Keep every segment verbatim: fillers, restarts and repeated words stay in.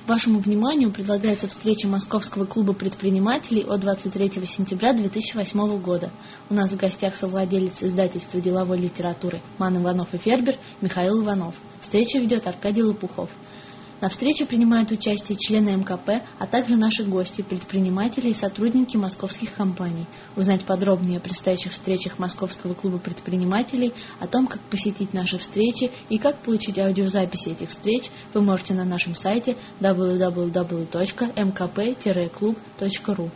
Вашему вниманию предлагается встреча Московского клуба предпринимателей от двадцать третьего сентября две тысячи восьмого года. У нас в гостях совладелец издательства деловой литературы «Ман, Иванов и Фербер» Михаил Иванов. Встречу ведет Аркадий Лопухов. На встрече принимают участие члены эм ка пэ, а также наши гости, предприниматели и сотрудники московских компаний. Узнать подробнее о предстоящих встречах Московского клуба предпринимателей, о том, как посетить наши встречи и как получить аудиозаписи этих встреч, вы можете на нашем сайте дабл ю дабл ю дабл ю точка эм ка пэ клуб точка ру.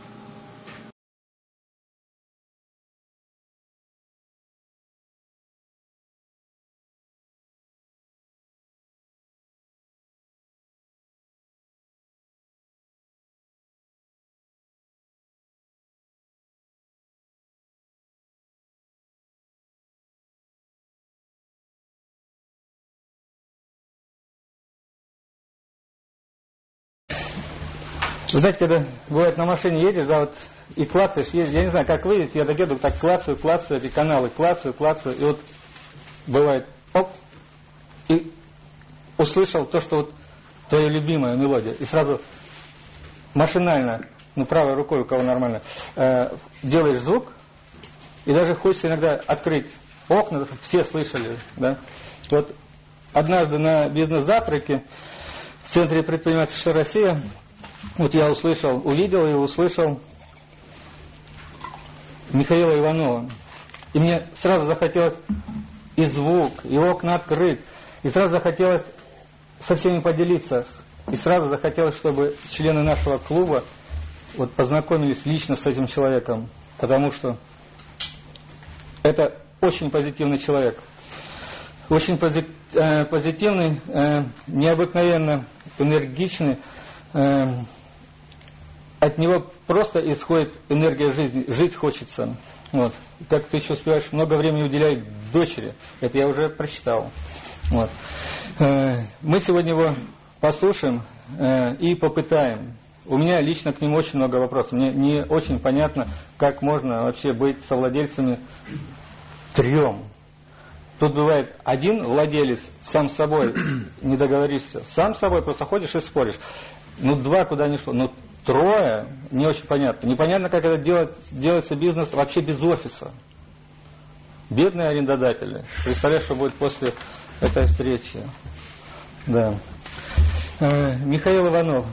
Вы знаете, когда бывает на машине едешь, да, вот и клацаешь, едешь, я не знаю, как вы едете, я так еду, так клацаю, клацаю эти каналы, клацаю, клацаю, и вот бывает, оп, и услышал то, что вот твоя любимая мелодия, и сразу машинально, ну, правой рукой, у кого нормально, э, делаешь звук, и даже хочется иногда открыть окна, чтобы все слышали, да. Вот однажды на бизнес-завтраке в Центре предпринимательства России вот я услышал, увидел и услышал Михаила Иванова. И мне сразу захотелось и звук, и окна открыть, и сразу захотелось со всеми поделиться. И сразу захотелось, чтобы члены нашего клуба вот познакомились лично с этим человеком. Потому что это очень позитивный человек. Очень позитивный, необыкновенно энергичный. От него просто исходит энергия жизни. Жить хочется. Вот. Как ты еще успеваешь много времени уделять дочери. Это я уже прочитал. Вот. Мы сегодня его послушаем и попытаем. У меня лично к нему очень много вопросов. Мне не очень понятно, как можно вообще быть совладельцами трем. Тут бывает один владелец, сам с собой не договоришься. Сам с собой просто ходишь и споришь. Ну, два куда ни шло. Ну, трое, не очень понятно. Непонятно, как это делать, делается бизнес вообще без офиса. Бедные арендодатели. Представляешь, что будет после этой встречи. Да. Э, Михаил Иванов.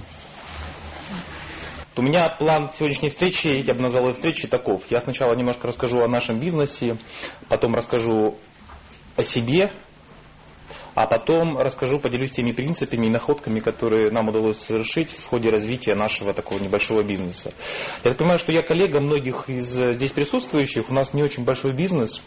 У меня план сегодняшней встречи, я бы назвал ее встречей, таков. Я сначала немножко расскажу о нашем бизнесе, потом расскажу о себе, а потом расскажу, поделюсь теми принципами и находками, которые нам удалось совершить в ходе развития нашего такого небольшого бизнеса. Я так понимаю, что я коллега многих из здесь присутствующих, у нас не очень большой бизнес.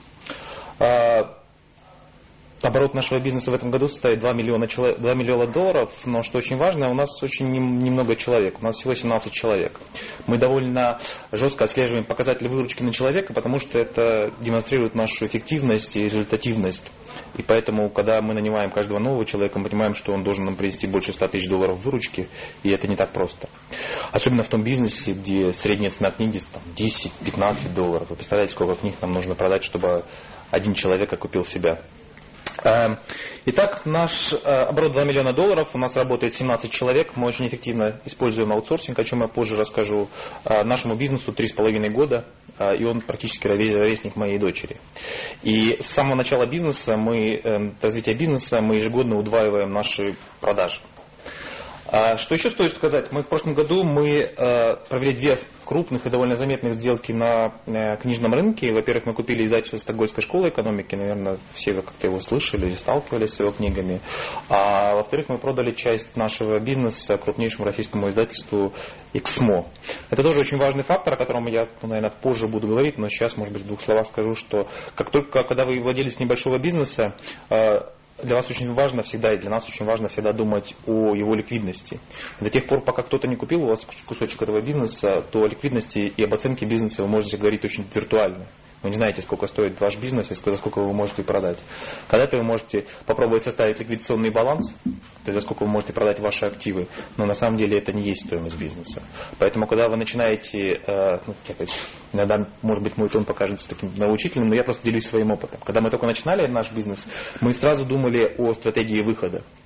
Оборот нашего бизнеса в этом году составит два миллиона, два миллиона долларов, но что очень важно, у нас очень немного человек, у нас всего семнадцать человек. Мы довольно жестко отслеживаем показатели выручки на человека, потому что это демонстрирует нашу эффективность и результативность. И поэтому, когда мы нанимаем каждого нового человека, мы понимаем, что он должен нам принести больше ста тысяч долларов выручки, и это не так просто. Особенно в том бизнесе, где средняя цена книги десять-пятнадцать долларов. Вы представляете, сколько книг нам нужно продать, чтобы один человек окупил себя. Итак, наш оборот два миллиона долларов, у нас работает семнадцать человек, мы очень эффективно используем аутсорсинг, о чем я позже расскажу. Нашему бизнесу три с половиной года, и он практически ровесник моей дочери. И с самого начала бизнеса, мы, развития бизнеса, мы ежегодно удваиваем наши продажи. Что еще стоит сказать? Мы в прошлом году мы провели две крупных и довольно заметных сделки на книжном рынке. Во-первых, мы купили издательство Стокгольмской школы экономики. Наверное, все как-то его слышали или сталкивались с его книгами. А во-вторых, мы продали часть нашего бизнеса крупнейшему российскому издательству «Эксмо». Это тоже очень важный фактор, о котором я, наверное, позже буду говорить, но сейчас, может быть, в двух словах скажу, что как только, когда вы владелец небольшого бизнеса, для вас очень важно всегда, и для нас очень важно всегда думать о его ликвидности. До тех пор, пока кто-то не купил у вас кусочек этого бизнеса, то о ликвидности и об оценке бизнеса вы можете говорить очень виртуально. Вы не знаете, сколько стоит ваш бизнес и за сколько вы можете продать. Когда-то вы можете попробовать составить ликвидационный баланс, то есть за сколько вы можете продать ваши активы, но на самом деле это не есть стоимость бизнеса. Поэтому, когда вы начинаете, э, ну, иногда, может быть, мой тон покажется таким научительным, но я просто делюсь своим опытом. Когда мы только начинали наш бизнес, мы сразу думали о стратегии выхода. И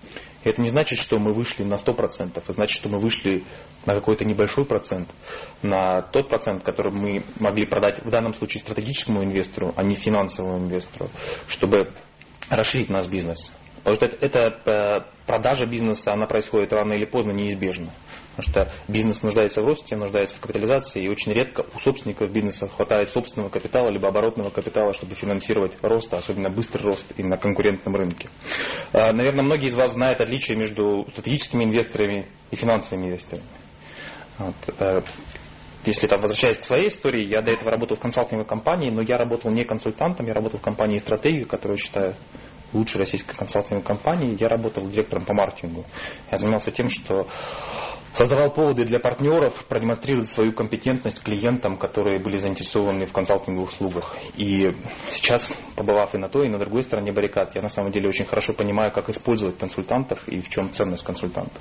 Это не значит, что мы вышли на сто процентов, это значит, что мы вышли на какой-то небольшой процент, на тот процент, который мы могли продать в данном случае стратегическому инвестору, а не финансовому инвестору, чтобы расширить наш бизнес. Потому что это, это продажа бизнеса, она происходит рано или поздно неизбежно. Потому что бизнес нуждается в росте, нуждается в капитализации, и очень редко у собственников бизнеса хватает собственного капитала, либо оборотного капитала, чтобы финансировать рост, особенно быстрый рост и на конкурентном рынке. Наверное, многие из вас знают отличие между стратегическими инвесторами и финансовыми инвесторами. Вот. Если там, возвращаясь к своей истории, я до этого работал в консалтинговой компании, но я работал не консультантом, я работал в компании «Стратегия», которую считаю лучшей российской консалтинговой компанией. Я работал директором по маркетингу. Я занимался тем, что создавал поводы для партнеров продемонстрировать свою компетентность клиентам, которые были заинтересованы в консалтинговых услугах. И сейчас, побывав и на той, и на другой стороне баррикад, я на самом деле очень хорошо понимаю, как использовать консультантов и в чем ценность консультантов.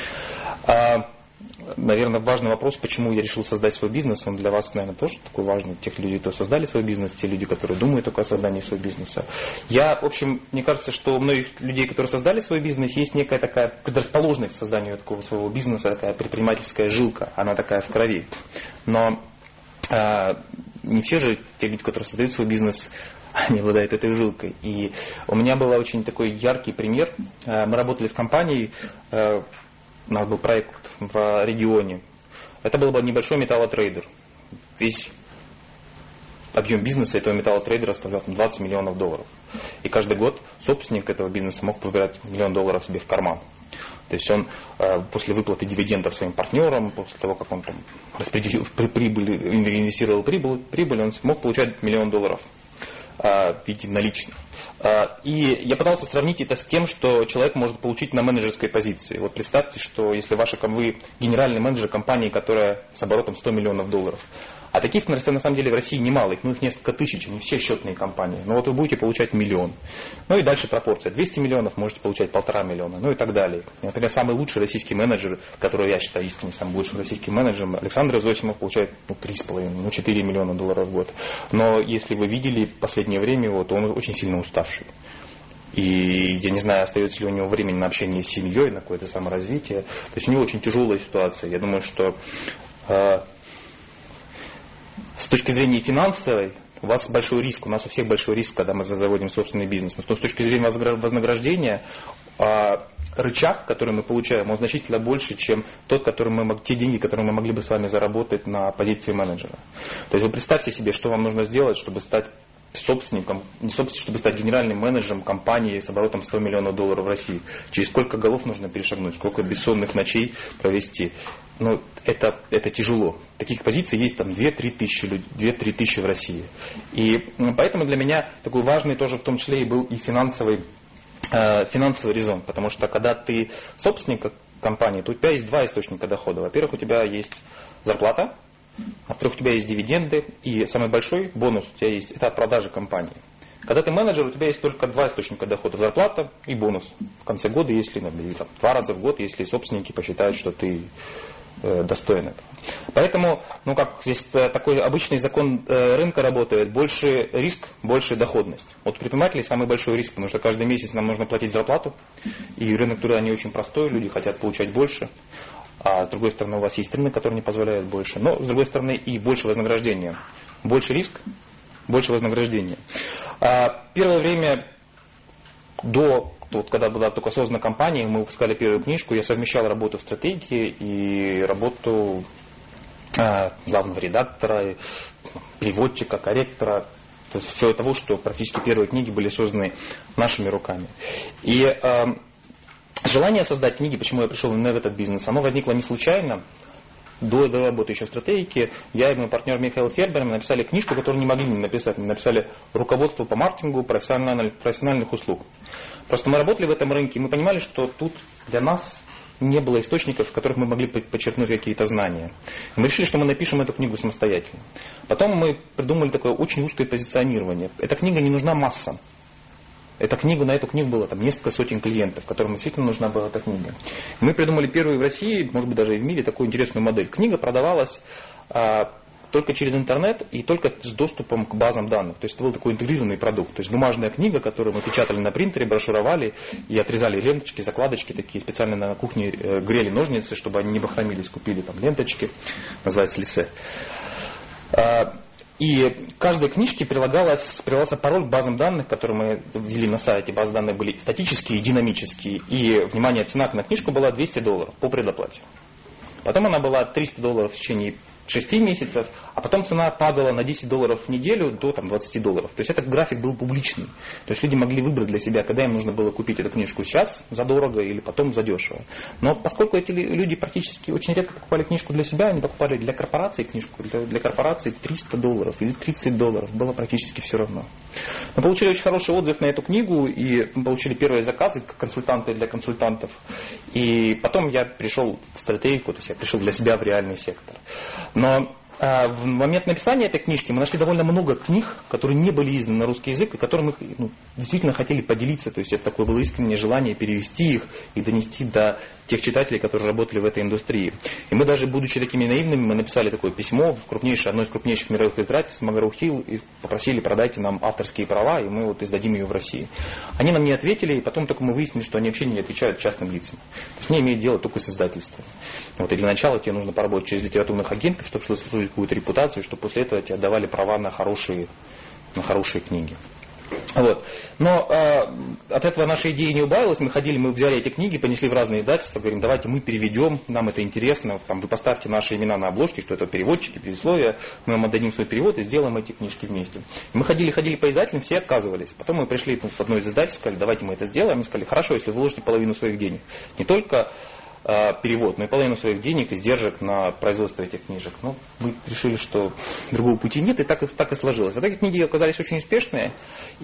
Наверное, важный вопрос, почему я решил создать свой бизнес, он для вас, наверное, тоже такой важный. Тех людей, кто создали свой бизнес, те люди, которые думают только о создании своего бизнеса. Я, в общем, мне кажется, что у многих людей, которые создали свой бизнес, есть некая такая предрасположенность к созданию такого своего бизнеса, такая предпринимательская жилка, она такая в крови. Но э, не все же те люди, которые создают свой бизнес, они обладают этой жилкой. И у меня был очень такой яркий пример. Мы работали с компанией, у нас был проект в регионе. Это был бы небольшой металлотрейдер. Весь объем бизнеса этого металлотрейдера составлял двадцать миллионов долларов. И каждый год собственник этого бизнеса мог выбирать миллион долларов себе в карман. То есть он после выплаты дивидендов своим партнерам, после того, как он там распределил прибыль, инвестировал прибыль, прибыль, он мог получать миллион долларов в виде наличных. И я пытался сравнить это с тем, что человек может получить на менеджерской позиции. Вот представьте, что если ваша, вы генеральный менеджер компании, которая с оборотом сто миллионов долларов. А таких, на самом деле, в России немало, их, ну, их несколько тысяч, они все счетные компании. Но вот вы будете получать миллион. Ну и дальше пропорция. двести миллионов можете получать полтора миллиона, ну и так далее. И, например, самый лучший российский менеджер, который я считаю искренне самым лучшим российским менеджером, Александр Зосимов, получает ну, три с половиной, ну четыре миллиона долларов в год. Но если вы видели в последнее время его, то он очень сильно уставший. И я не знаю, остается ли у него времени на общение с семьей, на какое-то саморазвитие. То есть у него очень тяжелая ситуация. Я думаю, что э, с точки зрения финансовой, у вас большой риск, у нас у всех большой риск, когда мы заводим собственный бизнес. Но с точки зрения вознаграждения, э, рычаг, который мы получаем, он значительно больше, чем тот, который мы, те деньги, которые мы могли бы с вами заработать на позиции менеджера. То есть вы представьте себе, что вам нужно сделать, чтобы стать собственником, не собственником, чтобы стать генеральным менеджером компании с оборотом сто миллионов долларов в России. Через сколько голов нужно перешагнуть, сколько бессонных ночей провести. Ну, это, это тяжело. Таких позиций есть там две-три тысячи, две-три тысячи в России. И поэтому для меня такой важный тоже в том числе и был и финансовый, э, финансовый резон. Потому что когда ты собственник компании, то у тебя есть два источника дохода. Во-первых, у тебя есть зарплата. Во-вторых, у тебя есть дивиденды, и самый большой бонус у тебя есть, это от продажи компании. Когда ты менеджер, у тебя есть только два источника дохода, зарплата и бонус. В конце года, если там, два раза в год, если собственники посчитают, что ты э, достоин этого. Поэтому, ну как здесь такой обычный закон э, рынка работает, больше риск, больше доходность. Вот у предпринимателей самый большой риск, потому что каждый месяц нам нужно платить зарплату, и рынок труда не очень простой, люди хотят получать больше. А с другой стороны, у вас есть рынок, который не позволяет больше. Но, с другой стороны, и больше вознаграждения. Больше риск, больше вознаграждения. А первое время, до, вот, когда была только создана компания, мы выпускали первую книжку, я совмещал работу в стратегии и работу а, главного редактора, переводчика, корректора. То есть всего того, что практически первые книги были созданы нашими руками. И а, желание создать книги, почему я пришел именно в этот бизнес, оно возникло не случайно. До, до работы еще в стратегике, я и мой партнер Михаил Фербер написали книжку, которую не могли не написать. Мы написали руководство по маркетингу профессиональных, профессиональных услуг. Просто мы работали в этом рынке, и мы понимали, что тут для нас не было источников, в которых мы могли подчеркнуть какие-то знания. Мы решили, что мы напишем эту книгу самостоятельно. Потом мы придумали такое очень узкое позиционирование. Эта книга не нужна массам. Эта книга, на эту книгу было там несколько сотен клиентов, которым действительно нужна была эта книга. Мы придумали первую в России, может быть даже и в мире, такую интересную модель. Книга продавалась а, только через интернет и только с доступом к базам данных. То есть это был такой интегрированный продукт. То есть бумажная книга, которую мы печатали на принтере, брошюровали и отрезали ленточки, закладочки такие, специально на кухне грели ножницы, чтобы они не бахромились, купили там ленточки, называется лиссе. И к каждой книжке прилагалось, прилагался пароль к базам данных, которые мы ввели на сайте. Базы данных были статические и динамические. И, внимание, цена на книжку была двести долларов по предоплате. Потом она была триста долларов в течение шести месяцев, а потом цена падала на десять долларов в неделю до там, двадцати долларов. То есть этот график был публичный. То есть люди могли выбрать для себя, когда им нужно было купить эту книжку сейчас задорого или потом задешево. Но поскольку эти люди практически очень редко покупали книжку для себя, они покупали для корпорации книжку. Для, для корпорации триста долларов или тридцать долларов. Было практически все равно. Мы получили очень хороший отзыв на эту книгу и мы получили первые заказы как консультанты для консультантов. И потом я пришел в стратегику, то есть я пришел для себя в реальный сектор. Но э, в момент написания этой книжки мы нашли довольно много книг, которые не были изданы на русский язык, и которым мы ну, действительно хотели поделиться. То есть это такое было искреннее желание перевести их и донести до тех читателей, которые работали в этой индустрии. И мы даже, будучи такими наивными, мы написали такое письмо в крупнейшее, одно из крупнейших мировых издательств Магру Хилл и попросили: продайте нам авторские права, и мы вот издадим ее в России. Они нам не ответили, и потом только мы выяснили, что они вообще не отвечают частным лицам. То есть они имеют дело только с издательством. Вот, и для начала тебе нужно поработать через литературных агентов, чтобы создать какую-то репутацию, чтобы после этого тебе давали права на хорошие, на хорошие книги. Вот. Но э, от этого наша идея не убавилась. Мы ходили, мы взяли эти книги, понесли в разные издательства, говорим: давайте мы переведем, нам это интересно, там, вы поставьте наши имена на обложке, что это переводчики, предисловия, мы вам отдадим свой перевод и сделаем эти книжки вместе. И мы ходили, ходили по издателям, все отказывались. Потом мы пришли в одно из издательств, сказали: давайте мы это сделаем. Они сказали: хорошо, если вы вложите половину своих денег. Не только перевод, но и половину своих денег, издержек на производство этих книжек. Ну, мы решили, что другого пути нет, и так, так и сложилось. В итоге книги оказались очень успешные,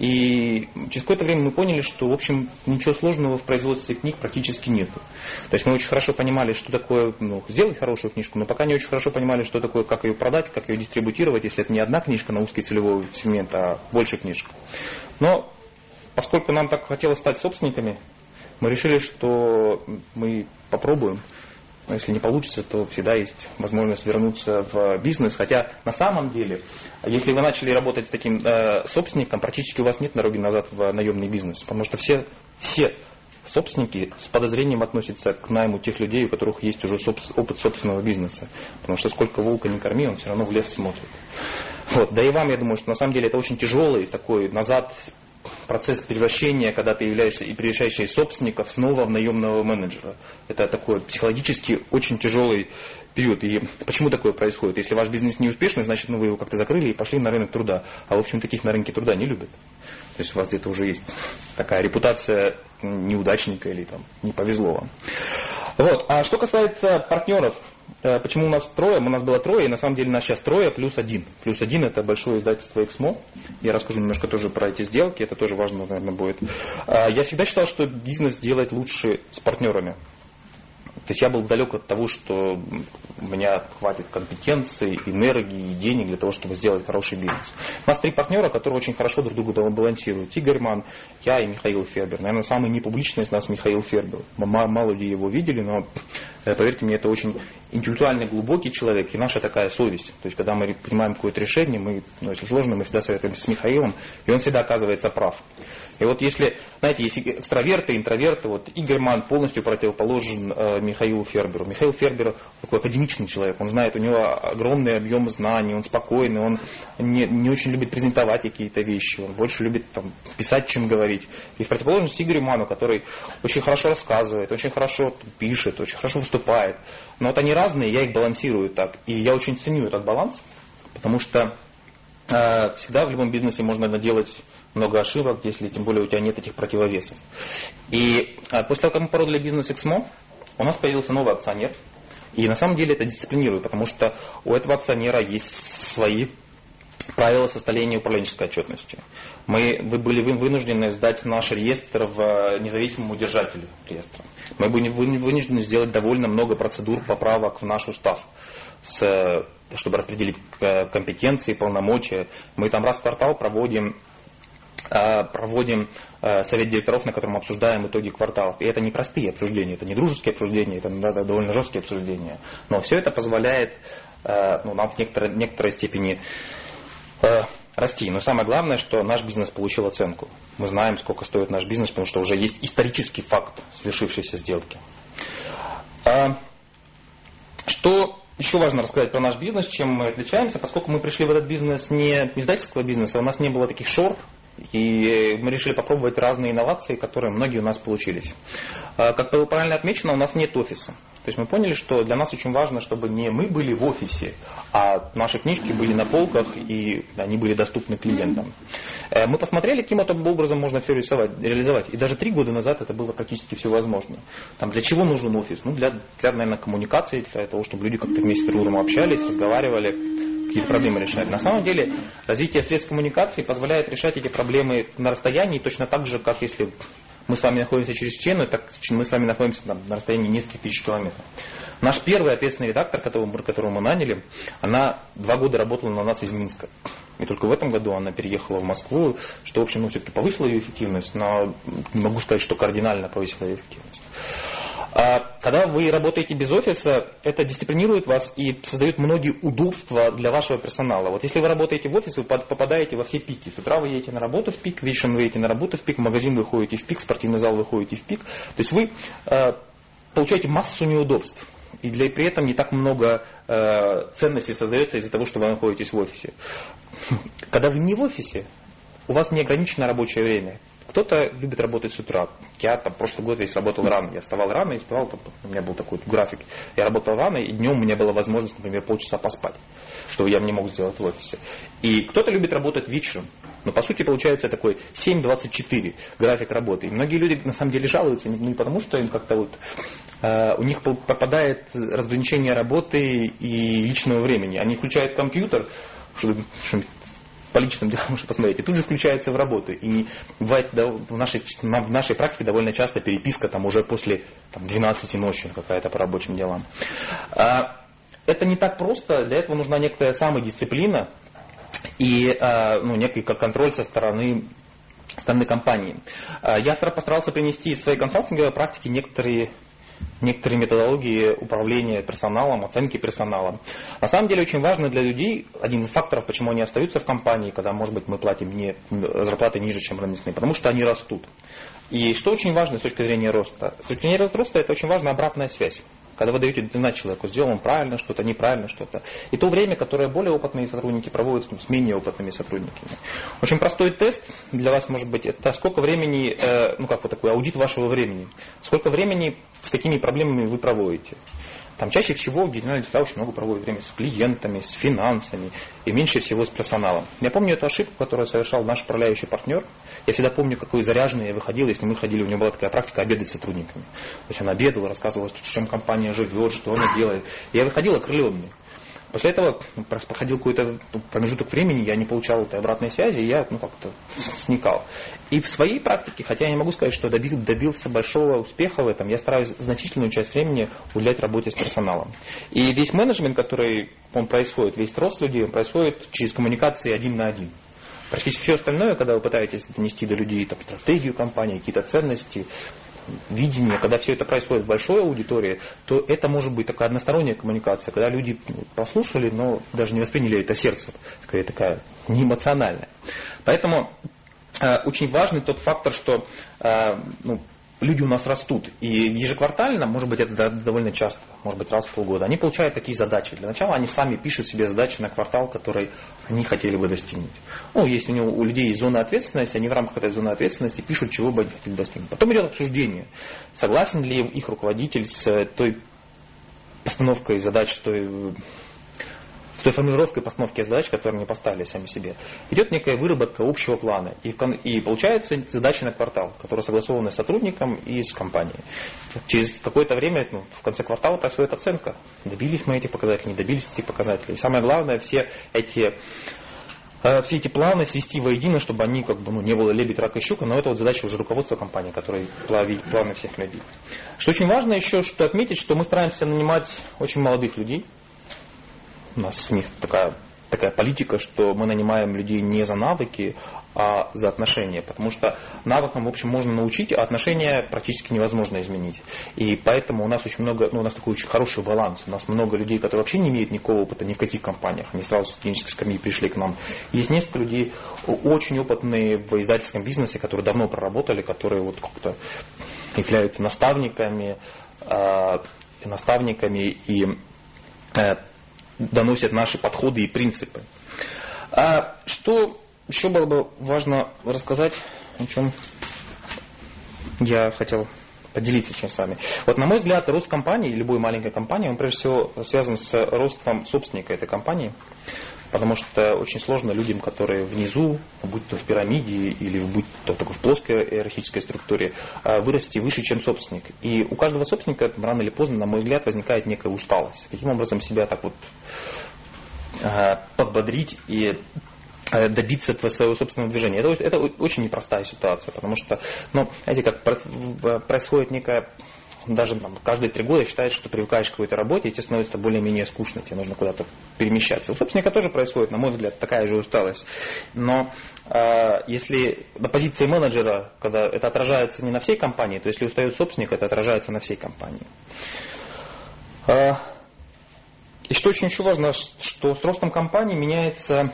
и через какое-то время мы поняли, что, в общем, ничего сложного в производстве книг практически нет. То есть мы очень хорошо понимали, что такое ну, сделать хорошую книжку, но пока не очень хорошо понимали, что такое, как ее продать, как ее дистрибутировать, если это не одна книжка на узкий целевой сегмент, а больше книжек. Но поскольку нам так хотелось стать собственниками, мы решили, что мы попробуем. Но если не получится, то всегда есть возможность вернуться в бизнес. Хотя на самом деле, если вы начали работать с таким э, собственником, практически у вас нет дороги назад в наемный бизнес. Потому что все, все собственники с подозрением относятся к найму тех людей, у которых есть уже опыт собственного бизнеса. Потому что сколько волка не корми, он все равно в лес смотрит. Вот. Да и вам, я думаю, что на самом деле это очень тяжелый такой назад процесс превращения, когда ты являешься и превращаешься из собственников снова в наемного менеджера. Это такой психологически очень тяжелый период. И почему такое происходит? Если ваш бизнес не успешный, значит, ну, вы его как-то закрыли и пошли на рынок труда. А в общем, таких на рынке труда не любят. То есть у вас где-то уже есть такая репутация неудачника или там не повезло вам. Вот. А что касается партнеров, почему у нас трое? У нас было трое, и на самом деле у нас сейчас трое плюс один. Плюс один — это большое издательство Эксмо. Я расскажу немножко тоже про эти сделки, это тоже важно, наверное, будет. Я всегда считал, что бизнес делать лучше с партнерами. То есть я был далек от того, что у меня хватит компетенции, энергии и денег для того, чтобы сделать хороший бизнес. У нас три партнера, которые очень хорошо друг друга балансируют. Игорь Ман, я и Михаил Фербер. Наверное, самый непубличный из нас Михаил Фербер. Мало людей его видели, но поверьте мне, это очень интеллектуальный, глубокий человек и наша такая совесть. То есть, когда мы принимаем какое-то решение, мы, ну, если сложно, мы всегда советуемся с Михаилом, и он всегда оказывается прав. И вот если, знаете, есть экстраверты, интроверты, вот Игорь Ман полностью противоположен э, Михаилу Ферберу. Михаил Фербер такой академичный человек, он знает, у него огромный объем знаний, он спокойный, он не, не очень любит презентовать какие-то вещи, он больше любит там, писать, чем говорить. И в противоположность Игорю Ману, который очень хорошо рассказывает, очень хорошо пишет, очень хорошо выступает. Но вот они разные, я их балансирую так. И я очень ценю этот баланс, потому что э, всегда в любом бизнесе можно наделать много ошибок, если тем более у тебя нет этих противовесов. И э, после того, как мы продали бизнес Эксмо, у нас появился новый акционер. И на самом деле это дисциплинирует, потому что у этого акционера есть свои правила составления управленческой отчетности. Мы вы были вынуждены сдать наш реестр в независимому держателю реестра. Мы были вынуждены сделать довольно много процедур поправок в наш устав, с, чтобы распределить компетенции, полномочия. Мы там раз в квартал проводим проводим совет директоров, на котором обсуждаем итоги квартала. И это не простые обсуждения, это не дружеские обсуждения, это довольно жесткие обсуждения. Но все это позволяет ну, нам в некоторой, некоторой степени расти. Но самое главное, что наш бизнес получил оценку. Мы знаем, сколько стоит наш бизнес, потому что уже есть исторический факт свершившейся сделки. Что еще важно рассказать про наш бизнес, чем мы отличаемся, поскольку мы пришли в этот бизнес не издательского бизнеса, у нас не было таких шор, и мы решили попробовать разные инновации, которые многие у нас получились. Как было правильно отмечено, у нас нет офиса. То есть мы поняли, что для нас очень важно, чтобы не мы были в офисе, а наши книжки были на полках и они были доступны клиентам. Мы посмотрели, каким образом можно все реализовать. И даже три года назад это было практически все возможно. Там, для чего нужен офис? Ну, для, для, наверное, коммуникации, для того, чтобы люди как-то вместе друг с другом общались, разговаривали, какие-то проблемы решали. На самом деле, развитие средств коммуникации позволяет решать эти проблемы на расстоянии, точно так же, как если мы с вами находимся через Чечению, так мы с вами находимся там, на расстоянии нескольких тысяч километров. Наш первый ответственный редактор, которого, которого мы наняли, она два года работала на нас из Минска. И только в этом году она переехала в Москву, что, в общем, ну, все-таки повысило ее эффективность, но не могу сказать, что кардинально повысило ее эффективность. Когда вы работаете без офиса, это дисциплинирует вас и создает многие удобства для вашего персонала. Вот если вы работаете в офисе, вы попадаете во все пики. С утра вы едете на работу в пик, вечером вы едете на работу в пик, в магазин вы ходите в пик, в спортивный зал вы ходите в пик. То есть вы э, получаете массу неудобств. И для, при этом не так много э, ценностей создается из-за того, что вы находитесь в офисе. Когда вы не в офисе, у вас неограниченное рабочее время. Кто-то любит работать с утра. Я там прошлый год весь работал рано. Я вставал рано и вставал, у меня был такой график. Я работал рано, и днем у меня была возможность, например, полчаса поспать, что я не мог сделать в офисе. И кто-то любит работать вечером. Но по сути получается такой семь двадцать четыре график работы. И многие люди на самом деле жалуются не потому, что им как-то вот э, у них попадает разграничение работы и личного времени. Они включают компьютер, чтобы по личным делам можно посмотреть, и тут же включается в работу. И бывает, да, в, нашей, в нашей практике довольно часто переписка там, уже после там, двенадцати ночи какая-то по рабочим делам. А, это не так просто, для этого нужна некоторая самодисциплина и а, ну, некий контроль со стороны, со стороны компании. А, я постарался принести из своей консалтинговой практики некоторые некоторые методологии управления персоналом, оценки персонала. На самом деле очень важно для людей, один из факторов, почему они остаются в компании, когда, может быть, мы платим не, зарплаты ниже, чем рыночные, потому что они растут. И что очень важно с точки зрения роста? С точки зрения роста это очень важна обратная связь. Когда вы даете знать человеку, сделал он правильно что-то, неправильно что-то. И то время, которое более опытные сотрудники проводят с менее опытными сотрудниками. Очень простой тест для вас может быть, это сколько времени, ну как вот такой аудит вашего времени. Сколько времени, с какими проблемами вы проводите. Там чаще всего генеральный директор очень много проводит время с клиентами, с финансами и меньше всего с персоналом. Я помню эту ошибку, которую совершал наш управляющий партнер. Я всегда помню, какой заряженный я выходил, если мы ходили, у него была такая практика обедать с сотрудниками. То есть он обедал, рассказывал, чем компания живет, что она делает. И я выходил окрыленный. После этого проходил какой-то промежуток времени, я не получал этой обратной связи, и я ну, как-то сникал. И в своей практике, хотя я не могу сказать, что добил, добился большого успеха в этом, я стараюсь значительную часть времени уделять работе с персоналом. И весь менеджмент, который он происходит, весь рост людей, он происходит через коммуникации один на один. Практически все остальное, когда вы пытаетесь донести до людей там, стратегию компании, какие-то ценности, видение, когда все это происходит в большой аудитории, то это может быть такая односторонняя коммуникация, когда люди послушали, но даже не восприняли это сердцем, скорее такая неэмоциональная. Поэтому э, очень важный тот фактор, что э, ну, люди у нас растут. И ежеквартально, может быть, это довольно часто, может быть, раз в полгода, они получают такие задачи. Для начала они сами пишут себе задачи на квартал, которые они хотели бы достигнуть. Ну, если у, него, у людей есть зона ответственности, они в рамках этой зоны ответственности пишут, чего бы они хотели достигнуть. Потом идет обсуждение. Согласен ли их руководитель с той постановкой задач, с той, с той формулировкой постановки задач, которые они поставили сами себе. Идет некая выработка общего плана. И, в, и получается задача на квартал, которая согласована с сотрудником и с компанией. Через какое-то время, ну, в конце квартала происходит оценка. Добились мы этих показателей, не добились этих показателей. И самое главное, все эти, э, все эти планы свести воедино, чтобы они как бы, ну, не было лебедь, рак и щука, но это вот задача уже руководства компании, которая плавит планы всех людей. Что очень важно еще, что отметить, что мы стараемся нанимать очень молодых людей. У нас у них такая, такая политика, что мы нанимаем людей не за навыки, а за отношения. Потому что навыкам, в общем, можно научить, а отношения практически невозможно изменить. И поэтому у нас очень много, ну, у нас такой очень хороший баланс. У нас много людей, которые вообще не имеют никакого опыта ни в каких компаниях. Они сразу с студенческой скамьи пришли к нам. Есть несколько людей, очень опытные в издательском бизнесе, которые давно проработали, которые вот как-то являются наставниками, э, наставниками и э, доносят наши подходы и принципы. А что еще было бы важно рассказать, о чем я хотел поделиться сейчас с вами. Вот, на мой взгляд, рост компании, любой маленькой компании, он прежде всего связан с ростом собственника этой компании. Потому что очень сложно людям, которые внизу, будь то в пирамиде или будь то в такой в плоской иерархической структуре, вырасти выше, чем собственник. И у каждого собственника рано или поздно, на мой взгляд, возникает некая усталость. Каким образом себя так вот подбодрить и добиться своего собственного движения. Это, это очень непростая ситуация, потому что, ну, знаете, как происходит некая, даже там, каждые три года считаешь, что привыкаешь к какой-то работе, и тебе становится более-менее скучно, тебе нужно куда-то перемещаться. У собственника тоже происходит, на мой взгляд, такая же усталость. Но э, если на позиции менеджера, когда это отражается не на всей компании, то если устает собственник, это отражается на всей компании. Э, и что очень еще важно, что с ростом компании меняется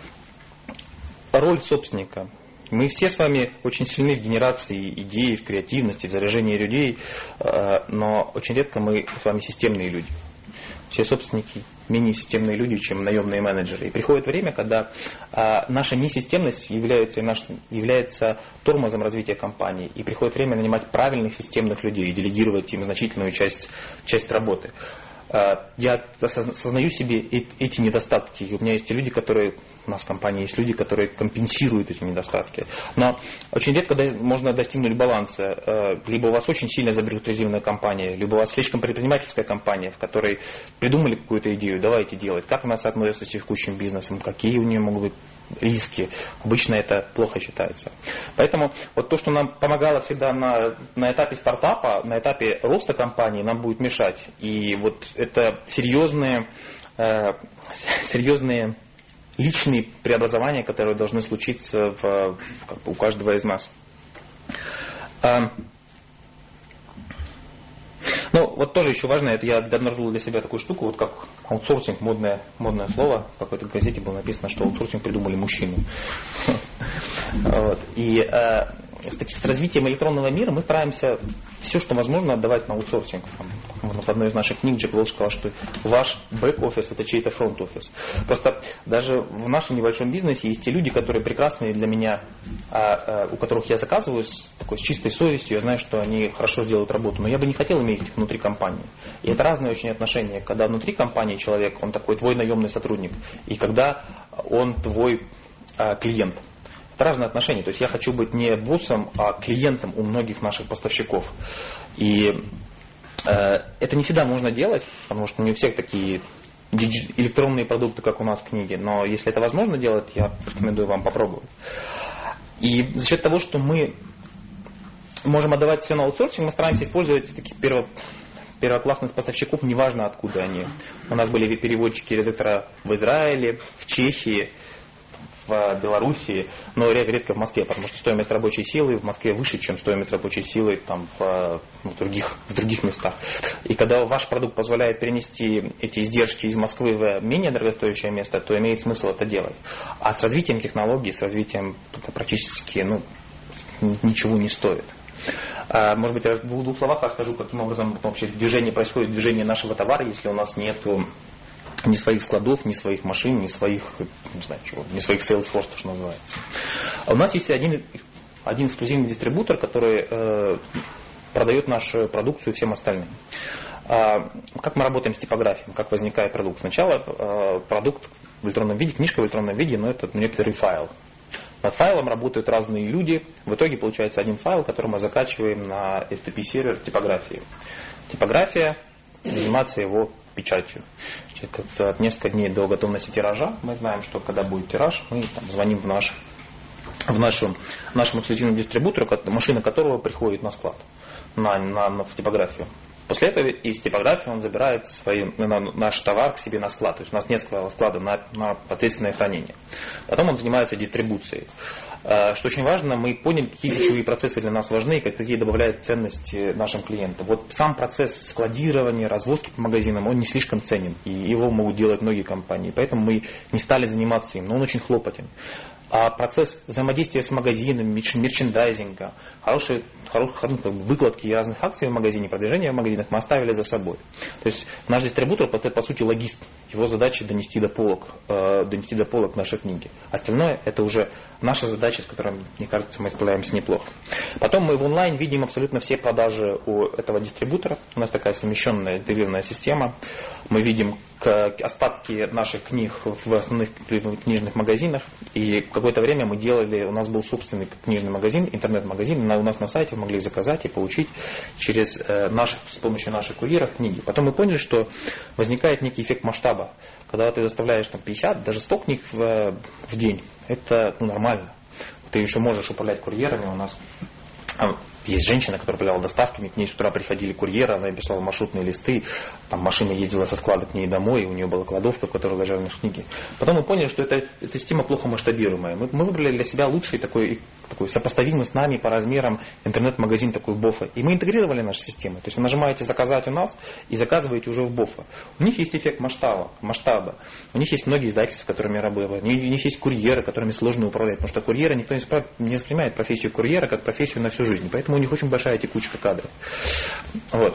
роль собственника. Мы все с вами очень сильны в генерации идей, в креативности, в заряжении людей, но очень редко мы с вами системные люди. Все собственники менее системные люди, чем наемные менеджеры. И приходит время, когда наша несистемность является, является тормозом развития компании. И приходит время нанимать правильных системных людей и делегировать им значительную часть, часть работы. Я осознаю себе эти недостатки. У меня есть люди, которые, у нас в компании есть люди, которые компенсируют эти недостатки. Но очень редко можно достигнуть баланса. Либо у вас очень сильно забюрократизированная компания, либо у вас слишком предпринимательская компания, в которой придумали какую-то идею, давайте делать. Как она соотносится с текущим бизнесом, какие у нее могут быть риски. Обычно это плохо считается. Поэтому вот то, что нам помогало всегда на, на этапе стартапа, на этапе роста компании, нам будет мешать. И вот это серьезные, э, серьезные личные преобразования, которые должны случиться в, в, как бы у каждого из нас. А, ну, вот тоже еще важно, это я обнаружил для себя такую штуку, вот как аутсорсинг, модное, модное слово, в какой-то газете было написано, что аутсорсинг придумали мужчины. И с развитием электронного мира мы стараемся все, что возможно, отдавать на аутсорсинг. В одной из наших книг Джек Уэлш сказал, что ваш бэк-офис это чей-то фронт-офис. Просто даже в нашем небольшом бизнесе есть те люди, которые прекрасные для меня, у которых я заказываю с такой с чистой совестью, я знаю, что они хорошо делают работу, но я бы не хотел иметь их внутри компании. И это разные очень отношения, когда внутри компании человек, он такой твой наемный сотрудник, и когда он твой клиент. Это разные отношения. То есть я хочу быть не боссом, а клиентом у многих наших поставщиков. И э, это не всегда можно делать, потому что не у всех такие электронные продукты, как у нас в книге. Но если это возможно делать, я рекомендую вам попробовать. И за счет того, что мы можем отдавать все на аутсорсинг, мы стараемся использовать таких перво, первоклассных поставщиков, неважно откуда они. У нас были переводчики редактора в Израиле, в Чехии, в Белоруссии, но редко в Москве, потому что стоимость рабочей силы в Москве выше, чем стоимость рабочей силы там, в, в, других, в других местах. И когда ваш продукт позволяет перенести эти издержки из Москвы в менее дорогостоящее место, то имеет смысл это делать. А с развитием технологий, с развитием это практически ну, ничего не стоит. Может быть, в двух словах расскажу, каким образом вообще движение происходит, движение нашего товара, если у нас нет ни своих складов, ни своих машин, ни своих, не знаю чего, ни своих Salesforce, что называется. А у нас есть один, один эксклюзивный дистрибутор, который э, продает нашу продукцию всем остальным. А, как мы работаем с типографией, как возникает продукт? Сначала э, продукт в электронном виде, книжка в электронном виде, но это некоторый файл. Над файлом работают разные люди. В итоге получается один файл, который мы закачиваем на эс ти пи-сервер типографии. Типография, занимается его печатью. От несколько дней до готовности тиража мы знаем, что когда будет тираж, мы там, звоним в наш в нашу, нашему эксклюзивному дистрибутору, машина которого приходит на склад, на, на, на, в типографию. После этого из типографии он забирает свои, на, наш товар к себе на склад. То есть у нас несколько складов на, на ответственное хранение. Потом он занимается дистрибуцией. Что очень важно, мы поняли, какие ключевые процессы для нас важны и какие добавляют ценности нашим клиентам. Вот сам процесс складирования, развозки по магазинам, он не слишком ценен, и его могут делать многие компании. Поэтому мы не стали заниматься им, но он очень хлопотен. А процесс взаимодействия с магазином, мерчендайзинга, хорошие, хорошие выкладки разных акций в магазине, продвижения в магазинах мы оставили за собой. То есть наш дистрибутор, по сути, логист. Его задача донести до полок, э, донести до полок наши книги. Остальное это уже наша задача, с которой, мне кажется, мы справляемся неплохо. Потом мы в онлайн видим абсолютно все продажи у этого дистрибутора. У нас такая совмещенная интегрированная система. Мы видим остатки наших книг в основных книжных магазинах. И какое-то время мы делали, у нас был собственный книжный магазин, интернет-магазин, у нас на сайте могли заказать и получить через наших, с помощью наших курьеров книги. Потом мы поняли, что возникает некий эффект масштаба. Когда ты заставляешь там, пятьдесят, даже сто книг в, в день, это ну, нормально. Ты еще можешь управлять курьерами. У нас есть женщина, которая управляла доставками, к ней с утра приходили курьеры, она писала маршрутные листы, там машина ездила со склада к ней домой, и у нее была кладовка, в которой лежали наши книги. Потом мы поняли, что это, эта система плохо масштабируемая. Мы, мы выбрали для себя лучший такой, такой сопоставимый с нами по размерам интернет-магазин такой Бофа. И мы интегрировали наши системы. То есть вы нажимаете «Заказать у нас» и заказываете уже в Бофа. У них есть эффект масштаба. масштаба. У них есть многие издательства, с которыми я работаю. У них есть курьеры, которыми сложно управлять. Потому что курьеры никто не, справ... не воспринимает профессию курьера как профессию на всю жизнь. Поэтому у них очень большая текучка кадров. Вот.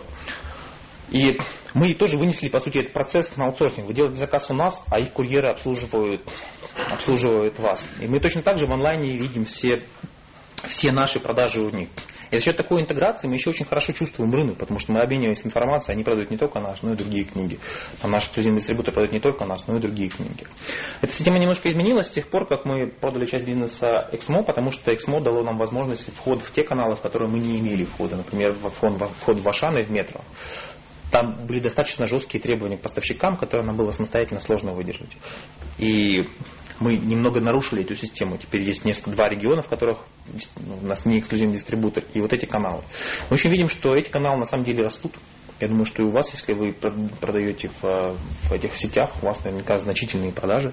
И мы тоже вынесли, по сути, этот процесс на аутсорсинг. Вы делаете заказ у нас, а их курьеры обслуживают, обслуживают вас. И мы точно так же в онлайне видим все, все наши продажи у них. И за счет такой интеграции мы еще очень хорошо чувствуем рынок, потому что мы обмениваемся информацией, они продают не только наш, но и другие книги. Там наш эксклюзивный дистрибутор продает не только нас, но и другие книги. Эта система немножко изменилась с тех пор, как мы продали часть бизнеса Эксмо, потому что Эксмо дало нам возможность вход в те каналы, в которые мы не имели входа. Например, вход в Ашан и в Метро. Там были достаточно жесткие требования к поставщикам, которые нам было самостоятельно сложно выдержать. И мы немного нарушили эту систему. Теперь есть несколько, два региона, в которых у нас не эксклюзивный дистрибутор, и вот эти каналы. Мы очень видим, что эти каналы на самом деле растут. Я думаю, что и у вас, если вы продаете в, в этих сетях, у вас наверняка значительные продажи.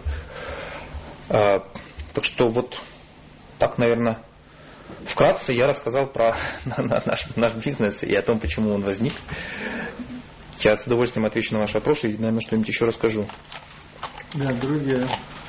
Так что вот так, наверное, вкратце я рассказал про наш, наш бизнес и о том, почему он возник. Я с удовольствием отвечу на ваши вопросы и, наверное, что-нибудь еще расскажу. Да, друзья.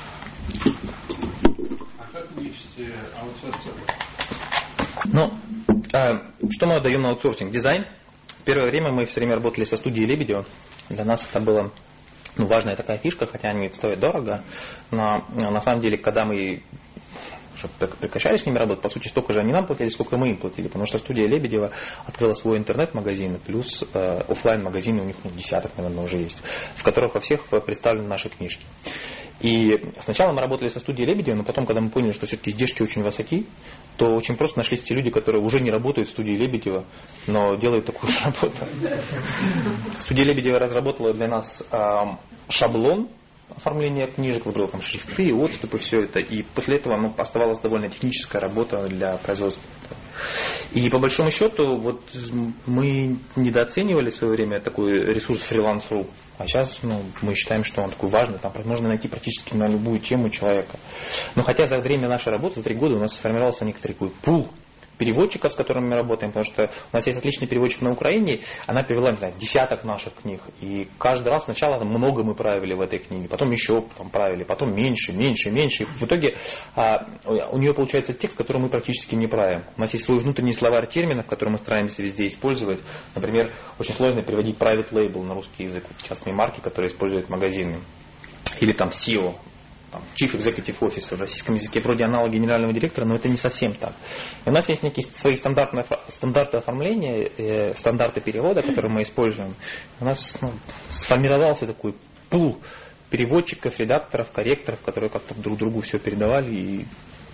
А как вы ищете аутсорсинг? Ну, а, что мы отдаем на аутсорсинг? Дизайн. В первое время мы все время работали со студией Лебедева. Для нас это было ну, важная такая фишка, хотя они стоят дорого. Но на самом деле, когда мы прекращали с ними работать, по сути, столько же они нам платили, сколько мы им платили, потому что студия Лебедева открыла свой интернет-магазин, плюс э, офлайн-магазины у них ну, десяток, наверное, уже есть, в которых во всех представлены наши книжки. И сначала мы работали со студией Лебедева, но потом, когда мы поняли, что все-таки издержки очень высоки, то очень просто нашлись те люди, которые уже не работают в студии Лебедева, но делают такую же работу. Студия Лебедева разработала для нас э, шаблон оформление книжек, выбрал там шрифты, отступы, все это. И после этого ну, оставалась довольно техническая работа для производства. И по большому счету вот мы недооценивали в свое время такой ресурс фриланс точка ру. А сейчас ну, мы считаем, что он такой важный. Там можно найти практически на любую тему человека. Но хотя за время нашей работы, за три года у нас сформировался некоторый такой пул переводчиков, с которыми мы работаем, потому что у нас есть отличный переводчик на Украине, она перевела, не знаю, десяток наших книг, и каждый раз сначала там, много мы правили в этой книге, потом еще там, правили, потом меньше, меньше, меньше, и в итоге а, у нее получается текст, который мы практически не правим. У нас есть свой внутренний словарь терминов, который мы стараемся везде использовать. Например, очень сложно переводить private label на русский язык, частные марки, которые используют магазины, или там си и о. Chief Executive Officer в российском языке вроде аналог генерального директора, но это не совсем так. И у нас есть некие свои стандарты, стандарты оформления, э, стандарты перевода, которые мы используем. У нас ну, сформировался такой пул переводчиков, редакторов, корректоров, которые как-то друг другу все передавали. И...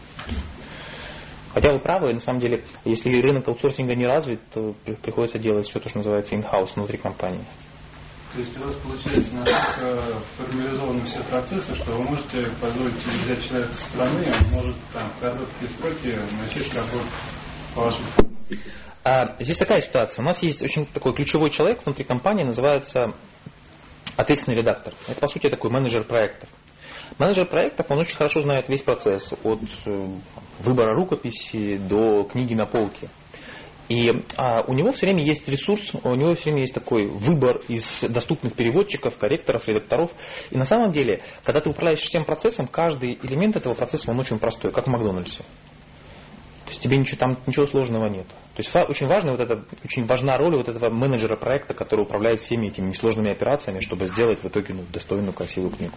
Хотя вы правы, на самом деле, если рынок аутсорсинга не развит, то приходится делать все то, что называется in-house внутри компании. То есть у вас получается настолько формализованы все процессы, что вы можете позволить себе взять человека со стороны, он может там в короткие сроки начать работать по вашему. А, здесь такая ситуация. У нас есть очень такой ключевой человек внутри компании, называется ответственный редактор. Это по сути такой менеджер проектов. Менеджер проектов, он очень хорошо знает весь процесс, от выбора рукописи до книги на полке. И а, у него все время есть ресурс, у него все время есть такой выбор из доступных переводчиков, корректоров, редакторов. И на самом деле, когда ты управляешь всем процессом, каждый элемент этого процесса, он очень простой, как в Макдональдсе. То есть тебе ничего, там ничего сложного нет. То есть очень важна, вот это, очень важна роль вот этого менеджера проекта, который управляет всеми этими несложными операциями, чтобы сделать в итоге ну, достойную, красивую книгу.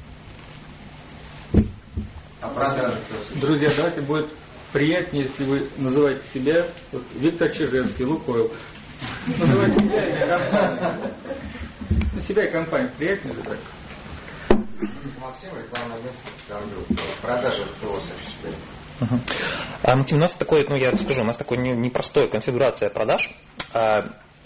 А продажи, друзья, давайте будет приятнее, если вы называете себя вот, Виктор Чижевский, Лукойл. Называйте себя и компанию. Ну, себя и компанию приятнее же так. Максим, рекламное место, там продажи кто осуществляет? Uh-huh. А, Максим, у нас такой, ну я расскажу, у нас такой непростой конфигурация продаж. А,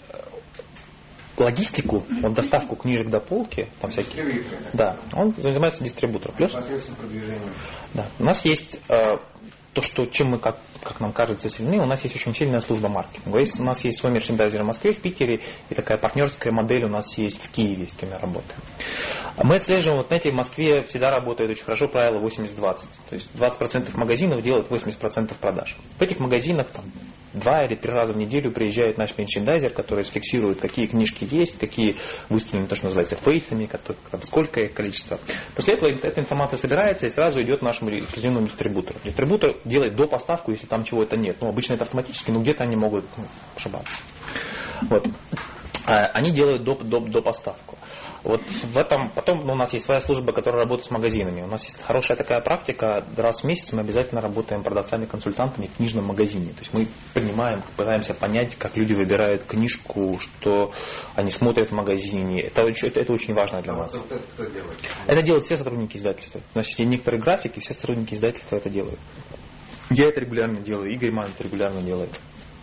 логистику, вот доставку книжек до полки, там всякие. Да, он занимается дистрибутором. Плюс, да, у нас есть а, то, что, чем мы, как, как нам кажется, сильны, у нас есть очень сильная служба маркетинга. У нас есть свой мерчендайзер в Москве, в Питере, и такая партнерская модель у нас есть в Киеве, с кем я работаю. Мы отслеживаем, вот знаете, в Москве всегда работает очень хорошо правило восемьдесят двадцать. То есть двадцать процентов магазинов делают восемьдесят процентов продаж. В этих магазинах там, два или три раза в неделю приезжает наш мерчендайзер, который фиксирует, какие книжки есть, какие выставлены, то, что называется, фейсами, там, сколько их количество. После этого эта информация собирается и сразу идет нашему эксклюзивному дистрибутору. Дистрибутор делает допоставку, если там чего-то нет. Ну, обычно это автоматически, но где-то они могут ну, ошибаться. Вот. Они делают доп, доп, допоставку. Вот в этом, потом ну, у нас есть своя служба, которая работает с магазинами. У нас есть хорошая такая практика, раз в месяц мы обязательно работаем продавцами-консультантами в книжном магазине. То есть мы понимаем, пытаемся понять, как люди выбирают книжку, что они смотрят в магазине. Это, это, это очень важно для нас. Это, кто делает? Это делают все сотрудники издательства. У нас есть некоторые графики, все сотрудники издательства это делают. Я это регулярно делаю, Игорь Ман это регулярно делает.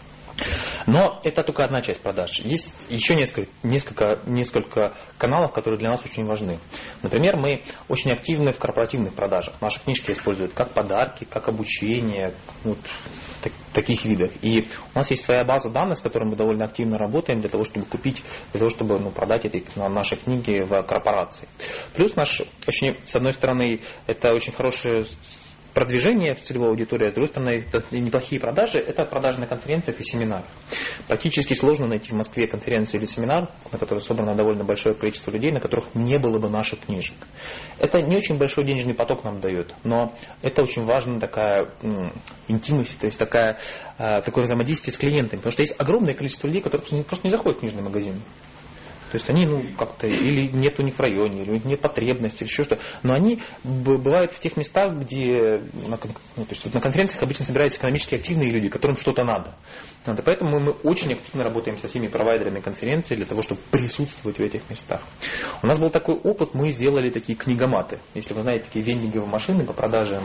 Но это только одна часть продаж. Есть еще несколько, несколько, несколько каналов, которые для нас очень важны. Например, мы очень активны в корпоративных продажах. Наши книжки используют как подарки, как обучение, вот, так, таких видах. И у нас есть своя база данных, с которой мы довольно активно работаем для того, чтобы купить, для того, чтобы ну, продать эти, наши книги в корпорации. Плюс наш, очень, с одной стороны, это очень хорошие продвижение в целевой аудитории, а с другой стороны, это неплохие продажи, это продажи на конференциях и семинарах. Практически сложно найти в Москве конференцию или семинар, на которой собрано довольно большое количество людей, на которых не было бы наших книжек. Это не очень большой денежный поток нам дает, но это очень важная такая интимность, то есть такая, такое взаимодействие с клиентами, потому что есть огромное количество людей, которые просто не заходят в книжный магазин. То есть они, ну, как-то, или нет у них в районе, или у них нет потребности, или еще что-то. Но они бывают в тех местах, где на, ну, то есть на конференциях обычно собираются экономически активные люди, которым что-то надо. надо. Поэтому мы очень активно работаем со всеми провайдерами конференции для того, чтобы присутствовать в этих местах. У нас был такой опыт, мы сделали такие книгоматы. Если вы знаете, такие вендинговые машины по продаже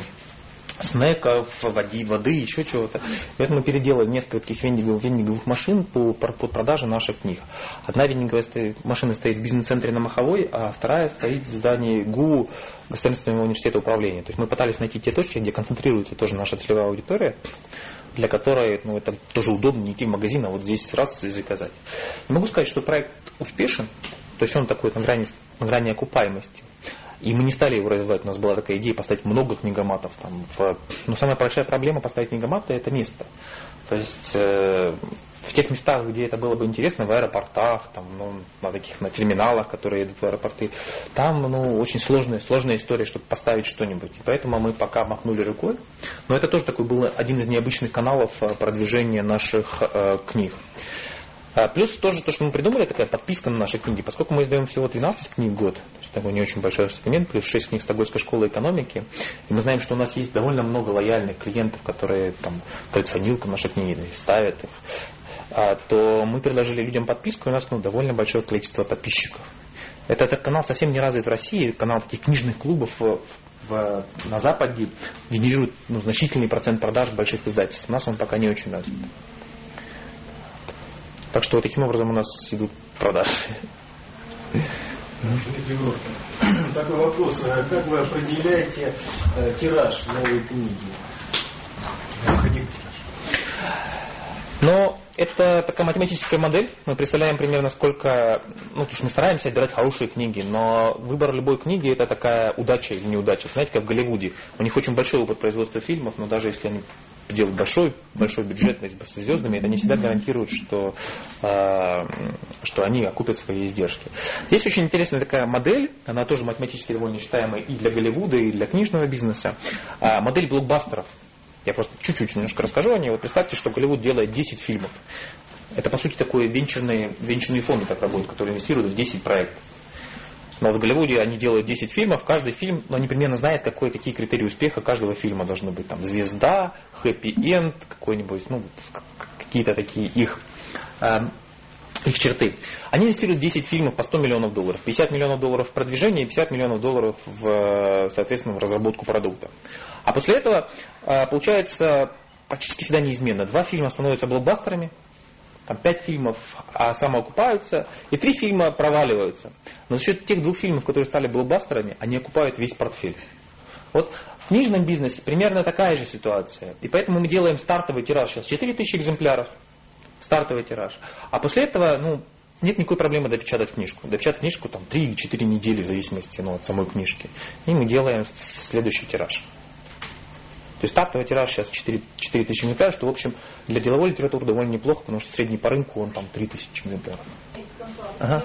снеков, воды, воды, еще чего-то. Поэтому мы переделали несколько таких вендинговых, вендинговых машин по, по продаже наших книг. Одна вендинговая стоит, машина стоит в бизнес-центре на Маховой, а вторая стоит в здании ГУ Государственного университета управления. То есть мы пытались найти те точки, где концентрируется тоже наша целевая аудитория, для которой ну, это тоже удобно не идти в магазин, а вот здесь раз и заказать. Не могу сказать, что проект успешен, то есть он такой на грани, на грани окупаемости. И мы не стали его развивать. У нас была такая идея поставить много книгоматов. Там, в... Но самая большая проблема поставить книгоматы – это место. То есть э, в тех местах, где это было бы интересно, в аэропортах, там, ну, на таких на терминалах, которые едут в аэропорты, там ну, очень сложная, сложная история, чтобы поставить что-нибудь. И поэтому мы пока махнули рукой. Но это тоже такой был один из необычных каналов продвижения наших э, книг. Плюс тоже то, что мы придумали, такая подписка на наши книги. Поскольку мы издаем всего двенадцать книг в год, то есть такой не очень большой ассортимент, плюс шесть книг Стокгольмской школы экономики, и мы знаем, что у нас есть довольно много лояльных клиентов, которые там коллекционируют наши книги, ставят их, то мы предложили людям подписку, и у нас ну, довольно большое количество подписчиков. Это, этот канал совсем не развит в России, канал таких книжных клубов в, в, на Западе генерирует ну, значительный процент продаж больших издательств. У нас он пока не очень развит. Так что вот таким образом у нас идут продажи. Такой вопрос. Как вы определяете э, тираж новой книги? Но это такая математическая модель. Мы представляем примерно сколько, ну, то есть мы стараемся отбирать хорошие книги, но выбор любой книги это такая удача или неудача. Знаете, как в Голливуде. У них очень большой опыт производства фильмов, но даже если они делают большой, большой бюджет с звездами, это не всегда гарантирует, что, э, что они окупят свои издержки. Здесь очень интересная такая модель, она тоже математически довольно читаемая и для Голливуда, и для книжного бизнеса. Э, модель блокбастеров. Я просто чуть-чуть немножко расскажу о ней. Вот представьте, что Голливуд делает десять фильмов. Это, по сути, такие венчурные, венчурные фонды так работают, которые инвестируют в десять проектов. Но в Голливуде они делают десять фильмов, каждый фильм, но они примерно знают, какой, какие критерии успеха каждого фильма должны быть. Там звезда, хэппи-энд, какой-нибудь, ну, какие-то такие их, э, их черты. Они инвестируют в десять фильмов по сто миллионов долларов, пятьдесят миллионов долларов в продвижение и пятьдесят миллионов долларов в, соответственно, в разработку продукта. А после этого э, получается практически всегда неизменно. Два фильма становятся блокбастерами, там пять фильмов а, самоокупаются, и три фильма проваливаются. Но за счет тех двух фильмов, которые стали блокбастерами, они окупают весь портфель. Вот в книжном бизнесе примерно такая же ситуация. И поэтому мы делаем стартовый тираж сейчас четыре тысячи экземпляров. Стартовый тираж. А после этого, ну, нет никакой проблемы допечатать книжку. Допечатать книжку там три или четыре недели в зависимости, ну, от самой книжки. И мы делаем следующий тираж. То есть стартовый тираж сейчас четыре тысячи экземпляров, что, в общем, для деловой литературы довольно неплохо, потому что средний по рынку он там три тысячи экземпляров. Ага.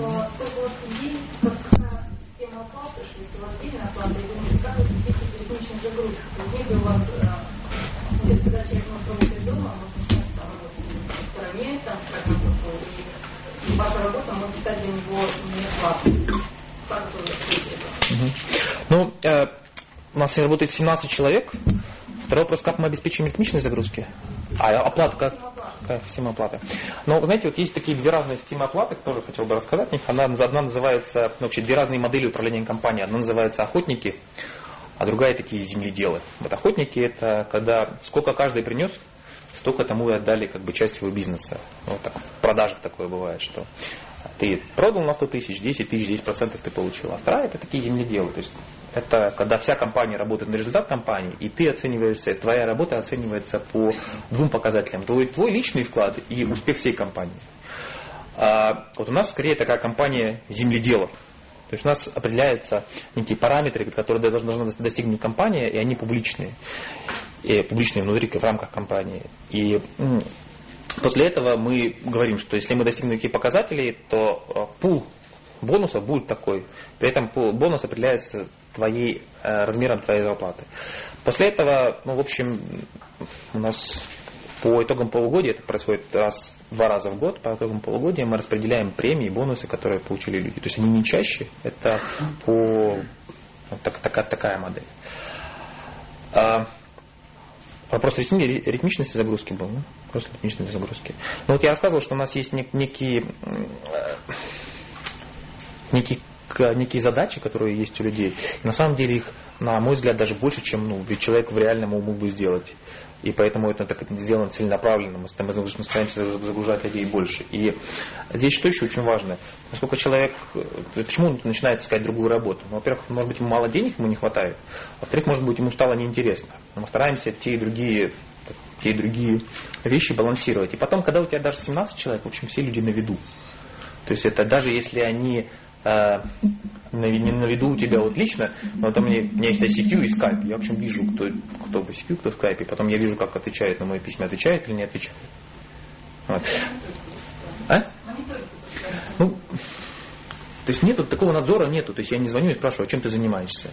Ну, э, у нас работает семнадцать человек. Второй вопрос, как мы обеспечим ритмичные загрузки? А оплата как? Какая система оплаты? Но, знаете, вот есть такие две разные системы оплаты, тоже хотел бы рассказать о них. Она, одна называется, ну, вообще две разные модели управления компанией. Одна называется охотники, а другая такие земледелы. Вот охотники это когда сколько каждый принес, столько тому и отдали как бы часть его бизнеса. Вот так, в продажах такое бывает, что ты продал на сто тысяч, десять тысяч, десять процентов ты получил. А вторая это такие земледелы. То есть это когда вся компания работает на результат компании, и ты оцениваешься, твоя работа оценивается по двум показателям. Твой, твой личный вклад и успех всей компании. А вот у нас скорее такая компания земледелов. То есть у нас определяются некие параметры, которые должна достигнуть компания, и они публичные. И публичные внутри, в рамках компании. И после этого мы говорим, что если мы достигнем таких показателей, то пул бонусов будет такой. При этом пул бонус определяется твоей, размером твоей зарплаты. После этого, ну, в общем, у нас по итогам полугодия, это происходит раз, два раза в год, по итогам полугодия мы распределяем премии и бонусы, которые получили люди. То есть они не чаще, это по вот так, такая, такая модель. А, вопрос ритмичности загрузки был, ну? Вопрос ритмичности загрузки. Ну вот я рассказывал, что у нас есть некие, некие некие задачи, которые есть у людей. И на самом деле их, на мой взгляд, даже больше, чем ну, ведь человек в реальном мог бы сделать. И поэтому это так сделано целенаправленно. Мы стараемся загружать людей больше. И здесь что еще очень важно? Насколько человек, почему он начинает искать другую работу? Ну, во-первых, может быть, ему мало денег, ему не хватает. Во-вторых, может быть, ему стало неинтересно. Мы стараемся те и другие, те и другие вещи балансировать. И потом, когда у тебя даже семнадцать человек, в общем, все люди на виду. То есть это даже если они не на виду у тебя вот лично, но там у меня есть ай си кью и Skype. Я, в общем, вижу, кто, кто в ай си кью, кто в Skype. Потом я вижу, как отвечает на мои письма, отвечает или не отвечает. Вот. А? Ну, то есть нету, такого надзора нету. То есть я не звоню и спрашиваю, а чем ты занимаешься?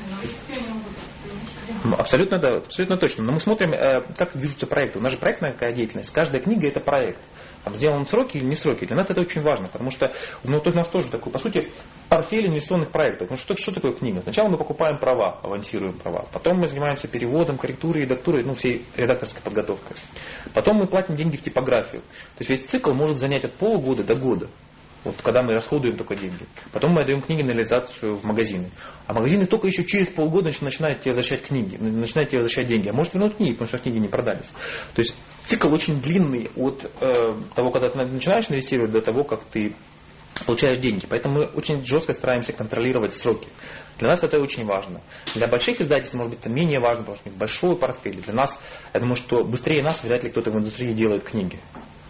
Абсолютно, да, абсолютно точно. Но мы смотрим, как движутся проекты. У нас же проектная какая деятельность. Каждая книга это проект. Там, сделан сроки или не сроки. Для нас это очень важно, потому что ну, у нас тоже такой, по сути, портфель инвестиционных проектов. Ну, что, что такое книга? Сначала мы покупаем права, авансируем права. Потом мы занимаемся переводом, корректурой, редактурой, ну, всей редакторской подготовкой. Потом мы платим деньги в типографию. То есть весь цикл может занять от полугода до года. Вот когда мы расходуем только деньги. Потом мы отдаем книги на реализацию в магазины. А магазины только еще через полгода начинают тебе возвращать книги, начинают тебе возвращать деньги. А может вернуть книги, потому что книги не продались. То есть цикл очень длинный от э, того, когда ты начинаешь инвестировать, до того, как ты получаешь деньги. Поэтому мы очень жестко стараемся контролировать сроки. Для нас это очень важно. Для больших издательств, может быть, это менее важно, потому что у них большой портфель. Для нас, я думаю, что быстрее нас вряд ли кто-то в индустрии делает книги.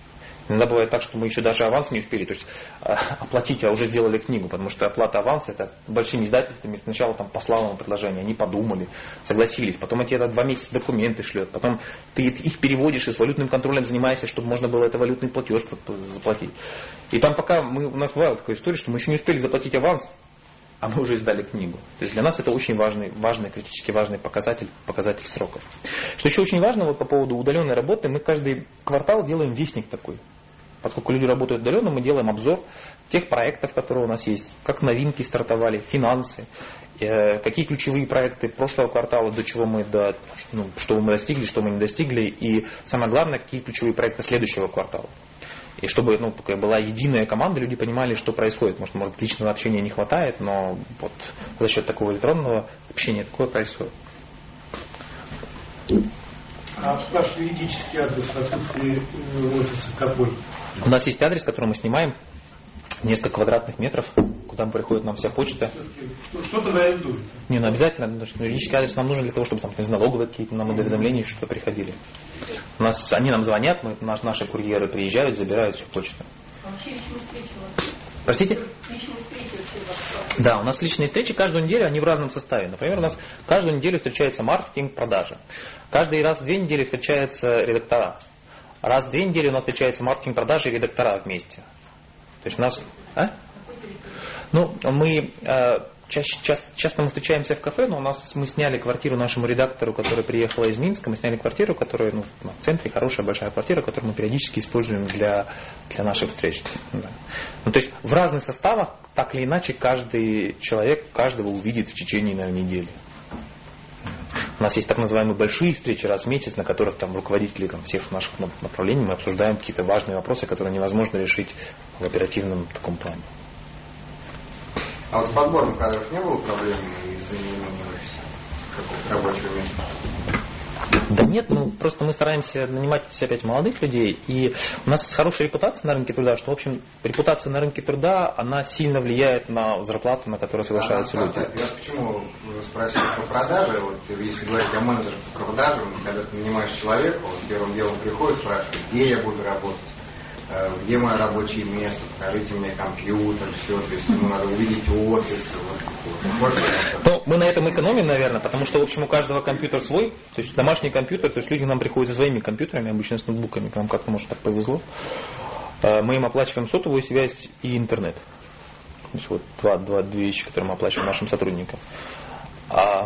иногда бывает так, что мы еще даже аванс не успели, то есть оплатить, а уже сделали книгу, потому что оплата аванса это большими издательствами сначала там послал нам предложение, они подумали, согласились, потом эти это два месяца документы шлет, потом ты их переводишь и с валютным контролем занимаешься, чтобы можно было это валютный платеж заплатить. И там пока мы, у нас бывала такая история, что мы еще не успели заплатить аванс, а мы уже издали книгу. То есть для нас это очень важный, важный, критически важный показатель, показатель сроков. Что еще очень важно вот по поводу удаленной работы, мы каждый квартал делаем вестник такой. Поскольку люди работают удаленно, мы делаем обзор тех проектов, которые у нас есть, как новинки стартовали, финансы, э, какие ключевые проекты прошлого квартала, до чего мы, до, ну, что мы достигли, что мы не достигли, и самое главное, какие ключевые проекты следующего квартала. И чтобы ну, такая была единая команда, люди понимали, что происходит. Может, может, личного общения не хватает, но вот за счет такого электронного общения такое происходит. А ваш юридический адрес в отсутствии офиса какой? У нас есть адрес, который мы снимаем, несколько квадратных метров, куда приходит нам вся почта. Что-то нарисует. Не, ну обязательно, потому что юридический адрес нам нужен для того, чтобы там из налоговые какие-то нам уведомления что-то приходили. У нас, они нам звонят, мы, наш, наши курьеры приезжают, забирают всю почту. Вообще личные встречи у вас? Простите? Личные встречи вообще у вас? Да, у нас личные встречи каждую неделю, они в разном составе. Например, у нас каждую неделю встречается маркетинг, продажи. Каждый раз в две недели встречаются редактора. Раз в две недели у нас встречается маркетинг, продажи и редактора вместе. То есть у нас... А? Ну, мы... Э, чаще, часто, часто мы встречаемся в кафе, но у нас мы сняли квартиру нашему редактору, который приехала из Минска. Мы сняли квартиру, которая ну, в центре, хорошая большая квартира, которую мы периодически используем для, для наших встреч. Да. Ну, то есть в разных составах, так или иначе, каждый человек каждого увидит в течение, наверное, недели. У нас есть так называемые большие встречи раз в месяц, на которых там руководители там, всех наших направлений мы обсуждаем какие-то важные вопросы, которые невозможно решить в оперативном таком плане. А вот с подбором кадров не было проблем из-за неимения офиса? Какого-то рабочего места? Да нет, ну просто мы стараемся нанимать опять молодых людей, и у нас хорошая репутация на рынке труда, что, в общем, репутация на рынке труда, она сильно влияет на зарплату, на которую соглашаются а, люди. Я почему спросил про продажи, вот если говорить о менеджерах по продажам, когда ты нанимаешь человека, он первым делом приходит, спрашивает, где я буду работать, где мое рабочее место, покажите мне компьютер, все, то есть ему надо увидеть офис. Вот, ну, мы на этом экономим, наверное, потому что, в общем, у каждого компьютер свой, то есть домашний компьютер, то есть люди к нам приходят со своими компьютерами, обычно с ноутбуками, к нам как-то, может, так повезло. Мы им оплачиваем сотовую связь и интернет. То есть вот два, два, две вещи, которые мы оплачиваем нашим сотрудникам. А,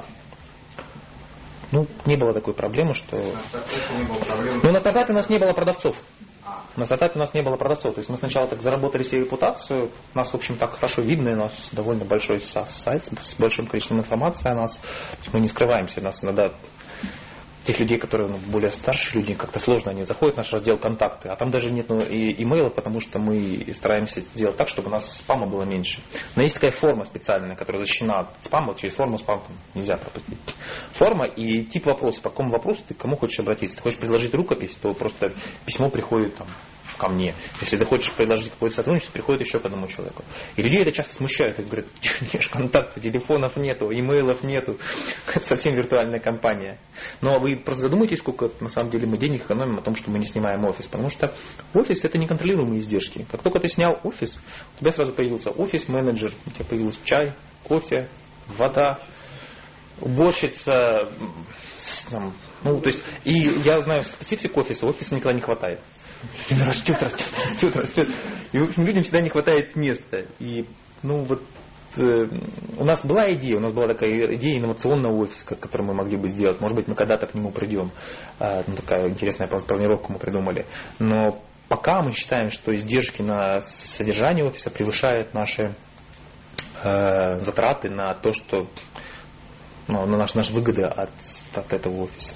ну, не было такой проблемы, что... Ну, на стартапе у нас не было продавцов. На стартапе у нас не было продавцов. То есть мы сначала так заработали себе репутацию. Нас, в общем, так хорошо видно. У нас довольно большой сайт с большим количеством информации о нас. То есть мы не скрываемся. У нас иногда тех людей, которые ну, более старшие люди, как-то сложно, они заходят в наш раздел контакты. А там даже нет ну, и имейлов, потому что мы стараемся делать так, чтобы у нас спама было меньше. Но есть такая форма специальная, которая защищена от спама. Через форму спам нельзя пропустить. Форма и тип вопроса. По какому вопросу ты к кому хочешь обратиться. Если ты хочешь предложить рукопись, то просто письмо приходит там, ко мне. Если ты хочешь предложить какое-то сотрудничество, приходит еще к одному человеку. И людей это часто смущает. Они говорят, нет контакта, телефонов нету, имейлов нету. Это совсем виртуальная компания. Но вы просто задумайтесь, сколько на самом деле мы денег экономим о том, что мы не снимаем офис. Потому что офис это неконтролируемые издержки. Как только ты снял офис, у тебя сразу появился офис-менеджер, у тебя появился чай, кофе, вода, уборщица. Там, ну, то есть, и я знаю специфику офиса, офиса никогда не хватает. Растет, растет, растет, растет. И, в общем, людям всегда не хватает места. И, ну, вот э, у нас была идея, у нас была такая идея инновационного офиса, который мы могли бы сделать. Может быть, мы когда-то к нему придем. Э, ну, такая интересная планировка мы придумали. Но пока мы считаем, что издержки на содержание офиса превышают наши э, затраты на то, что, ну, на наши, наши выгоды от, от этого офиса.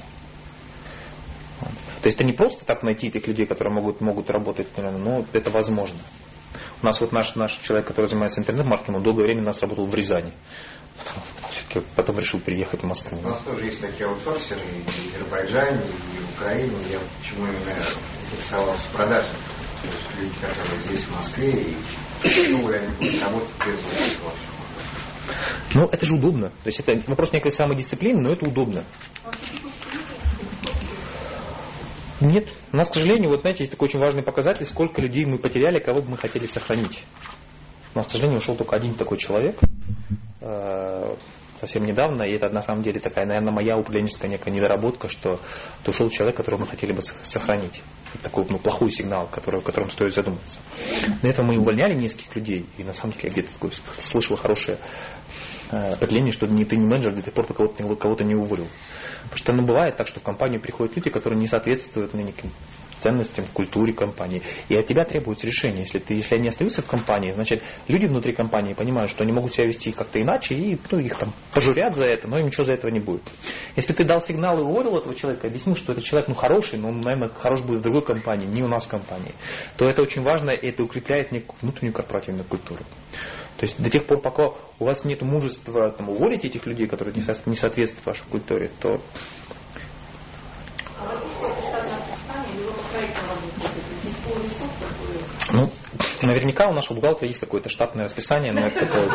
То есть это не просто так найти этих людей, которые могут, могут работать, но это возможно. У нас вот наш, наш человек, который занимается интернет-маркетингом, он долгое время у нас работал в Рязани. Потом, потом решил переехать в Москву. У нас тоже есть такие аутсорсеры и в Азербайджане, и в Украине. Я почему именно интересовался продажей. То есть люди, которые здесь, в Москве, и ну, они будут работать без офиса. Ну, это же удобно. То есть это вопрос некой самодисциплины, но это удобно. Нет. У нас, к сожалению, вот знаете, есть такой очень важный показатель, сколько людей мы потеряли, кого бы мы хотели сохранить. У нас, к сожалению, ушел только один такой человек э, совсем недавно, и это на самом деле такая, наверное, моя управленческая некая недоработка, что ушел человек, которого мы хотели бы сохранить. Это такой ну, плохой сигнал, который, о котором стоит задуматься. Для этого мы увольняли нескольких людей, и на самом деле я где-то такое, слышал хорошее э, определение, что не, ты не менеджер до тех пор, пока кого-то, кого-то не уволил. Потому что ну, бывает так, что в компанию приходят люди, которые не соответствуют ну, неким ценностям в культуре компании. И от тебя требуется решение. Если, ты, если они остаются в компании, значит, люди внутри компании понимают, что они могут себя вести как-то иначе, и ну, их там пожурят за это, но им ничего за этого не будет. Если ты дал сигнал и уволил этого человека, объяснил, что этот человек ну, хороший, но он, наверное, хорош будет в другой компании, не у нас в компании, то это очень важно, и это укрепляет некую внутреннюю корпоративную культуру. То есть до тех пор, пока у вас нет мужества там, уволить этих людей, которые не, со, не соответствуют вашей культуре, то... Ну, наверняка у нашего бухгалтера есть какое-то штатное расписание, но это такое...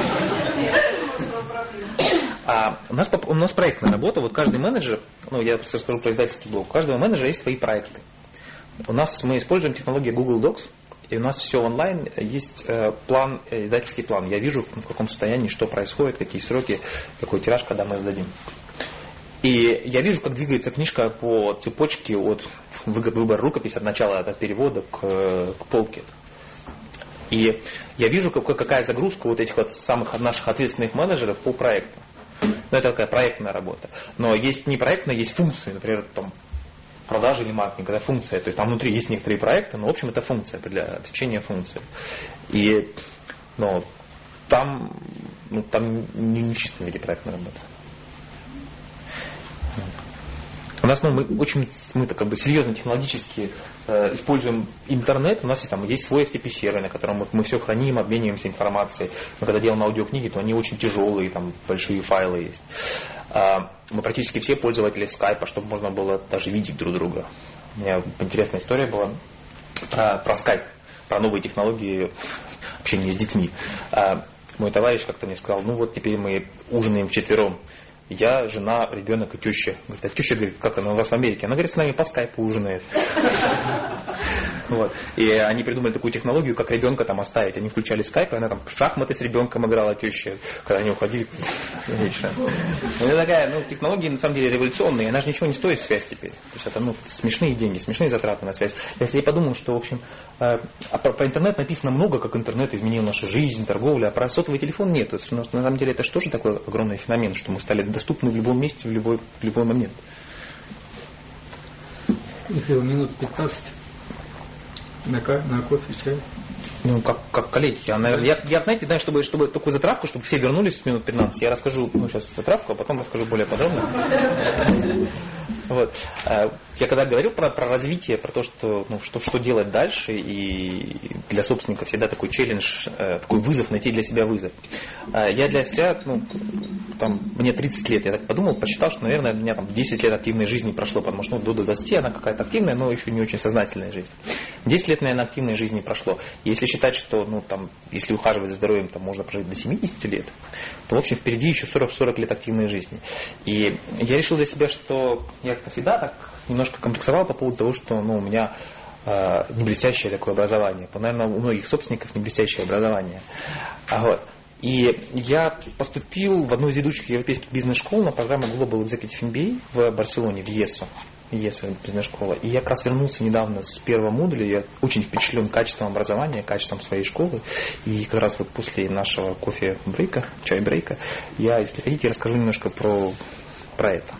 А у нас, у нас проектная работа, вот каждый менеджер, ну я расскажу про издательский блок, у каждого менеджера есть свои проекты. У нас мы используем технологию Google Docs, и у нас все онлайн, есть план, издательский план. Я вижу, в каком состоянии, что происходит, какие сроки, какой тираж, когда мы издадим. И я вижу, как двигается книжка по цепочке от выбора рукописи, от начала от перевода к, к полке. И я вижу, какая загрузка вот этих вот самых наших ответственных менеджеров по проекту. Ну, это такая проектная работа. Но есть не проектная, есть функции, например, там, продажи или маркетинг, это функция. То есть там внутри есть некоторые проекты, но в общем это функция, это для обеспечения функции. И ну, там, ну, там не, не в чистом виде проектная работа. У нас ну, мы очень мы как бы серьезно технологически э, используем интернет. У нас есть, там, есть свой эф ти пи-сервер, на котором мы, мы все храним, обмениваемся информацией. Мы когда делаем аудиокниги, то они очень тяжелые, там большие файлы есть. Э, мы практически все пользователи скайпа, чтобы можно было даже видеть друг друга. У меня интересная история была э, про скайп, про новые технологии общения с детьми. Э, мой товарищ как-то мне сказал, ну вот теперь мы ужинаем вчетвером. Я, жена, ребенок и теща. Говорит, а теща, говорит, как она у вас в Америке? Она говорит, с нами по скайпу ужинает. Вот. И они придумали такую технологию, как ребенка там оставить. Они включали скайп, и она там в шахматы с ребенком играла, теща, когда они уходили вечером. Это такая, ну, технология на самом деле революционная, она же ничего не стоит связь теперь. То есть это, ну, смешные деньги, смешные затраты на связь. Если я подумал, что, в общем, а про, про интернет написано много, как интернет изменил нашу жизнь, торговлю, а про сотовый телефон нет. То есть, на самом деле это же тоже такой огромный феномен, что мы стали доступны в любом месте, в любой, в любой момент. Михаил, минут пятнадцать. На, на кофе, чай? Ну, как, как коллеги. Я, наверное, я, я, знаете, да, чтобы, чтобы такую затравку, чтобы все вернулись с минут пятнадцать, я расскажу, ну, сейчас затравку, а потом расскажу более подробно. Вот. Я когда говорил про, про развитие, про то, что, ну, что, что делать дальше, и для собственника всегда такой челлендж, такой вызов, найти для себя вызов. Я для себя, ну, там, мне тридцать лет, я так подумал, посчитал, что, наверное, у меня там десять лет активной жизни прошло, потому что ну, до двадцати она какая-то активная, но еще не очень сознательная жизнь. десять лет, наверное, активной жизни прошло. Если считать, что, ну, там, если ухаживать за здоровьем, там можно прожить до семидесяти лет, то, в общем, впереди еще сорок лет активной жизни. И я решил для себя, что я всегда так немножко комплексовал по поводу того, что, ну, у меня э, не блестящее такое образование. Наверное, у многих собственников не блестящее образование. А вот. И я поступил в одну из ведущих европейских бизнес-школ на программу Global Executive эм би эй в Барселоне, в ЕСу. ЕСа бизнес-школа. И я как раз вернулся недавно с первого модуля. Я очень впечатлен качеством образования, качеством своей школы. И как раз вот после нашего кофе-брейка, чай-брейка, я, если хотите, расскажу немножко про, про это.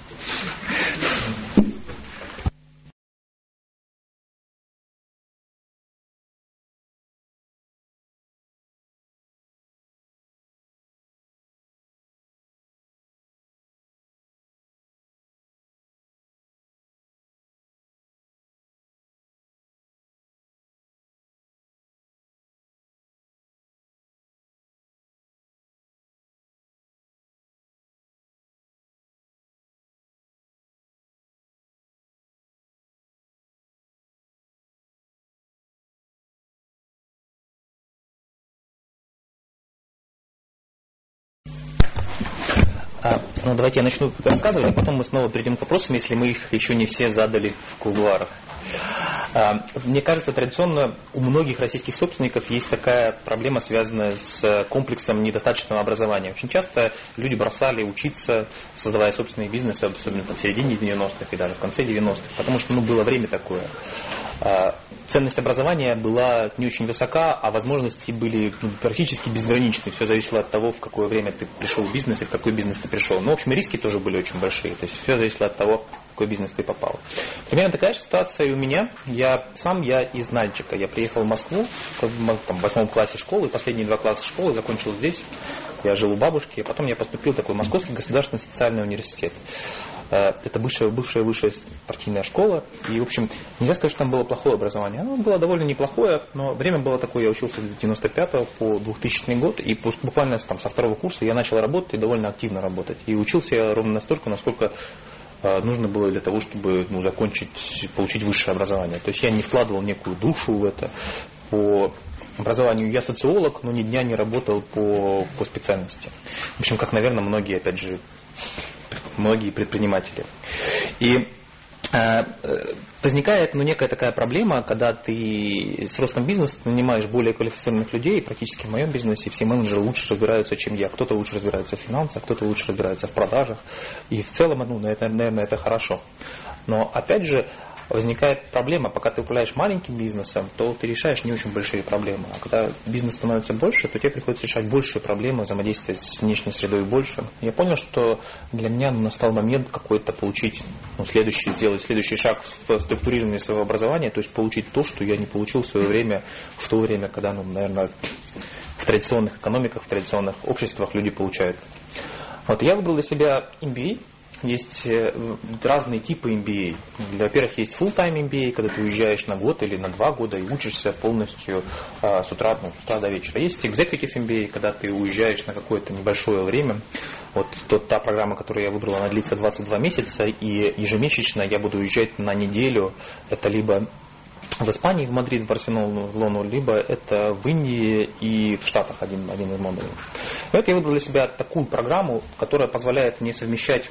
Ну, давайте я начну рассказывать, а потом мы снова перейдем к вопросам, если мы их еще не все задали в кулуарах. Мне кажется, традиционно у многих российских собственников есть такая проблема, связанная с комплексом недостаточного образования. Очень часто люди бросали учиться, создавая собственные бизнесы, особенно в середине девяностых и даже в конце девяностых, потому что ну, было время такое. Ценность образования была не очень высока, а возможности были ну, практически безграничны. Все зависело от того, в какое время ты пришел в бизнес и в какой бизнес ты пришел. Но, в общем, риски тоже были очень большие. То есть все зависело от того, в какой бизнес ты попал. Примерно такая же ситуация и у меня. Я сам я из Нальчика. Я приехал в Москву в восьмом классе школы. Последние два класса школы закончил здесь. Я жил у бабушки. А потом я поступил в такой Московский государственный социальный университет. Это бывшая, бывшая высшая партийная школа. И, в общем, нельзя сказать, что там было плохое образование. Оно было довольно неплохое, но время было такое. Я учился с девяносто пятого по двухтысячный год. И буквально там, со второго курса я начал работать и довольно активно работать. И учился я ровно настолько, насколько нужно было для того, чтобы ну, закончить, получить высшее образование. То есть я не вкладывал некую душу в это. По образованию я социолог, но ни дня не работал по, по специальности. В общем, как, наверное, многие, опять же, многие предприниматели. И э, возникает ну, некая такая проблема, когда ты с ростом бизнеса нанимаешь более квалифицированных людей, и практически в моем бизнесе все менеджеры лучше разбираются, чем я. Кто-то лучше разбирается в финансах, кто-то лучше разбирается в продажах. И в целом, ну, это, наверное, это хорошо. Но, опять же, возникает проблема, пока ты управляешь маленьким бизнесом, то ты решаешь не очень большие проблемы. А когда бизнес становится больше, то тебе приходится решать большие проблемы, взаимодействовать с внешней средой больше. Я понял, что для меня настал момент какой-то получить, ну, следующий, сделать следующий шаг в структурировании своего образования, то есть получить то, что я не получил в свое время, в то время, когда, ну, наверное, в традиционных экономиках, в традиционных обществах люди получают. Вот я выбрал для себя эм би эй. Есть разные типы эм би эй. Во-первых, есть full-time эм би эй, когда ты уезжаешь на год или на два года и учишься полностью а, с, утра, ну, с утра до вечера. Есть executive эм би эй, когда ты уезжаешь на какое-то небольшое время. Вот тот, та программа, которую я выбрал, она длится двадцать два месяца, и ежемесячно я буду уезжать на неделю. Это либо в Испании, в Мадрид, в Барселону, в Лону, либо это в Индии и в Штатах один, один из модулей. И вот я выбрал для себя такую программу, которая позволяет мне совмещать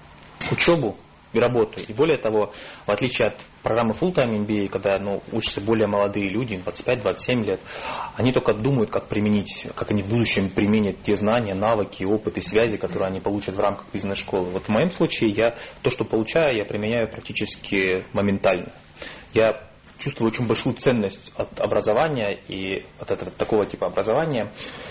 учебу и работу. И более того, в отличие от программы Full-Time эм би эй, когда ну, учатся более молодые люди, двадцать пять - двадцать семь лет, они только думают, как применить, как они в будущем применят те знания, навыки, опыт и связи, которые они получат в рамках бизнес-школы. Вот в моем случае я то, что получаю, я применяю практически моментально. Я чувствую очень большую ценность от образования и от этого, такого типа образования.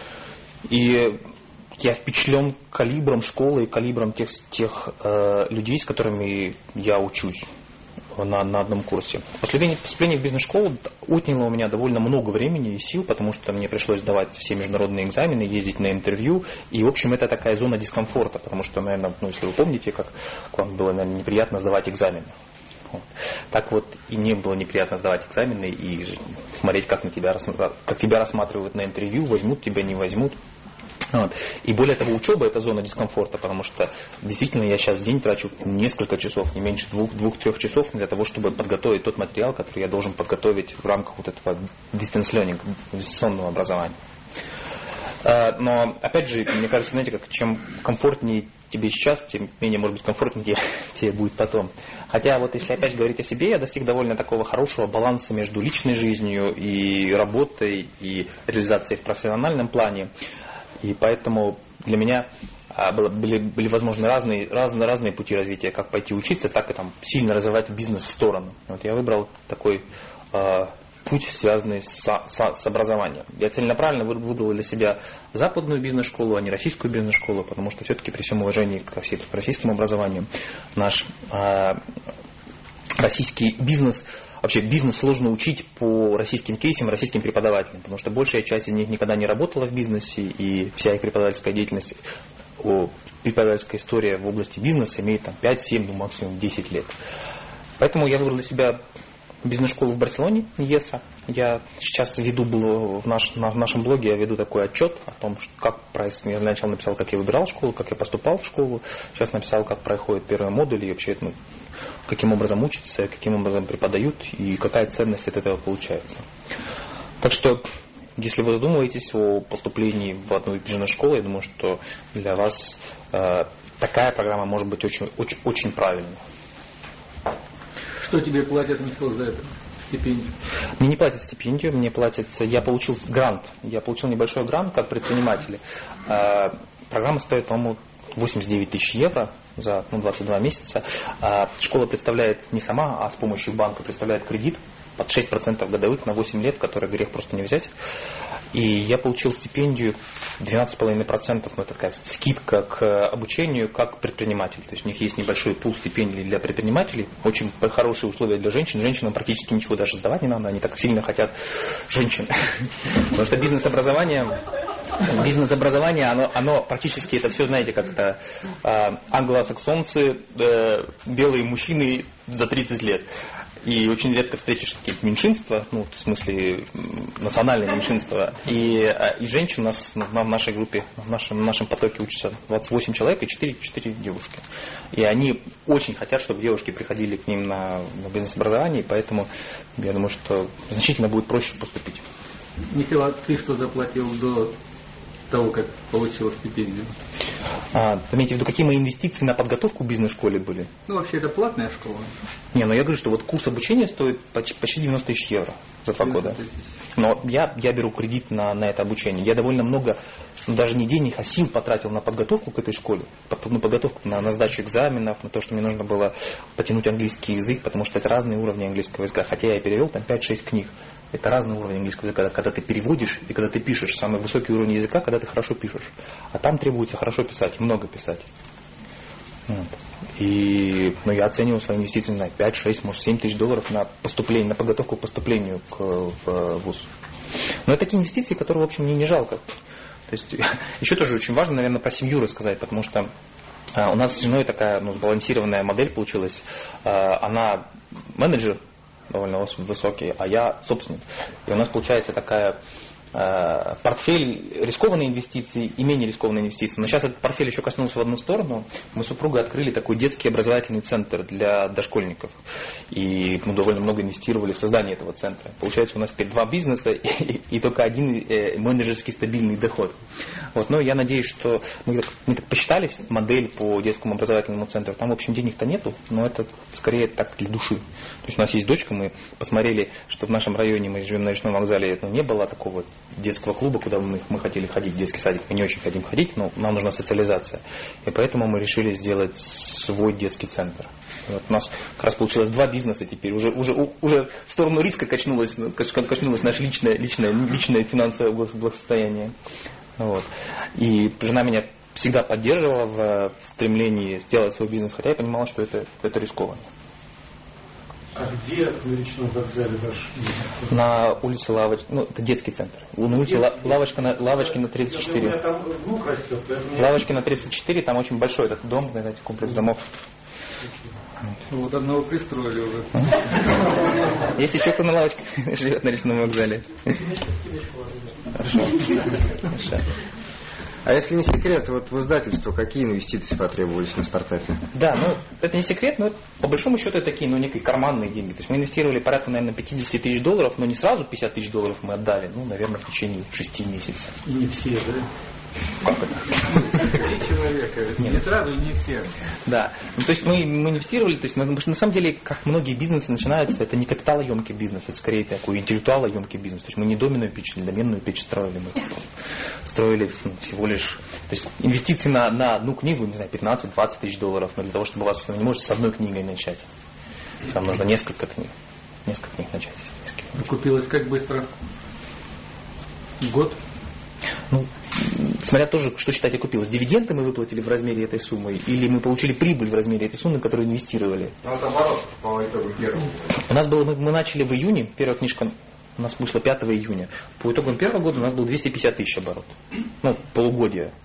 И я впечатлен калибром школы и калибром тех, тех э, людей, с которыми я учусь на, на одном курсе. После поступления в бизнес-школу отняло у меня довольно много времени и сил, потому что мне пришлось сдавать все международные экзамены, ездить на интервью. И, в общем, это такая зона дискомфорта, потому что, наверное, ну, если вы помните, как вам было, наверное, неприятно сдавать экзамены. Вот. Так вот и не было неприятно сдавать экзамены и смотреть, как, на тебя, как тебя рассматривают на интервью, возьмут тебя, не возьмут. Вот. И более того, учеба — это зона дискомфорта, потому что действительно я сейчас в день трачу несколько часов, не меньше двух-трех часов для того, чтобы подготовить тот материал, который я должен подготовить в рамках вот этого distance learning, дистанционного образования. Но, опять же, мне кажется, знаете, как чем комфортнее тебе сейчас, тем менее, может быть, комфортнее тебе, тебе будет потом. Хотя вот если опять говорить о себе, я достиг довольно такого хорошего баланса между личной жизнью и работой, и реализацией в профессиональном плане. И поэтому для меня были, были возможны разные, разные, разные пути развития, как пойти учиться, так и там, сильно развивать бизнес в сторону. Вот я выбрал такой э, путь, связанный с, с, с образованием. Я целенаправленно выбрал для себя западную бизнес-школу, а не российскую бизнес-школу, потому что все-таки при всем уважении ко всем российскому образованию наш э, российский бизнес. Вообще бизнес сложно учить по российским кейсам, российским преподавателям, потому что большая часть из них никогда не работала в бизнесе, и вся их преподавательская деятельность, о, преподавательская история в области бизнеса имеет там, пять-семь, ну, максимум десять лет. Поэтому я выбрал для себя бизнес-школу в Барселоне, ЕСА. Я сейчас веду был в, наш, на, в нашем блоге, я веду такой отчет о том, как я сначала написал, как я выбирал школу, как я поступал в школу. Сейчас написал, как проходит первый модуль и вообще ну, каким образом учатся, каким образом преподают и какая ценность от этого получается. Так что если вы задумываетесь о поступлении в одну бизнес-школу, я думаю, что для вас э, такая программа может быть очень, очень, очень правильной. Что тебе платят, Михаил, за это? Стипендию? Мне не платят стипендию, мне платят... Я получил грант, я получил небольшой грант как предприниматель. Э, программа стоит, по-моему, восемьдесят девять тысяч евро за ну, двадцать два месяца. А школа представляет не сама, а с помощью банка представляет кредит под шесть процентов годовых на восемь лет, который грех просто не взять. И я получил стипендию двенадцать целых пять десятых процента, ну, это такая скидка к обучению как предприниматель. То есть у них есть небольшой пул стипендий для предпринимателей, очень хорошие условия для женщин. Женщинам практически ничего даже сдавать не надо, они так сильно хотят женщин. Потому что бизнес-образование, бизнес-образование, оно, оно практически это все, знаете, как это англосаксонцы, белые мужчины за тридцать лет. И очень редко встретишь какие-то меньшинства, ну, в смысле национальные меньшинства. И, и женщин у нас ну, в нашей группе, в нашем, в нашем потоке учатся двадцать восемь человек и четыре, четыре девушки. И они очень хотят, чтобы девушки приходили к ним на, на бизнес-образование, поэтому я думаю, что значительно будет проще поступить. Михаил, а ты что заплатил до того, как получил стипендию? А, вы имеете в виду, какие мои инвестиции на подготовку в бизнес-школе были? Ну, вообще, это платная школа. Не, ну я говорю, что вот курс обучения стоит почти, почти девяносто тысяч евро за два года. Но я, я беру кредит на, на это обучение. Я довольно много, ну, даже не денег, а сил потратил на подготовку к этой школе. Ну, подготовку на, на сдачу экзаменов, на то, что мне нужно было потянуть английский язык, потому что это разные уровни английского языка. Хотя я перевел там пять-шесть книг. Это разный уровень английского языка, когда ты переводишь и когда ты пишешь. Самый высокий уровень языка, когда ты хорошо пишешь. А там требуется хорошо писать, много писать. Вот. И ну, я оцениваю свои инвестиции на пять-шесть, может семь тысяч долларов на поступление, на подготовку к поступлению к, в вуз. Но это такие инвестиции, которые, в общем, мне не жалко. То есть, еще тоже очень важно, наверное, про семью рассказать, потому что а, у нас с женой такая ну, сбалансированная модель получилась. А, она менеджер, довольно высокий, а я собственник. И у нас получается такая э, портфель рискованные инвестиции и менее рискованные инвестиции. Но сейчас этот портфель еще коснулся в одну сторону. Мы с супругой открыли такой детский образовательный центр для дошкольников. И мы довольно много инвестировали в создание этого центра. Получается, у нас теперь два бизнеса и, и, и только один э, менеджерский стабильный доход. Вот. Но я надеюсь, что мы так, мы так посчитали модель по детскому образовательному центру. Там, в общем, денег-то нету, но это скорее так для души. То есть у нас есть дочка, мы посмотрели, что в нашем районе, мы живем на речном вокзале, ну, не было такого детского клуба, куда мы, мы хотели ходить, детский садик. Мы не очень хотим ходить, но нам нужна социализация. И поэтому мы решили сделать свой детский центр. Вот у нас как раз получилось два бизнеса теперь. Уже, уже, уже в сторону риска качнулось, качнулось наше личное, личное, личное финансовое благосостояние. Вот. И жена меня всегда поддерживала в стремлении сделать свой бизнес, хотя я понимала, что это, это рискованно. А где на речном вокзале ваш бизнес? На улице Лавочки, ну это детский центр. На улице Ла, Лавочка на, Лавочки на тридцать четыре. У меня там внук растет. Лавочки на тридцать четыре, там очень большой этот дом, знаете, комплекс домов. Вот одного пристроили уже. Есть еще кто на лавочке живет на речном вокзале. Хорошо. Хорошо. А если не секрет, вот в издательство какие инвестиции потребовались на стартапе? Да, ну это не секрет, но по большому счету это такие, ну, некие карманные деньги. То есть мы инвестировали порядка, наверное, пятьдесят тысяч долларов, но не сразу пятьдесят тысяч долларов мы отдали, ну, наверное, в течение шести месяцев. И не все, да? Как это? Три человека. Не сразу и не все. Да. Ну, то есть мы, мы инвестировали, то есть на, на самом деле, как многие бизнесы начинаются, это не капиталоемкий бизнес, это скорее такой интеллектуалоемкий бизнес. То есть мы не доменную печь, не доменную печь строили, мы строили ну, всего лишь, то есть инвестиции на, на одну книгу, не знаю, пятнадцать-двадцать тысяч долларов, но для того, чтобы у вас, вы не можете с одной книгой начать. Вам нужно несколько книг. Несколько книг начать. Купилось как быстро? Год? Ну, смотря тоже, что считать окупилось. Дивиденды мы выплатили в размере этой суммы, или мы получили прибыль в размере этой суммы, которую инвестировали. Ну, это оборот по итогу первого. У нас было, мы, мы начали в июне, первая книжка у нас вышла пятого июня. По итогам первого года у нас был двести пятьдесят тысяч оборот. Ну, полугодие.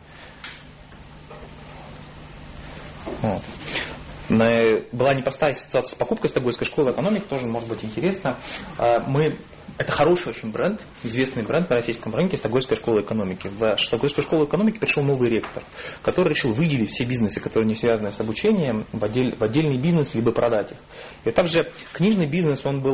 Вот. Была непростая ситуация с покупкой Стокгольмской школы экономики, тоже может быть интересно. Мы, это хороший очень бренд, известный бренд на российском рынке, Стокгольмская школа экономики. В Стокгольмскую школу экономики пришел новый ректор, который решил выделить все бизнесы, которые не связаны с обучением, в, отдель, в отдельный бизнес, либо продать их. И также книжный бизнес, он был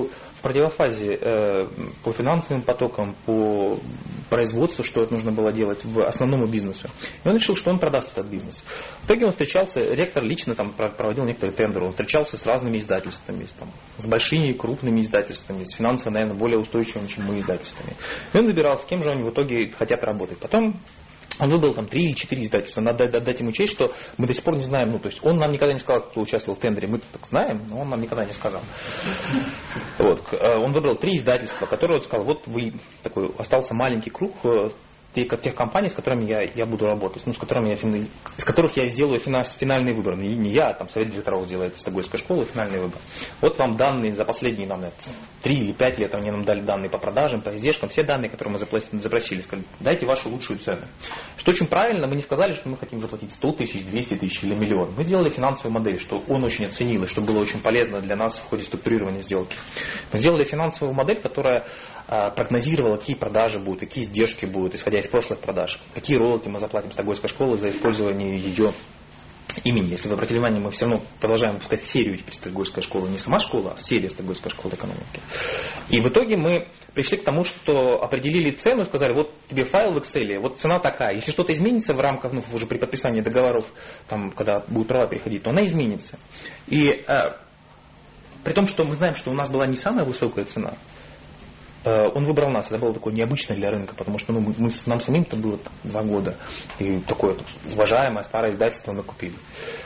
противофазе э, по финансовым потокам, по производству, что это нужно было делать в основному бизнесу. И он решил, что он продаст этот бизнес. В итоге он встречался, ректор лично там проводил некоторые тендеры, он встречался с разными издательствами, там, с большими крупными издательствами, с финансово, наверное, более устойчивыми, чем мы, издательствами. И он забирал, с кем же они в итоге хотят работать. Потом он выбрал там три или четыре издательства. Надо дать ему учесть, что мы до сих пор не знаем, ну, то есть он нам никогда не сказал, кто участвовал в тендере, мы так знаем, но он нам никогда не сказал. Вот. Он выбрал три издательства, которые вот сказал, вот вы такой, остался маленький круг тех, тех компаний, с которыми я, я буду работать, ну, с которыми я, из которых я сделаю финальный выбор. Не, не я, а там совет директоров сделает из Стокгольмской школы финальный выбор. Вот вам данные за последние нам, три или пять лет, они нам дали данные по продажам, по издержкам, все данные, которые мы запросили, сказали, дайте вашу лучшую цену. Что очень правильно, мы не сказали, что мы хотим заплатить сто тысяч, двести тысяч или миллион. Мы сделали финансовую модель, что он очень оценил, и что было очень полезно для нас в ходе структурирования сделки. Мы сделали финансовую модель, которая а, прогнозировала, какие продажи будут, какие издержки будут, исходя из прошлых продаж, какие роялти мы заплатим Стокгольмской школы за использование ее имени. Если вы обратили внимание, мы все равно продолжаем выпускать серию теперь Стокгольмской школы, не сама школа, а серия Стокгольмской школы экономики. И в итоге мы пришли к тому, что определили цену и сказали, вот тебе файл в Excel, вот цена такая. Если что-то изменится в рамках, ну, уже при подписании договоров, там, когда будут права переходить, то она изменится. И э, при том, что мы знаем, что у нас была не самая высокая цена, он выбрал нас. Это было такое необычно для рынка, потому что ну, мы, мы, нам самим-то было там, два года. И такое так, уважаемое старое издательство мы купили.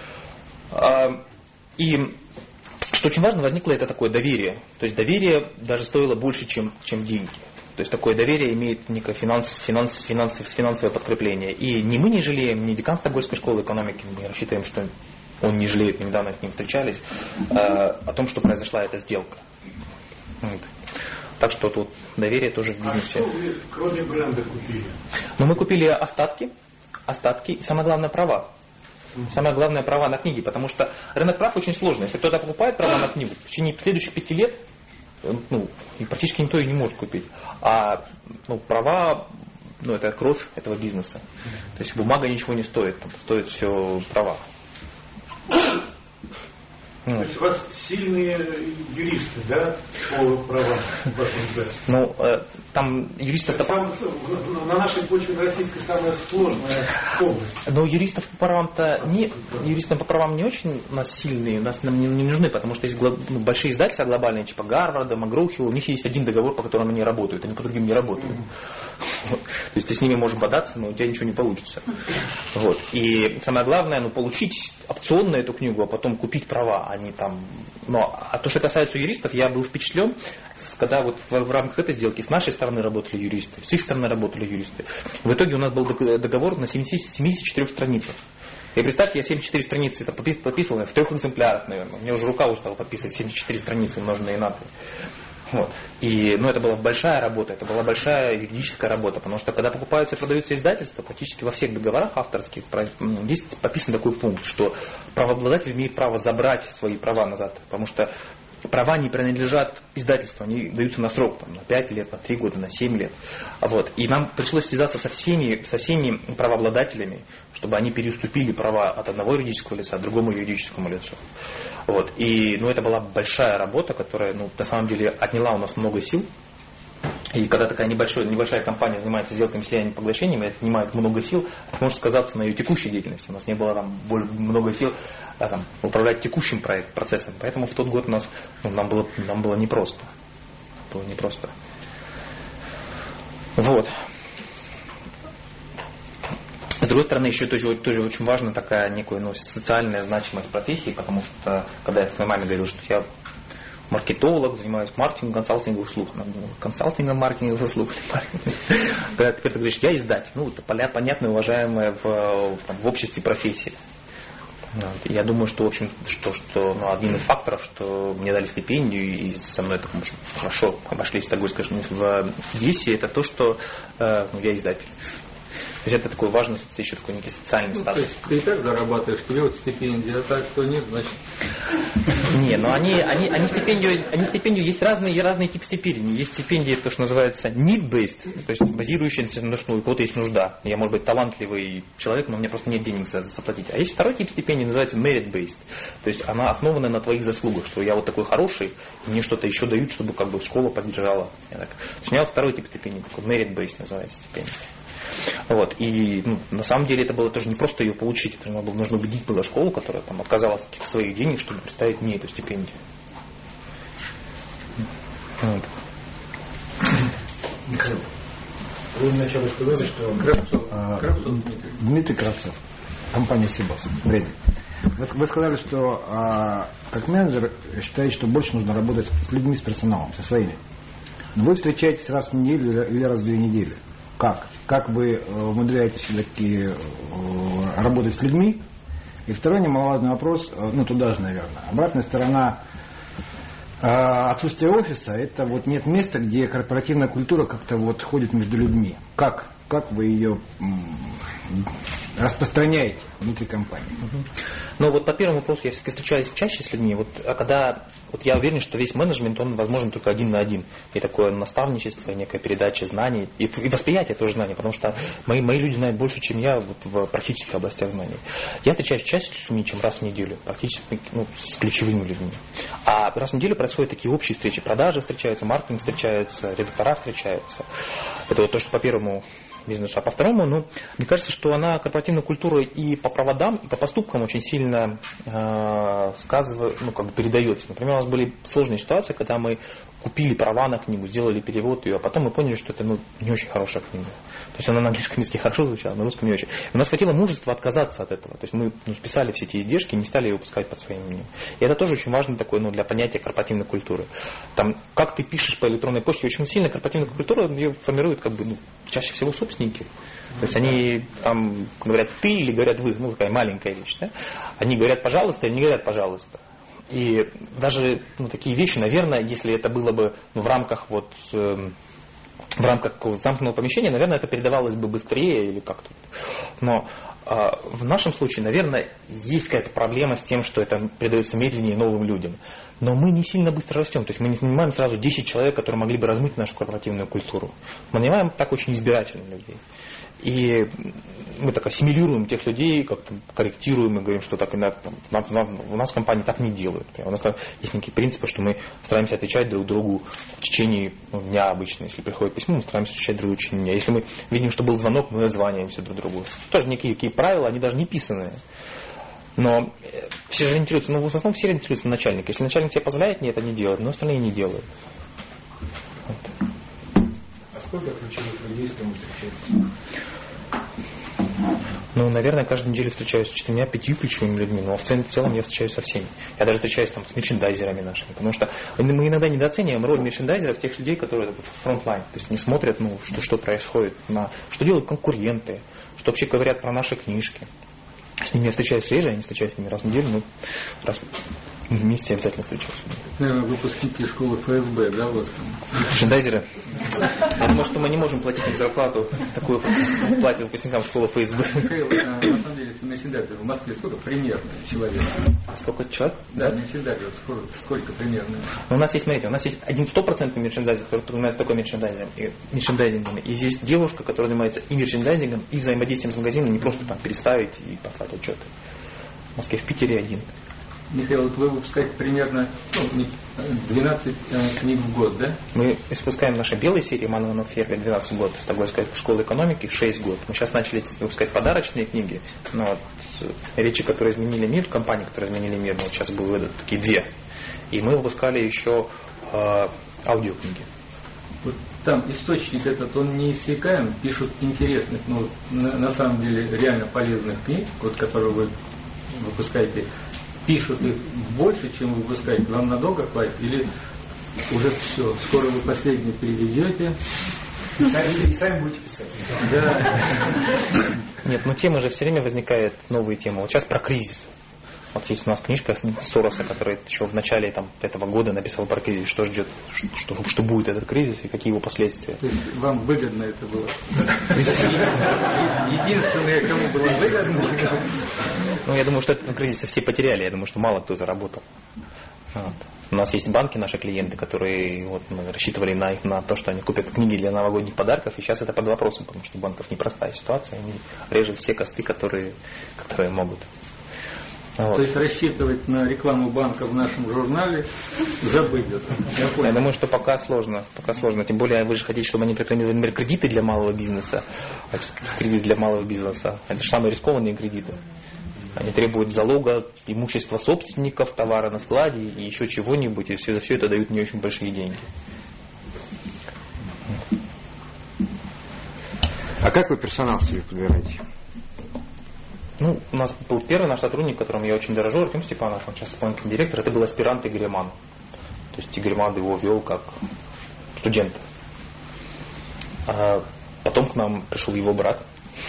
И что очень важно, возникло это такое доверие. То есть доверие даже стоило больше, чем, чем деньги. То есть такое доверие имеет некое финанс, финанс, финанс, финансовое подкрепление. И ни мы не жалеем, ни декан Стокгольмской школы экономики, мы рассчитываем, что он не жалеет, мы недавно с ним встречались, о том, что произошла эта сделка. Так что тут доверие тоже в бизнесе. А что вы, кроме бренда, купили? Ну, мы купили остатки, остатки и самое главное права. Самое главное права на книги, потому что рынок прав очень сложный. Если кто-то покупает права на книгу, в течение следующих пяти лет, ну, и практически никто и не может купить. А ну, права, ну, это кровь этого бизнеса. То есть бумага ничего не стоит, там, стоит все права. То есть у вас сильные юристы, да, по правам в вашем издательстве? Ну, э, там юристов-то... Сам, на нашей почве российской самая сложная область. Но юристов по правам-то не, юристам по правам не очень у нас сильные, у нас нам не, не нужны, потому что есть глоб, ну, большие издательства глобальные, типа Гарварда, Макгроу-Хилл, у них есть один договор, по которому они работают, они по другим не работают. Mm-hmm. То есть ты с ними можешь бодаться, но у тебя ничего не получится. Вот. И самое главное, ну, получить опционно эту книгу, а потом купить права, они там... Но, а то, что касается юристов, я был впечатлен, когда вот в, в рамках этой сделки с нашей стороны работали юристы, с их стороны работали юристы. В итоге у нас был договор на семидесяти четырёх страницах. И представьте, я семьдесят четыре страницы это подписывал в трех экземплярах, наверное. Мне уже рука устала подписывать семьдесят четыре страницы, умноженные на три. Вот. И, ну, это была большая работа, это была большая юридическая работа, потому что когда покупаются и продаются издательства, практически во всех договорах авторских есть подписан такой пункт, что правообладатель имеет право забрать свои права назад, потому что права не принадлежат издательству, они даются на срок, там, на пять лет, на три года, на семь лет. Вот. И нам пришлось связаться со всеми, со всеми правообладателями, чтобы они переуступили права от одного юридического лица к другому юридическому лицу. Вот. И ну, это была большая работа, которая ну, на самом деле отняла у нас много сил. И когда такая небольшая, небольшая компания занимается сделками слияния и поглощением, это занимает много сил, это может сказаться на ее текущей деятельности. У нас не было там много сил да, там, управлять текущим проект, процессом. Поэтому в тот год у нас, ну, нам, было, нам было непросто. Было непросто. Вот. С другой стороны, еще тоже, тоже очень важна такая некая ну, социальная значимость профессии, потому что, когда я с моей мамой говорил, что я маркетолог, занимаюсь маркетингом, консалтингом услуг. Консалтингом, маркетингом услуг. Когда ты говоришь, я издатель, ну, это понятная, уважаемая в, там, в обществе профессия. Вот. Я думаю, что, в общем, что, что ну, один из факторов, что мне дали стипендию и со мной так, может, хорошо обошлись в Стокгольмской в Висе, это то, что э, ну, я издатель. То есть это такой важный еще такой некий социальный ну, статус. То есть ты и так зарабатываешь, тебе вот стипендия, а так, то нет, значит... Не, но они, они, они, стипендию, они стипендию, есть разные, разные типы стипендий. Есть стипендии, то, что называется need-based, то есть базирующиеся на том, что у кого-то есть нужда. Я, может быть, талантливый человек, но у меня просто нет денег за заплатить. А есть второй тип стипендии, называется merit-based. То есть она основана на твоих заслугах, что я вот такой хороший, и мне что-то еще дают, чтобы как бы школа поддержала. Я так. То есть у меня вот второй тип стипендии, такой merit-based называется стипендия. Вот. И ну, на самом деле это было тоже не просто ее получить, это нужно было, нужно убедить было школу, которая там отказалась от каких-то своих денег, чтобы представить мне эту стипендию. Вот. Михаил, вы вначале сказали, что Кравцов. А, Кравцов. Дмитрий Кравцов, компания Сибас. Вы, вы сказали, что а, как менеджер считаете, что больше нужно работать с людьми, с персоналом, со своими. Но вы встречаетесь раз в неделю или раз в две недели. Как? Как вы умудряетесь все-таки работать с людьми? И второй немаловажный вопрос, ну туда же, наверное. Обратная сторона отсутствия офиса, это вот нет места, где корпоративная культура как-то вот ходит между людьми. Как? Как вы ее распространяете внутри компании? Угу. Ну вот по первому вопросу я все-таки встречаюсь чаще с людьми. Вот, а когда вот я уверен, что весь менеджмент, он возможен только один на один. И такое наставничество, некая передача знаний, и, и восприятие тоже знаний, потому что мои, мои люди знают больше, чем я вот, в практических областях знаний. Я встречаюсь чаще с людьми, чем раз в неделю, практически ну, с ключевыми людьми. А раз в неделю происходят такие общие встречи. Продажи встречаются, маркетинг встречается, редактора встречаются. Это вот то, что по первому бизнесу. А по второму, ну, мне кажется, что она, корпоративная культура, и по проводам, и по поступкам очень сильно э, сказывает, ну, как бы передается. Например, у нас были сложные ситуации, когда мы купили права на книгу, сделали перевод ее, а потом мы поняли, что это ну, не очень хорошая книга. То есть она на английском языке хорошо звучала, на русском не очень. И у нас хватило мужества отказаться от этого. То есть мы ну, списали все эти издержки и не стали ее выпускать под своим именем. И это тоже очень важно такое, ну, для понятия корпоративной культуры. Там, как ты пишешь по электронной почте, очень сильно корпоративная культура ее формирует как бы, ну, чаще всего собственники. То есть они там говорят ты или говорят вы, ну такая маленькая вещь. Да? Они говорят пожалуйста или не говорят пожалуйста. И даже ну, такие вещи, наверное, если это было бы ну, в рамках вот э, в рамках какого-то замкнутого помещения, наверное, это передавалось бы быстрее или как-то. Но э, в нашем случае, наверное, есть какая-то проблема с тем, что это передается медленнее новым людям. Но мы не сильно быстро растем. То есть мы не нанимаем сразу десять человек, которые могли бы размыть нашу корпоративную культуру. Мы нанимаем так очень избирательно людей. И мы так ассимилируем тех людей, как-то корректируем и говорим, что так и надо. Там, у нас в компании так не делают. У нас есть некие принципы, что мы стараемся отвечать друг другу в течение ну, дня обычно. Если приходит письмо, мы стараемся отвечать друг другу в течение дня. Если мы видим, что был звонок, мы отзваниваемся друг другу. Тоже некие такие правила, они даже не писанные. Но все же ориентируются, ну в основном все ориентируются на начальника. Если начальник тебе позволяет мне это не делать, но остальные не делают. Вот. А сколько ключевых людей с кем вы встречаетесь? Ну, наверное, каждую неделю встречаюсь с четырьмя-пятью ключевыми людьми, но в целом я встречаюсь со всеми. Я даже встречаюсь там с мерчендайзерами нашими, потому что мы иногда недооцениваем роль мерчендайзеров, тех людей, которые фронтлайн, то есть не смотрят, ну, что, что происходит, на, что делают конкуренты, что вообще говорят про наши книжки. С ними я встречаюсь реже, я не встречаюсь с ними раз в неделю, но раз в месяц я обязательно встречаюсь. Наверное, выпускники школы эф эс бэ, да, вот? Мерчендайзеры. Я думаю, что мы не можем платить им зарплату, такую платят выпускникам школы эф эс бэ. Михаил, на самом деле, если мерчендайзер в Москве сколько примерно человек? А сколько человек? Да, мерчендайзер, сколько, сколько примерно? Но у нас есть, смотрите, у нас есть один стопроцентный мерчендайзер, который занимается такой мерчендайзингом, и, мерчендайзингом. И есть девушка, которая занимается и мерчендайзингом, и взаимодействием с магазином, не просто там переставить и послать отчеты. В Москве, в Питере один. Михаил, вы выпускаете примерно ну, двенадцать э, книг в год, да? Мы выпускаем наши белые серии «Ман Иванов Фербер» двенадцать год, Стокгольмская школа экономики шесть год. Мы сейчас начали выпускать подарочные книги, но вот, речи, которые изменили мир, компании, которые изменили мир, ну, вот сейчас будут выдать такие две. И мы выпускали еще э, аудиокниги. Вот там источник этот, он неиссякаем, пишут интересных, ну, на, на самом деле реально полезных книг, вот, которые вы выпускаете. Пишут их больше, чем вы выпускаете, вам надолго хватит? Или уже все, скоро вы последний переведете? И сами, и сами будете писать. Да. Нет, но темы же все время возникают, новые темы. Вот сейчас про кризис. Вот есть у нас книжка Сороса, который еще в начале там, этого года написал про кризис, что ждет, что, что, что будет этот кризис и какие его последствия. То есть вам выгодно это было? Единственное, кому было выгодно. Ну, я думаю, что от этого кризиса все потеряли. Я думаю, что мало кто заработал. Вот. У нас есть банки, наши клиенты, которые вот, мы рассчитывали на, их, на то, что они купят книги для новогодних подарков, и сейчас это под вопросом, потому что у банков непростая ситуация, они режут все косты, которые, которые могут. Вот. То есть рассчитывать на рекламу банка в нашем журнале забыть это. Я, Я думаю, что пока сложно, пока сложно. Тем более вы же хотите, чтобы они предпринимали, например, кредиты для малого бизнеса, а кредит для малого бизнеса. Это же самые рискованные кредиты. Они требуют залога, имущества собственников, товара на складе и еще чего-нибудь, и все, за все это дают не очень большие деньги. А как вы персонал себе подбираете? Ну, у нас был первый наш сотрудник, которым я очень дорожу, Артем Степанов, он сейчас исполнительный директор, это был аспирант Игорь Ман. То есть Игорь Ман его вел как студент. А потом к нам пришел его брат.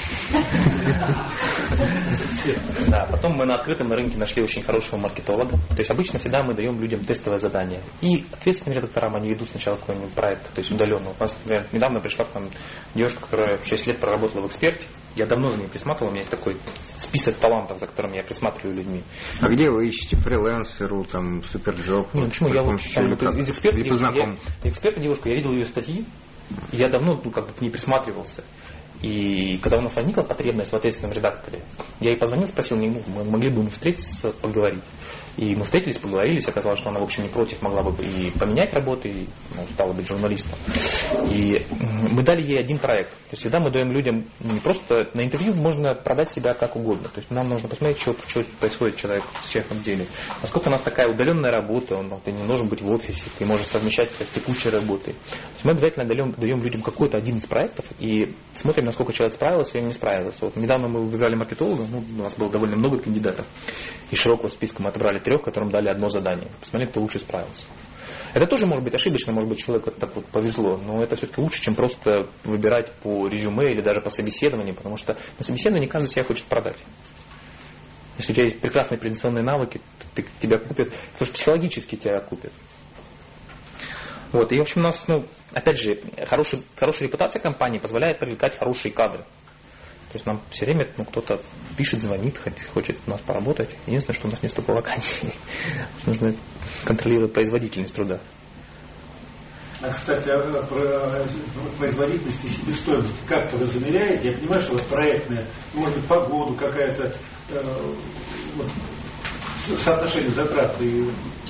Да, потом мы на открытом рынке нашли очень хорошего маркетолога. То есть обычно всегда мы даем людям тестовое задание. И ответственным редакторам они ведут сначала какой-нибудь проект, то есть удаленно. У нас, например, недавно пришла к нам девушка, которая шесть лет проработала в «Эксперте». Я давно за ней присматривал, у меня есть такой список талантов, за которыми я присматриваю людьми. А где вы ищете фрилансеру, там, суперджоп? Ну, почему? Я вот там, вот, из «Эксперта» девушка, я, «Эксперта» девушка, я видел ее статьи, я давно ну, как бы к ней присматривался. И когда у нас возникла потребность в ответственном редакторе, я ей позвонил, спросил, мы могли бы мы встретиться, поговорить. И мы встретились, поговорили, оказалось, что она, в общем, не против, могла бы и поменять работу, и ну, стала быть журналистом. И мы дали ей один проект. То есть всегда мы даем людям не просто на интервью можно продать себя как угодно. То есть нам нужно посмотреть, что, что происходит человек с человеком в деле. Насколько у нас такая удаленная работа, он, ты не должен быть в офисе, ты можешь совмещать это с текущей работой. То есть мы обязательно даем, даем людям какой-то один из проектов и смотрим, насколько человек справился или не справился. Вот недавно мы выбирали маркетолога, ну, у нас было довольно много кандидатов. Из широкого списка мы отобрали трех, которым дали одно задание. Посмотрели, кто лучше справился. Это тоже может быть ошибочно, может быть, человеку так вот повезло, но это все-таки лучше, чем просто выбирать по резюме или даже по собеседованию, потому что на собеседовании каждый себя хочет продать. Если у тебя есть прекрасные презентационные навыки, то тебя купят, потому что психологически тебя купят. Вот. И, в общем, у нас, ну, опять же, хороший, хорошая репутация компании позволяет привлекать хорошие кадры. То есть нам все время ну, кто-то пишет, звонит, хочет у нас поработать. Единственное, что у нас нет столько вакансий. Нужно контролировать производительность труда. А, кстати, про производительность и себестоимость как-то вы замеряете? Я понимаю, что у вас проектная, может быть, погоду какая-то, э, вот, соотношение затрат и,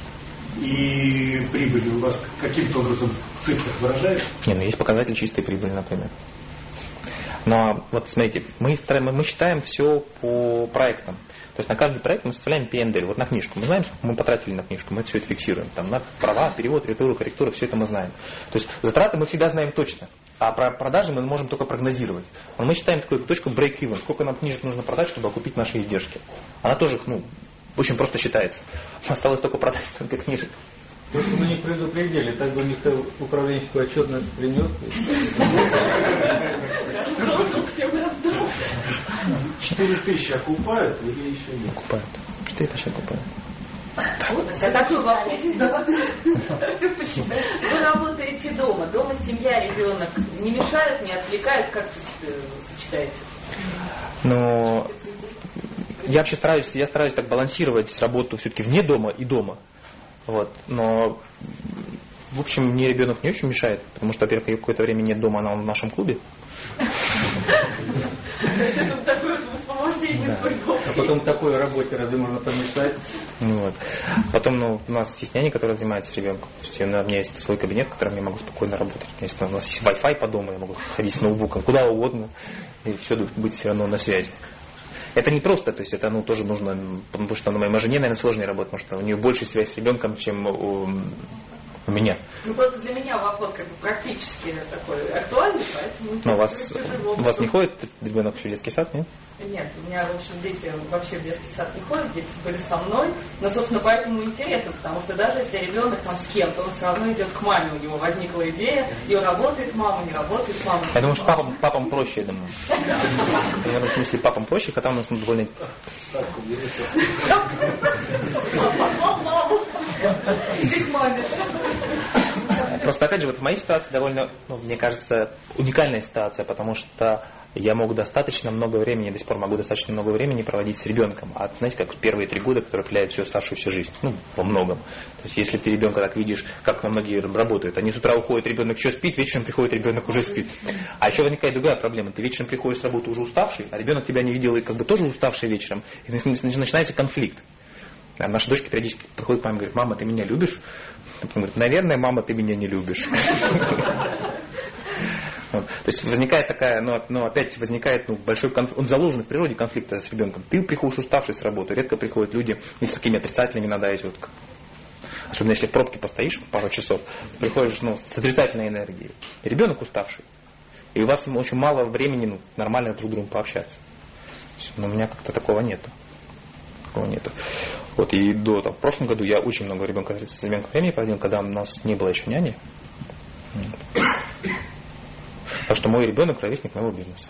и прибыли у вас каким-то образом в цифрах выражается? Не, ну есть показатель чистой прибыли, например. Но вот смотрите, мы, мы считаем все по проектам. То есть на каждый проект мы составляем пи энд эл. Вот на книжку. Мы знаем, сколько мы потратили на книжку, мы все это фиксируем. Там на права, перевод, редактуру, корректуру, все это мы знаем. То есть затраты мы всегда знаем точно. А про продажи мы можем только прогнозировать. Но мы считаем такую точку break-even. Сколько нам книжек нужно продать, чтобы окупить наши издержки. Она тоже ну, очень просто считается. Осталось только продать столько книжек. То, что мы не предупредили, так бы Михаил управленческую отчетность принес. Четыре тысячи окупают или еще не окупают? Четыре тысячи окупают. Такой вопрос. Вы работаете дома. Дома семья, ребенок. Не мешают, не отвлекают, как сочетаете? Но я вообще стараюсь, я стараюсь так балансировать работу все-таки вне дома и дома. Вот. Но, в общем, мне ребенок не очень мешает, потому что, во-первых, какое-то время нет дома, она в нашем клубе. А потом такой работе разве можно помешать? Вот. Потом ну, у нас есть няня, которая занимается ребенком. То есть у меня есть свой кабинет, в котором я могу спокойно работать. У нас есть Wi-Fi по дому, я могу ходить с ноутбуком куда угодно и все быть все равно на связи. Это не просто, то есть это ну, тоже нужно, потому что ну, моей жене, наверное, сложнее работать, потому что у нее больше связь с ребенком, чем у, у меня. Ну просто для меня вопрос как бы практически такой актуальный, поэтому... Но у вас, у вас не ходит ребенок в детский сад, нет? Нет, у меня, в общем, дети вообще в детский сад не ходят, дети были со мной, но, собственно, поэтому интересно, потому что даже если ребенок там с кем-то, он все равно идет к маме, у него возникла идея, и работает мама, не работает мама. Я думаю, что папам, папам проще, я думаю. В этом смысле папам проще, хотя у нас довольно... Послал маму, иди к маме. Просто, опять же, вот в моей ситуации довольно, ну, мне кажется, уникальная ситуация, потому что я мог достаточно много времени, до сих пор могу достаточно много времени проводить с ребенком. А знаете, как первые три года, которые определяют всю оставшуюся жизнь. Ну, во многом. То есть, если ты ребенка так видишь, как во многие работают, они с утра уходят, ребенок еще спит, вечером приходит, ребенок уже спит. А еще возникает другая проблема. Ты вечером приходишь с работы уже уставший, а ребенок тебя не видел и как бы тоже уставший вечером. И начинается конфликт. А наша дочка периодически подходит к маме и говорит: мама, ты меня любишь? Он говорит: наверное, мама, ты меня не любишь. Вот. То есть возникает такая, ну, ну опять возникает ну, большой конфликт, он заложен в природе конфликта с ребенком. Ты приходишь уставший с работы, редко приходят люди и с такими отрицательными надо эти вот, особенно если в пробке постоишь пару часов, приходишь ну, с отрицательной энергией. И ребенок уставший. И у вас очень мало времени ну, нормально друг с другом пообщаться. Но у меня как-то такого нету. Такого нету. Вот, и до там, в прошлом году я очень много ребенка с ребенком времени проводил, когда у нас не было еще няни. Так что мой ребенок ровесник моего бизнеса.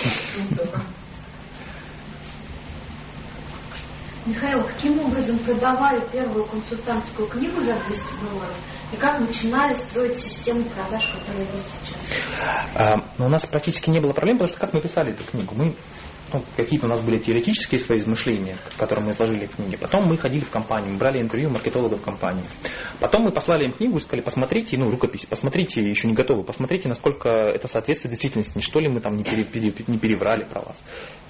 Михаил, каким образом продавали первую консультантскую книгу за двести долларов и как начинали строить систему продаж, которая есть сейчас? А, ну, у нас практически не было проблем, потому что как мы писали эту книгу? Мы, ну, какие-то у нас были теоретические свои измышления, которые мы изложили в книге. Потом мы ходили в компанию, мы брали интервью маркетологов компании. Потом мы послали им книгу и сказали: посмотрите, ну, рукопись, посмотрите, еще не готовы, посмотрите, насколько это соответствует действительности, не что ли мы там не, пере, не переврали про вас.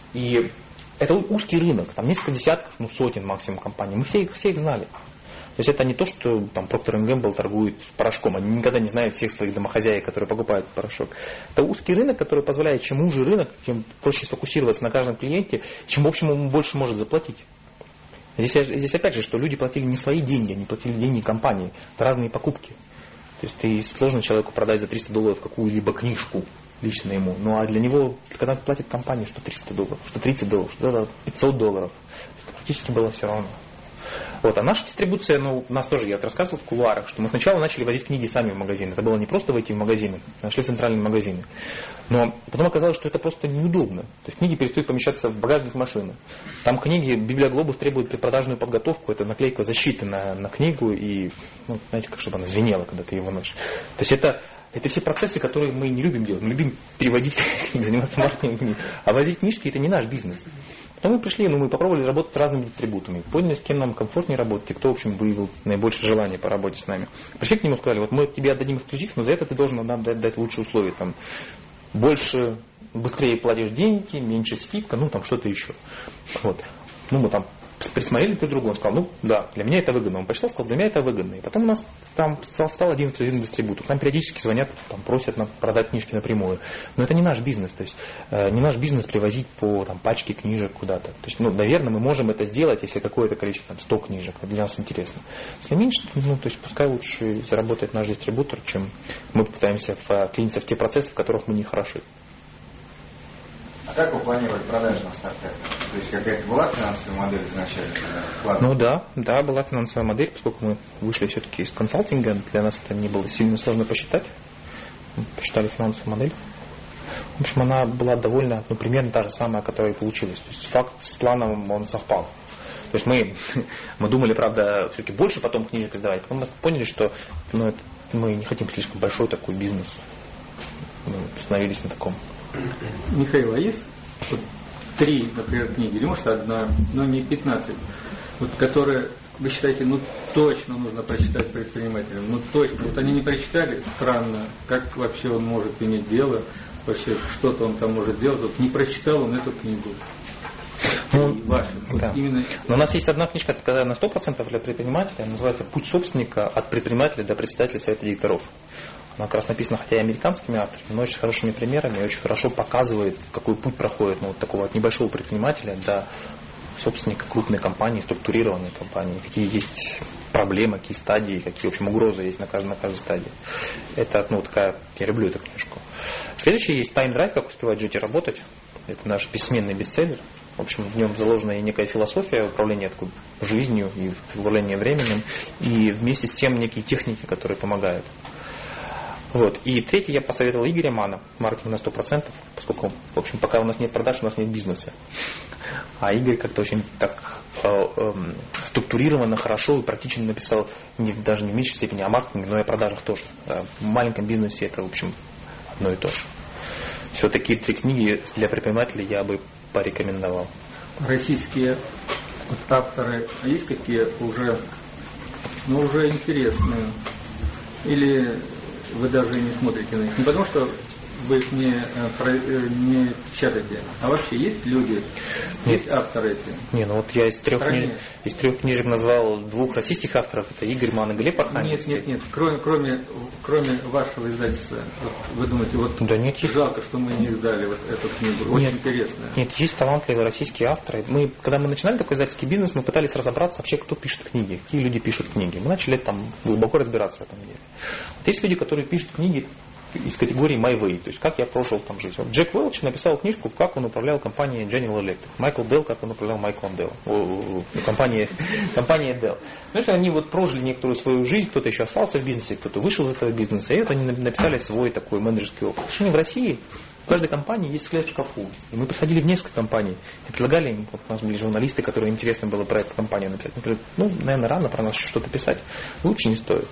И это узкий рынок, там несколько десятков, ну сотен максимум компаний. Мы все их, все их знали. То есть это не то, что там Procter энд Gamble торгует порошком. Они никогда не знают всех своих домохозяек, которые покупают порошок. Это узкий рынок, который позволяет, чем уже рынок, тем проще сфокусироваться на каждом клиенте, чем в общем ему больше может заплатить. Здесь, здесь опять же, что люди платили не свои деньги, они платили деньги компании. Это разные покупки. То есть ты сложно человеку продать за триста долларов какую-либо книжку лично ему. Ну а для него, когда платит компания, что триста долларов, что тридцать долларов, что пятьсот долларов, это практически было все равно. Вот. А наша дистрибуция, ну, у нас тоже, я рассказывал в кулуарах, что мы сначала начали возить книги сами в магазин. Это было не просто войти в магазины, нашли центральные магазины. Но потом оказалось, что это просто неудобно. То есть книги перестают помещаться в багажник машины. Там книги, Библиоглобус требует предпродажную подготовку, это наклейка защиты на, на книгу и, ну, знаете, как чтобы она звенела, когда ты ее выносишь. То есть это, это все процессы, которые мы не любим делать. Мы любим переводить книги, заниматься маркетингом книг. А возить книжки — это не наш бизнес. Потом мы пришли, ну, мы попробовали работать с разными дистрибуторами. Поняли, с кем нам комфортнее работать, и кто, в общем, выявил наибольшее желание по работе с нами. Пришли к нему и сказали: вот мы тебе отдадим эксклюзив, но за это ты должен нам дать, дать лучшие условия. Там, больше, быстрее платишь деньги, меньше скидка, ну, там что-то еще. Вот. Ну, мы там присмотрели друг другу, он сказал: ну, да, для меня это выгодно. Он посчитал, сказал: для меня это выгодно. И потом у нас там стал один эксклюзивный дистрибутор. Нам периодически звонят, там, просят нам продать книжки напрямую. Но это не наш бизнес. То есть, э, не наш бизнес привозить по там, пачке книжек куда-то. То есть, ну, наверное, мы можем это сделать, если какое-то количество, там, сто книжек. Это для нас интересно. Если меньше, ну, то есть, пускай лучше заработает наш дистрибутор, чем мы попытаемся вклиниться в те процессы, в которых мы не хороши. А как вы планировали продажи на стартапе? То есть какая-то была финансовая модель изначально? Ну да, да, была финансовая модель, поскольку мы вышли все-таки из консалтинга, для нас это не было сильно сложно посчитать. Мы посчитали финансовую модель. В общем, она была довольно, ну, примерно та же самая, которая и получилась. То есть факт с планом, он совпал. То есть мы, мы думали, правда, все-таки больше потом книжек издавать, потом мы поняли, что ну, это, мы не хотим слишком большой такой бизнес. Мы остановились на таком. Михаил, а есть вот три, например, книги, или может одна, но не пятнадцать, вот, которые вы считаете, ну точно нужно прочитать предпринимателям, ну точно, вот они не прочитали, странно, как вообще он может иметь дело, вообще что-то он там может делать, вот не прочитал он эту книгу. Ну, ваши, вот да. именно... Но у нас есть одна книжка, которая на сто процентов для предпринимателя, называется «Путь собственника от предпринимателя до председателя совета директоров». Она как раз написана, хотя и американскими авторами, но очень хорошими примерами и очень хорошо показывает, какой путь проходит ну, вот такого от небольшого предпринимателя до собственника крупной компании, структурированной компании, какие есть проблемы, какие стадии, какие, в общем, угрозы есть на каждой, на каждой стадии. Это, ну, такая, я люблю эту книжку. Следующий есть «Time Drive. Как успевать жить и работать». Это наш бессменный бестселлер. В общем, в нем заложена и некая философия управления такой жизнью и управления временем, и вместе с тем некие техники, которые помогают. Вот. И третий я посоветовал Игоря Мана, маркетинг на сто процентов, поскольку, в общем, пока у нас нет продаж, у нас нет бизнеса. А Игорь как-то очень так э, э, структурированно, хорошо и практично написал, не, даже не в меньшей степени о маркетинге, но и о продажах тоже. Да. В маленьком бизнесе это, в общем, одно и то же. Все, такие три книги для предпринимателей я бы порекомендовал. Российские авторы есть какие уже, ну, уже интересные? Или вы даже и не смотрите на них? Не потому что вы их не, не печатаете, а вообще есть люди, есть Нет. авторы эти? Не, ну вот я из трех, книж... из трех книжек назвал двух российских авторов, это Игорь Манн и Глеб Архангельский. Нет, нет, нет, кроме, кроме, кроме вашего издательства, вот вы думаете, вот да нет, жалко, что мы не издали вот эту книгу, очень нет, интересно. Нет, есть талантливые российские авторы. Мы, когда мы начинали такой издательский бизнес, мы пытались разобраться вообще, кто пишет книги, какие люди пишут книги. Мы начали там глубоко разбираться в этом деле. Вот есть люди, которые пишут книги из категории My Way, то есть как я прожил там жизнь. Вот Джек Уэлч написал книжку, как он управлял компанией General Electric. Майкл Делл, как он управлял Майклом Делл. Компания, компания Dell. Потому что они вот прожили некоторую свою жизнь, кто-то еще остался в бизнесе, кто-то вышел из этого бизнеса, и вот они написали свой такой менеджерский опыт. Потому что в России в каждой компании есть склад в шкафу. И мы приходили в несколько компаний и предлагали им, вот у нас были журналисты, которым интересно было про эту компанию написать. Мы говорили, ну, наверное, рано про нас что-то писать. Лучше не стоит.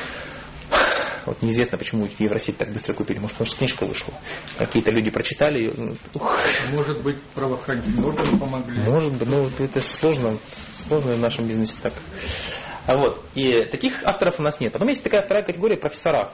Вот неизвестно, почему Евросеть так быстро купили. Может, потому что книжка вышла. Какие-то люди прочитали ее. Может быть, правоохранительные органы помогли. Может быть, ну это сложно, сложно в нашем бизнесе так. А вот. И таких авторов у нас нет. Потом есть такая вторая категория профессора.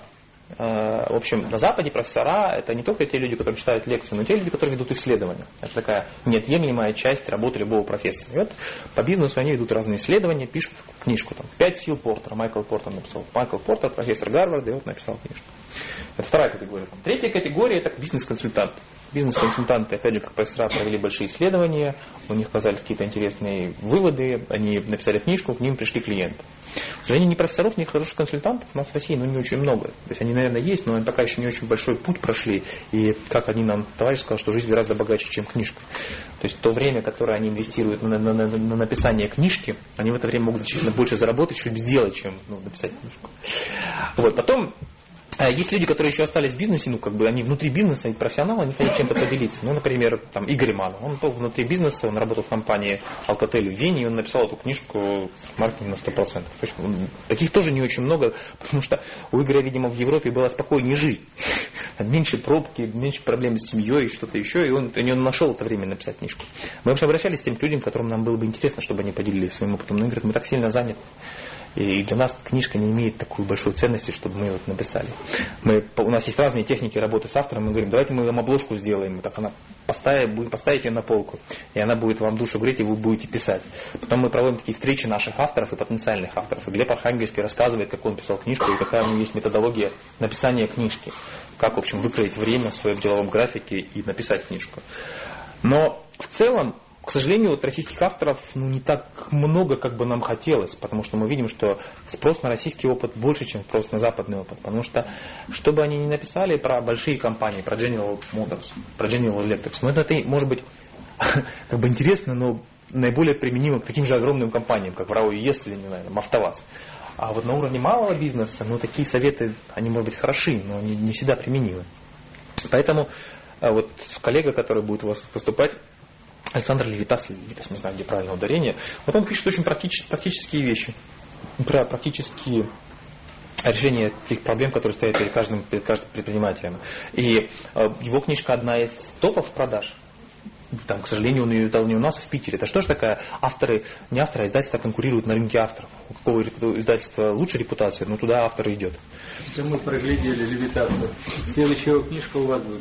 В общем, на Западе профессора это не только те люди, которые читают лекции, но и те люди, которые ведут исследования. Это такая неотъемлемая часть работы любого профессора. И вот по бизнесу они ведут разные исследования, пишут книжку. Там, «Пять сил Портера» Майкл Портер написал. Майкл Портер, профессор Гарварда, и вот написал книжку. Это вторая категория. Третья категория это бизнес-консультанты. Бизнес-консультанты, опять же, как профессора, провели большие исследования, у них оказались какие-то интересные выводы, они написали книжку, к ним пришли клиенты. К сожалению, ни профессоров, ни хороших консультантов у нас в России ну, не очень много. То есть они, наверное, есть, но они пока еще не очень большой путь прошли. И как один нам товарищ сказал, что жизнь гораздо богаче, чем книжка. То есть то время, которое они инвестируют на, на, на, на написание книжки, они в это время могут значительно больше заработать, что-нибудь сделать, чем ну, написать книжку. Вот, потом есть люди, которые еще остались в бизнесе, ну, как бы они внутри бизнеса, и профессионалы, они хотят чем-то поделиться. Ну, например, там, Игорь Манн, он был внутри бизнеса, он работал в компании Alcatel в Вене, и он написал эту книжку «Маркетинг на сто процентов». То есть, таких тоже не очень много, потому что у Игоря, видимо, в Европе была спокойнее жизнь. Меньше пробки, меньше проблем с семьей, что-то еще, и он, и он нашел это время написать книжку. Мы вообще обращались к тем людям, которым нам было бы интересно, чтобы они поделились своим опытом. Но они говорят, мы так сильно заняты. И для нас книжка не имеет такой большой ценности, чтобы мы вот написали. Мы, у нас есть разные техники работы с автором. Мы говорим, давайте мы вам обложку сделаем. Так она поставит, поставите ее на полку, и она будет вам душу греть, и вы будете писать. Потом мы проводим такие встречи наших авторов и потенциальных авторов. И Глеб Архангельский рассказывает, как он писал книжку, и какая у него есть методология написания книжки. Как, в общем, выкроить время в своем деловом графике и написать книжку. Но в целом, к сожалению, вот российских авторов ну, не так много, как бы нам хотелось, потому что мы видим, что спрос на российский опыт больше, чем спрос на западный опыт. Потому что, что бы они ни написали про большие компании, про General Motors, про General Electric, ну, это может быть как бы интересно, но наиболее применимо к таким же огромным компаниям, как ВРАО ЕС или, не знаю, АвтоВАЗ. А вот на уровне малого бизнеса, ну, такие советы, они, может быть, хороши, но не, не всегда применимы. Поэтому вот коллега, который будет у вас выступать, Александр Левитас, Левитас, не знаю, где правильное ударение, вот он пишет очень практические, практические вещи, про практические решения тех проблем, которые стоят перед каждым, перед каждым предпринимателем. И э, его книжка одна из топов продаж. Там, к сожалению, он ее издал не у нас, а в Питере. Это что ж такое? Авторы, не авторы, а издательства конкурируют на рынке авторов. У какого издательства лучше репутация, но туда автор идет. Это мы проглядели Левитаса. Следующая книжка у вас будет.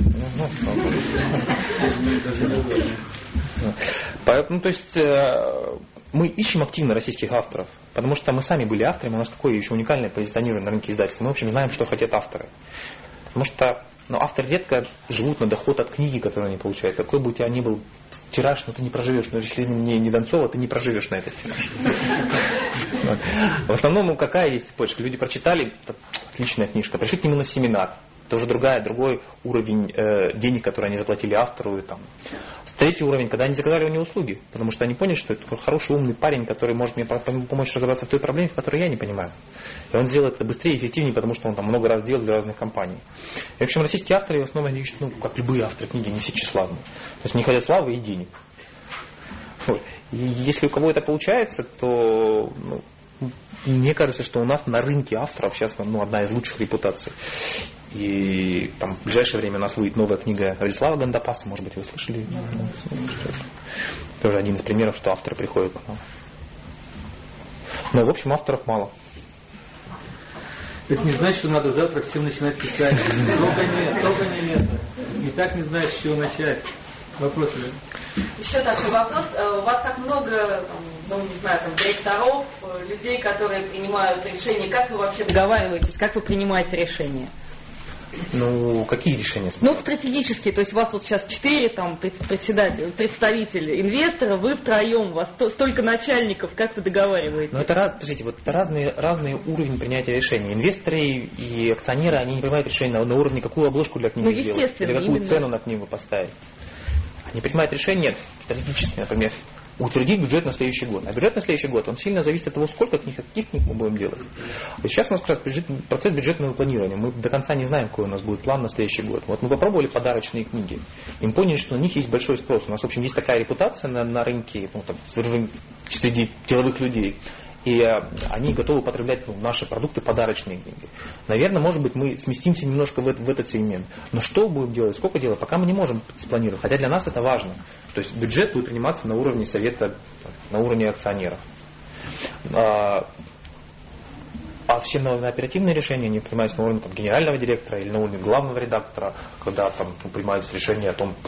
Поэтому, то есть, мы ищем активно российских авторов, потому что мы сами были авторами, у нас такое еще уникальное позиционирование на рынке издательства. Мы, в общем, знаем, что хотят авторы. Потому что ну, авторы редко живут на доход от книги, которую они получают. Какой бы у тебя ни был тираж, но ты не проживешь. Но если не, не Донцова, ты не проживешь на этот тираж. В основном, какая есть почка? Люди прочитали, отличная книжка, пришли к нему на семинар. Тоже другая, другой уровень э, денег, которые они заплатили автору. И, там. Третий уровень, когда они заказали у него услуги. Потому что они поняли, что это хороший, умный парень, который может мне помочь разобраться в той проблеме, в которой я не понимаю. И он сделает это быстрее и эффективнее, потому что он там много раз делал для разных компаний. И, в общем, российские авторы в основном, они, ну, как любые авторы книги, не все тщеславные. То есть они хотят славы и денег. Вот. И если у кого это получается, то ну, мне кажется, что у нас на рынке авторов сейчас ну, одна из лучших репутаций. И там, в ближайшее время у нас выйдет новая книга Владислава Гандапаса, может быть, вы слышали? Тоже один из примеров, что авторы приходят к нам. Но, в общем, авторов мало. Это не значит, что надо завтра всем начинать писать. Только нет, только не это. И так не знаешь, с чего начать. Вопросы? Еще такой вопрос. У вас так много, там, ну не знаю, там, директоров, людей, которые принимают решения. Как вы вообще договариваетесь? Как вы принимаете решения? Ну, какие решения? Ну, стратегические. То есть у вас вот сейчас четыре там, председателя, представителя инвестора, вы втроем, у вас столько начальников, как вы договариваетесь? Ну, это, раз, подождите, вот это разные, разные уровни принятия решений. Инвесторы и акционеры, они не принимают решения на, на уровне, какую обложку для книги ну, сделать, или какую именно. Цену на книгу поставить. Они принимают решения стратегически, например, утвердить бюджет на следующий год. А бюджет на следующий год, он сильно зависит от того, сколько книг, каких книг мы будем делать. Вот сейчас у нас как раз процесс бюджетного планирования. Мы до конца не знаем, какой у нас будет план на следующий год. Вот мы попробовали подарочные книги. И мы поняли, что на них есть большой спрос. У нас, в общем, есть такая репутация на, на рынке, ну, там, среди деловых людей. И а, они готовы потреблять ну, наши продукты, подарочные книги. Наверное, может быть, мы сместимся немножко в, в этот сегмент. Но что будем делать, сколько делать, пока мы не можем спланировать. Хотя для нас это важно. То есть бюджет будет приниматься на уровне совета, на уровне акционеров. А, а все оперативные решения не принимаются на уровне там, генерального директора или на уровне главного редактора, когда там ну, принимаются решения о том,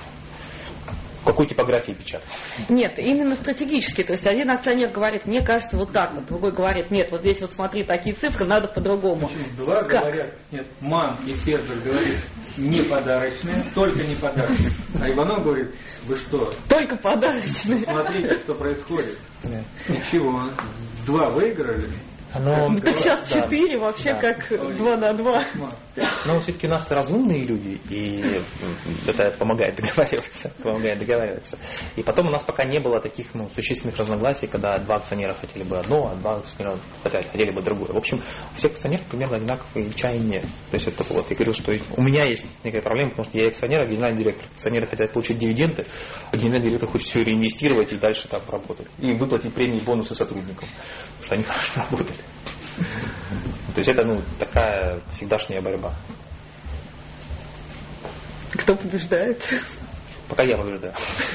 какой типографии печатать? Нет, именно стратегически. То есть один акционер говорит, мне кажется, вот так вот. Другой говорит, нет, вот здесь вот смотри, такие цифры, надо по-другому. Два как? Говорят, нет, Ман и Фербер говорит, не подарочные, только не подарочные. А Иванов говорит, вы что? Только подарочные. Смотрите, что происходит. Да. Ничего, два выиграли. Но, ну, сейчас да, четыре да, вообще да. Как два на два. Но все-таки у нас разумные люди, и это помогает договариваться, помогает договариваться. И потом у нас пока не было таких ну, существенных разногласий, когда два акционера хотели бы одно, а два акционера хотели бы другое. В общем, у всех акционеров примерно одинаковые чаяния. То есть это вот, я говорил, что у меня есть некая проблема, потому что я акционер, а генеральный директор. Акционеры хотят получить дивиденды, а генеральный директор хочет все реинвестировать и дальше там работать. И выплатить премии и бонусы сотрудникам, потому что они хорошо работали. То есть это ну, такая всегдашняя борьба. Кто побеждает? Пока я побеждаю.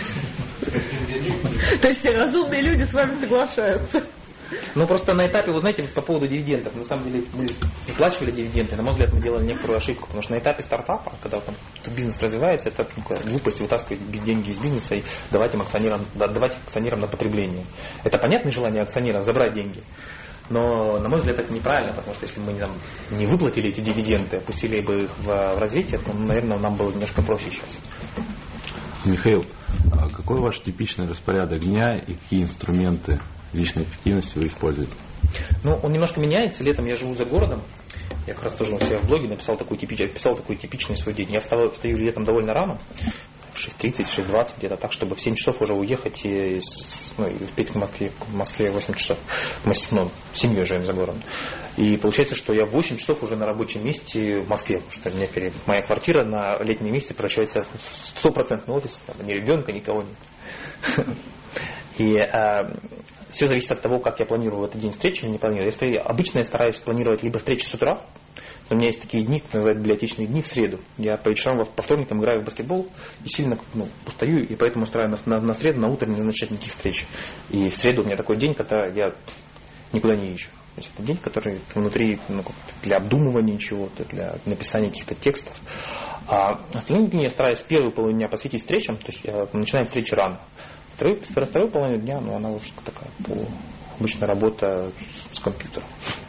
То есть все разумные люди с вами соглашаются? Ну просто на этапе, вы знаете, по поводу дивидендов, на самом деле мы выплачивали дивиденды, на мой взгляд, мы делали некоторую ошибку, потому что на этапе стартапа, когда там бизнес развивается, это ну, глупость вытаскивать деньги из бизнеса и давать им акционерам, давать акционерам на потребление. Это понятное желание акционеров забрать деньги. Но, на мой взгляд, это неправильно, потому что если бы мы там, не выплатили эти дивиденды, опустили бы их в, в развитие, то, наверное, нам было немножко проще сейчас. Михаил, а какой ваш типичный распорядок дня и какие инструменты личной эффективности вы используете? Ну, он немножко меняется. Летом я живу за городом. Я как раз тоже у себя в блоге написал такой, типич, описал такой типичный свой день. Я встаю, встаю летом довольно рано. В шесть тридцать, шесть двадцать где-то так, чтобы в семь часов уже уехать и, ну, и успеть в Москве, в Москве восемь часов. Мы ну, с семьей живем за городом. И получается, что я в восемь часов уже на рабочем месте в Москве, потому что мне моя квартира на летнем месяце превращается в стопроцентный офис, там ни ребенка, никого нет. И а, все зависит от того, как я планирую в этот день встречи или не планирую. Если обычно я стараюсь планировать либо встречи с утра, у меня есть такие дни, называют библиотечные дни, в среду. Я по вечерам, по вторникам играю в баскетбол и сильно ну, устаю, и поэтому устраиваю на, на, на среду, на утро не назначать никаких встреч. И в среду у меня такой день, когда я никуда не езжу. То есть это день, который внутри ну, для обдумывания чего-то, для написания каких-то текстов. А остальные дни я стараюсь первую половину дня посвятить встречам, то есть я начинаю встречи рано. Вторую, вторую половину дня, ну, она уже такая обычная работа с компьютером.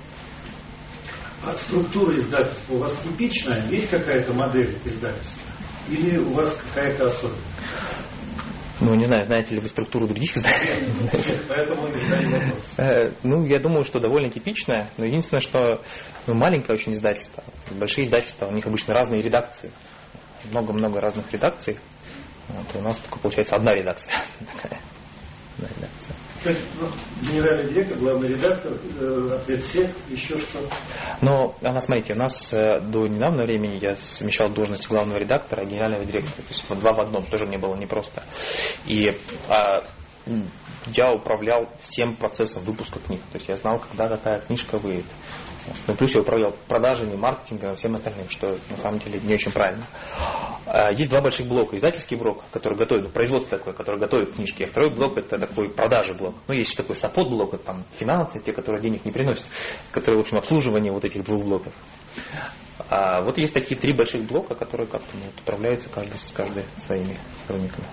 А структура издательства у вас типичная? Есть какая-то модель издательства? Или у вас какая-то особенность? Ну, не знаю, знаете ли вы структуру других издательств? Нет, поэтому не задаю вопрос. Ну, я думаю, что довольно типичная, но единственное, что ну, маленькое очень издательство. Большие издательства, у них обычно разные редакции. Много-много разных редакций. Вот, и у нас только получается одна редакция. Такая. Одна редакция. То есть, ну, генеральный директор, главный редактор, э, ответ всех, еще что? Но, она, смотрите, у нас э, до недавнего времени я совмещал должность главного редактора и генерального директора. То есть вот два в одном, тоже мне было непросто. И а, я управлял всем процессом выпуска книг. То есть я знал, когда какая книжка выйдет. Ну, плюс я управлял продажами, маркетингом и всем остальным, что на самом деле не очень правильно. Есть два больших блока. Издательский блок, который готовит, производство такое, который готовит книжки. А второй блок это такой продажи блок. Ну, есть еще такой саппорт блок, это там финансы, те, которые денег не приносят, которые, в общем, обслуживание вот этих двух блоков. А вот есть такие три больших блока, которые как-то ну, управляются каждый с каждой своими сотрудниками.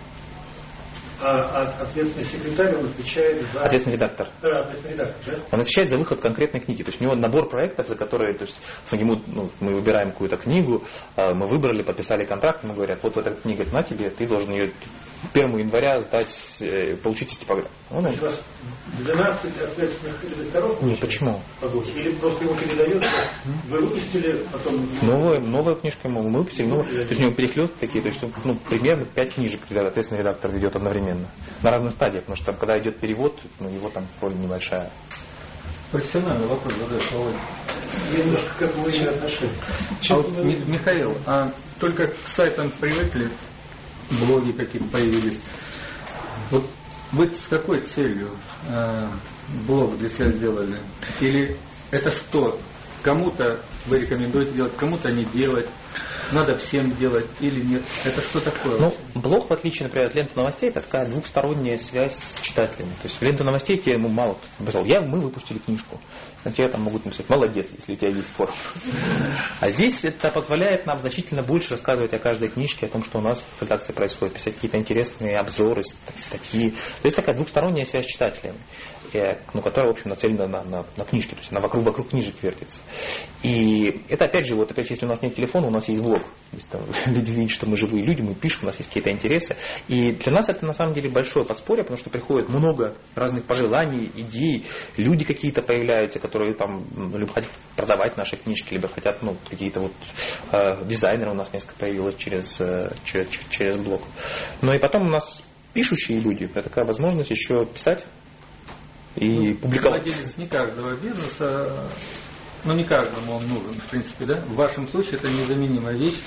А ответственный секретарь, он отвечает за... Ответственный редактор. Да, ответственный редактор, да? Он отвечает за выход конкретной книги. То есть у него набор проектов, за которые, то есть ему, ну, мы выбираем какую-то книгу, мы выбрали, подписали контракт, ему говорят, вот эта книга на тебе, ты должен ее первого января сдать, получить из типографии. Ну, у вас двенадцать ответственных редакторов? Не, почему? Или просто ему передается, вы выпустили, потом... Новая, новая книжка ему мы выпустили, новая, то есть у него перехлёст такие, то есть ну, примерно пять книжек ответственный редактор ведет одновременно. На разных стадиях, потому что там, когда идет перевод, ну, его там роль небольшая. Профессиональный вопрос задаешь, Володя. Я немножко к этому имею отношение. А вот, Михаил, а только к сайтам привыкли, блоги какие-то появились. Вот вы с какой целью э, блог для себя сделали? Или это что? Кому-то вы рекомендуете делать, кому-то не делать? Надо всем делать или нет? Это что такое? Ну, блог, в отличие, например, от ленты новостей, это такая двухсторонняя связь с читателями. То есть в ленту новостей тебе ему мало кто написал. Я, мы выпустили книжку. На тебя там могут написать, молодец, если у тебя есть форум. А здесь это позволяет нам значительно больше рассказывать о каждой книжке, о том, что у нас в редакции происходит, писать какие-то интересные обзоры, статьи. То есть такая двухсторонняя связь с читателями, ну, которая, в общем, нацелена на, на, на книжки, то есть она вокруг, вокруг книжек вертится. И это, опять же, вот, опять же, если у нас нет телефона, у нас есть блог. То есть, там, люди видят, что мы живые люди, мы пишем, у нас есть какие-то интересы. И для нас это, на самом деле, большое подспорье, потому что приходит много разных пожеланий, идей, люди какие-то появляются, которые там либо хотят продавать наши книжки, либо хотят, ну, какие-то вот э, дизайнеры у нас несколько появилось через, э, через, через блог. Но и потом у нас пишущие люди, это такая возможность еще писать и ну, публиковать. Владелец не каждого бизнеса, ну не каждому он нужен, в принципе, да? В вашем случае это незаменимая вещь.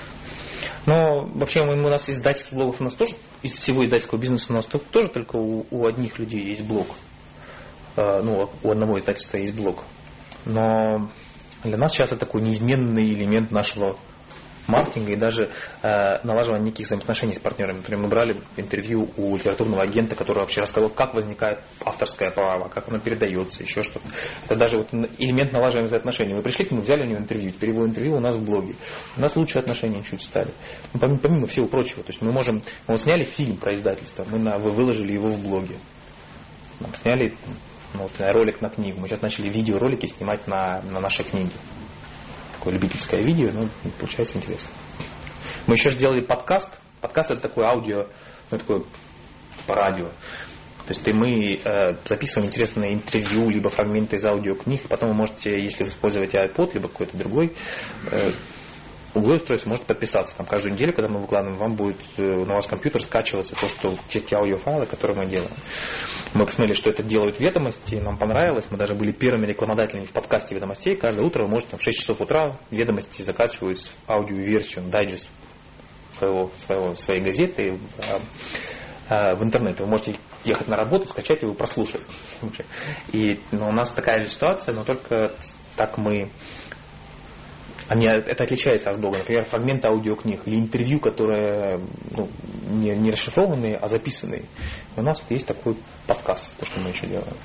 Но вообще у нас из издательских блогов у нас тоже, из всего издательского бизнеса у нас тоже только у, у одних людей есть блог. Ну, у одного издательства есть блог. Но для нас сейчас это такой неизменный элемент нашего маркетинга и даже э, налаживания неких взаимоотношений с партнерами. Например, мы брали интервью у литературного агента, который вообще рассказал, как возникает авторское право, как оно передается, еще что-то. Это даже вот элемент налаживания взаимоотношений. Мы пришли к нему, взяли у него интервью, теперь его интервью у нас в блоге. У нас лучшие отношения чуть стали. Ну, помимо, помимо всего прочего. То есть мы можем, мы вот сняли фильм про издательство, мы на, выложили его в блоге. Мы сняли ну, вот, ролик на книгу. Мы сейчас начали видеоролики снимать на, на наши книги. Такое любительское видео, но получается интересно. Мы еще сделали подкаст. Подкаст это такое аудио, ну, такое по радио. То есть мы э, записываем интересные интервью, либо фрагменты из аудиокниг, и потом вы можете, если вы используете iPod, либо какой-то другой э, угловое устройство, можете подписаться. Там каждую неделю, когда мы выкладываем, вам будет э, на ваш компьютер скачиваться то, что те, те аудиофайлы, которые мы делаем. Мы посмотрели, что это делают ведомости, нам понравилось. Мы даже были первыми рекламодателями в подкасте ведомостей. Каждое утро вы можете в шесть часов утра ведомости закачивают аудиоверсию, дайджест своего, своего, своей газеты в интернет. Вы можете ехать на работу, скачать его и прослушать. И ну, у нас такая же ситуация, но только так мы... Они, это отличается от блога. Например, фрагменты аудиокниг или интервью, которые ну, не, не расшифрованные, а записанные. У нас вот есть такой подкаст, то, что мы еще делаем.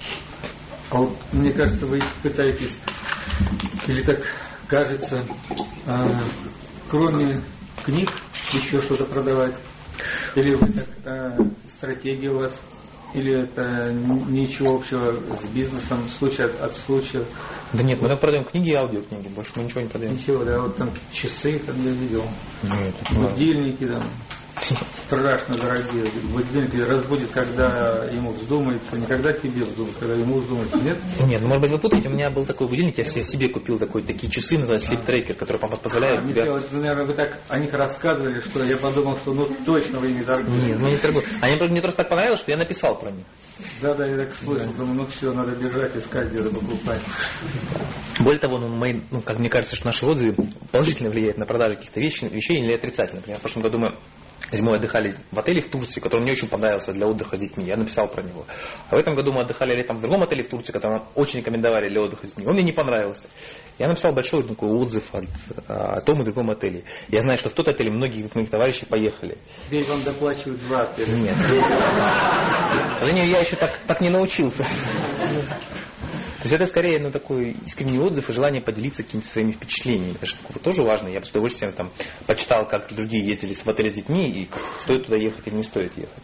А вот, мне кажется, вы пытаетесь, или так кажется, а, кроме книг еще что-то продавать? Или вы так, а, стратегия у вас? Или это ничего общего с бизнесом, случай от, от случая? Да нет, мы продаем книги и аудиокниги, больше мы ничего не продаем. Ничего, да, вот там часы, там я видел. Нет, будильники там страшно дорогие. Будильники разбудит, когда ему вздумается, не когда тебе вздумается, когда ему вздумается, нет? Нет, ну может быть вы путаете, у меня был такой будильник, я себе купил такой, такие часы, называются Sleep Tracker, которые позволяют а, тебе... Михаил, вот, наверное, вы так о них рассказывали, что я подумал, что ну точно вы ими торгуете. Нет, мы не торгуем. Они мне просто так понравилось, что я написал про них. Да, да, я так слышал, думаю, ну все, надо бежать, искать, где-то покупать. Более того, ну, мы, ну, как мне кажется, что наши отзывы положительно влияют на продажу каких-то вещей, вещей или отрицательно. Например, в прошлом году мы Зимой отдыхали в отеле в Турции, который мне очень понравился для отдыха с детьми. Я написал про него. А в этом году мы отдыхали летом в другом отеле в Турции, который нам очень рекомендовали для отдыха с детьми. Он мне не понравился. Я написал большой такой отзыв о, о том и другом отеле. Я знаю, что в тот отель многие из моих товарищей поехали. Теперь вам доплачивают два отеля. Нет. К сожалению, я еще так, так не научился. То есть это скорее ну, такой искренний отзыв и желание поделиться какими-то своими впечатлениями. Это же тоже важно. Я бы с удовольствием там, почитал, как другие ездили в отель с детьми, и стоит туда ехать или не стоит ехать.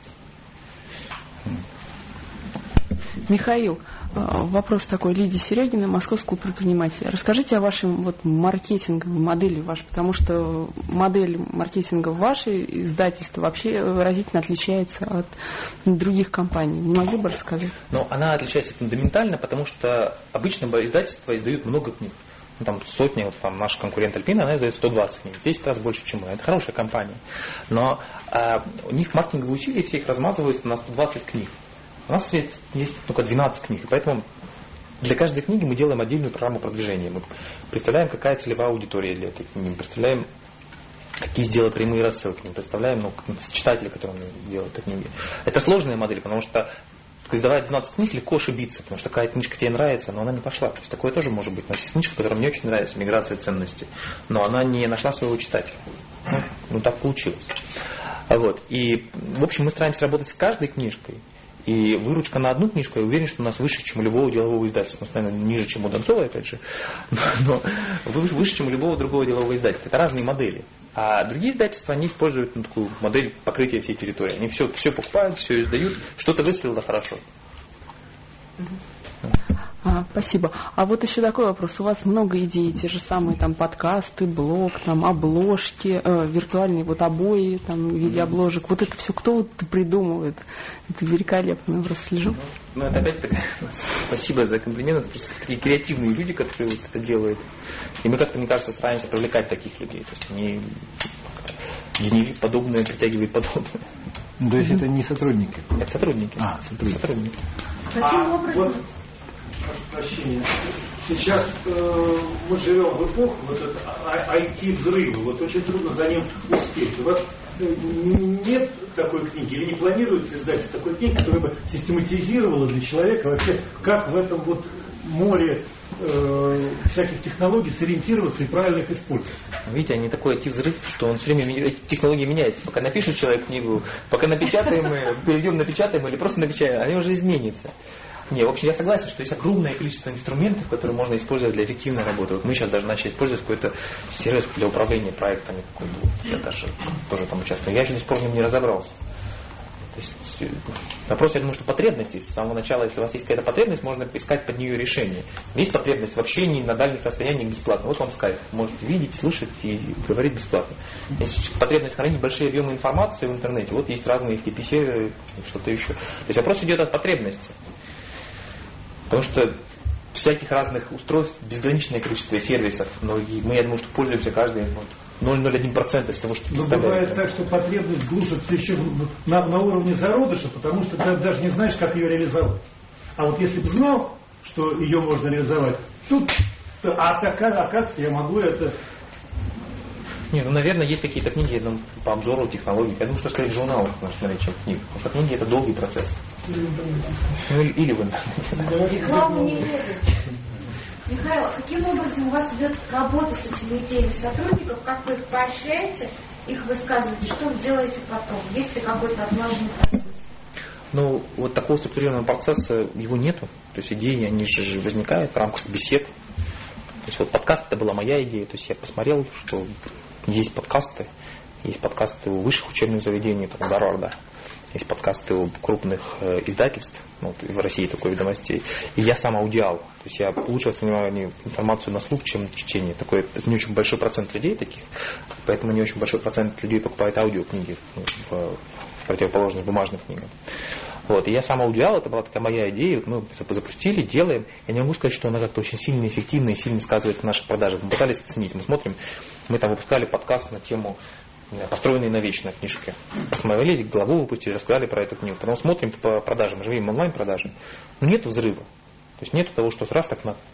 Михаил, вопрос такой Лидии Серегиной, московского предпринимателя. Расскажите о вашей вот, маркетинговой модели вашей, потому что модель маркетинга вашей издательства вообще выразительно отличается от других компаний. Не могли бы рассказать? Ну, она отличается фундаментально, потому что обычно издательства издают много книг. Ну, там сотни, вот там наш конкурент Альпина, она издает сто двадцать книг, десять раз больше, чем мы. Это хорошая компания. Но а, у них маркетинговые усилия, все их размазываются на сто двадцать книг. У нас есть, есть только двенадцать книг, и поэтому для каждой книги мы делаем отдельную программу продвижения. Мы представляем, какая целевая аудитория для этой книги, мы представляем, какие сделать прямые рассылки, мы представляем ну, читателей, которые делают эти книги. Это сложная модель, потому что издавая двенадцать книг, легко ошибиться, потому что какая книжка тебе нравится, но она не пошла. То есть такое тоже может быть. У нас есть книжка, которая мне очень нравится, «Миграция ценностей», но она не нашла своего читателя. Ну, ну так получилось. Вот. И, в общем, мы стараемся работать с каждой книжкой. И выручка на одну книжку, я уверен, что у нас выше, чем у любого делового издательства. Ну, наверное, ниже, чем у Донцова, опять же, но выше, чем у любого другого делового издательства. Это разные модели. А другие издательства, они используют ну, такую модель покрытия всей территории. Они все, все покупают, все издают, что-то выстрелило хорошо. А, спасибо. А вот еще такой вопрос. У вас много идей, те же самые там подкасты, блог, там обложки, э, виртуальные вот обои, там в виде обложек. Вот это все кто вот придумывает? Это великолепно, я просто слежу. Ну, это опять такая, спасибо за комплимент. Это просто такие креативные люди, которые вот это делают. И мы как-то, мне кажется, стараемся привлекать таких людей. То есть они генерят подобное, притягивают подобное. Ну, то есть это не сотрудники? Это сотрудники. А, сотрудники. сотрудники. Каким а, образом? Вот, прощения. Сейчас э, мы живем в эпоху вот это ай ти-взрыва. Вот очень трудно за ним успеть. У вас нет такой книги или не планируется издать такой книги, которая бы систематизировала для человека вообще, как в этом вот море э, всяких технологий сориентироваться и правильно их использовать. Видите, они такой ай ти-взрыв, что он все время технологии меняется. Пока напишет человек книгу, пока напечатаем, перейдем, напечатаем или просто напечатаем, они уже изменятся. Не, в общем, я согласен, что есть огромное количество инструментов, которые можно использовать для эффективной работы. Вот мы сейчас даже начали использовать какой-то сервис для управления проектами. Я даже тоже там участвую. Я еще до сих пор в нем не разобрался. То есть, вопрос, я думаю, что потребности. С самого начала, если у вас есть какая-то потребность, можно искать под нее решение. Есть потребность в общении на дальних расстояниях бесплатно. Вот вам скайп. Можете видеть, слышать и говорить бесплатно. Есть потребность хранить большие объемы информации в интернете. Вот есть разные эф ти пи-серверы, что-то еще. То есть вопрос идет от потребности. Потому что всяких разных устройств, безграничное количество сервисов, но мы, я думаю, что пользуемся каждый ноль целых ноль один процент из того, что представляет. Но бывает так, что потребность глушится еще на, на уровне зародыша, потому что ты даже не знаешь, как ее реализовать. А вот если бы знал, что ее можно реализовать, тут, то, а оказывается, я могу это... Не, ну, наверное, есть какие-то книги ну, по обзору технологий. Я думаю, что скорее в журналах можно смотреть, чем книги. Потому что книги это долгий процесс. Ну, или, или в интернете. Главное не верить. Михаил, каким образом у вас идет работа с этими идеями сотрудников? Как вы их поощряете, их высказываете? Что вы делаете потом? Есть ли какой-то отлаженный процесс? Ну, вот такого структурированного процесса его нету. То есть идеи, они же возникают в рамках бесед. То есть вот подкаст это была моя идея. То есть я посмотрел, что есть подкасты. Есть подкасты у высших учебных заведений, там, Гарварда. Есть подкасты у крупных э, издательств, ну, в России такой «Ведомостей». И я сам аудиал. То есть я лучше воспринимаю информацию на слух, чем на чтение. Такой, это не очень большой процент людей таких, поэтому не очень большой процент людей покупает аудиокниги в, в противоположных бумажным книгам. Вот. И я сам аудиал, это была такая моя идея. Мы запустили, делаем. Я не могу сказать, что она как-то очень сильно эффективна и сильно сказывается на наших продажах. Мы пытались оценить. Мы смотрим, мы там выпускали подкаст на тему «Построенные на вечной» книжки. Посмотрели, главу выпустили, рассказали про эту книгу. Потом смотрим по продажам, мы же видим онлайн-продажи. Но нет взрыва. То есть нет того, что раз так на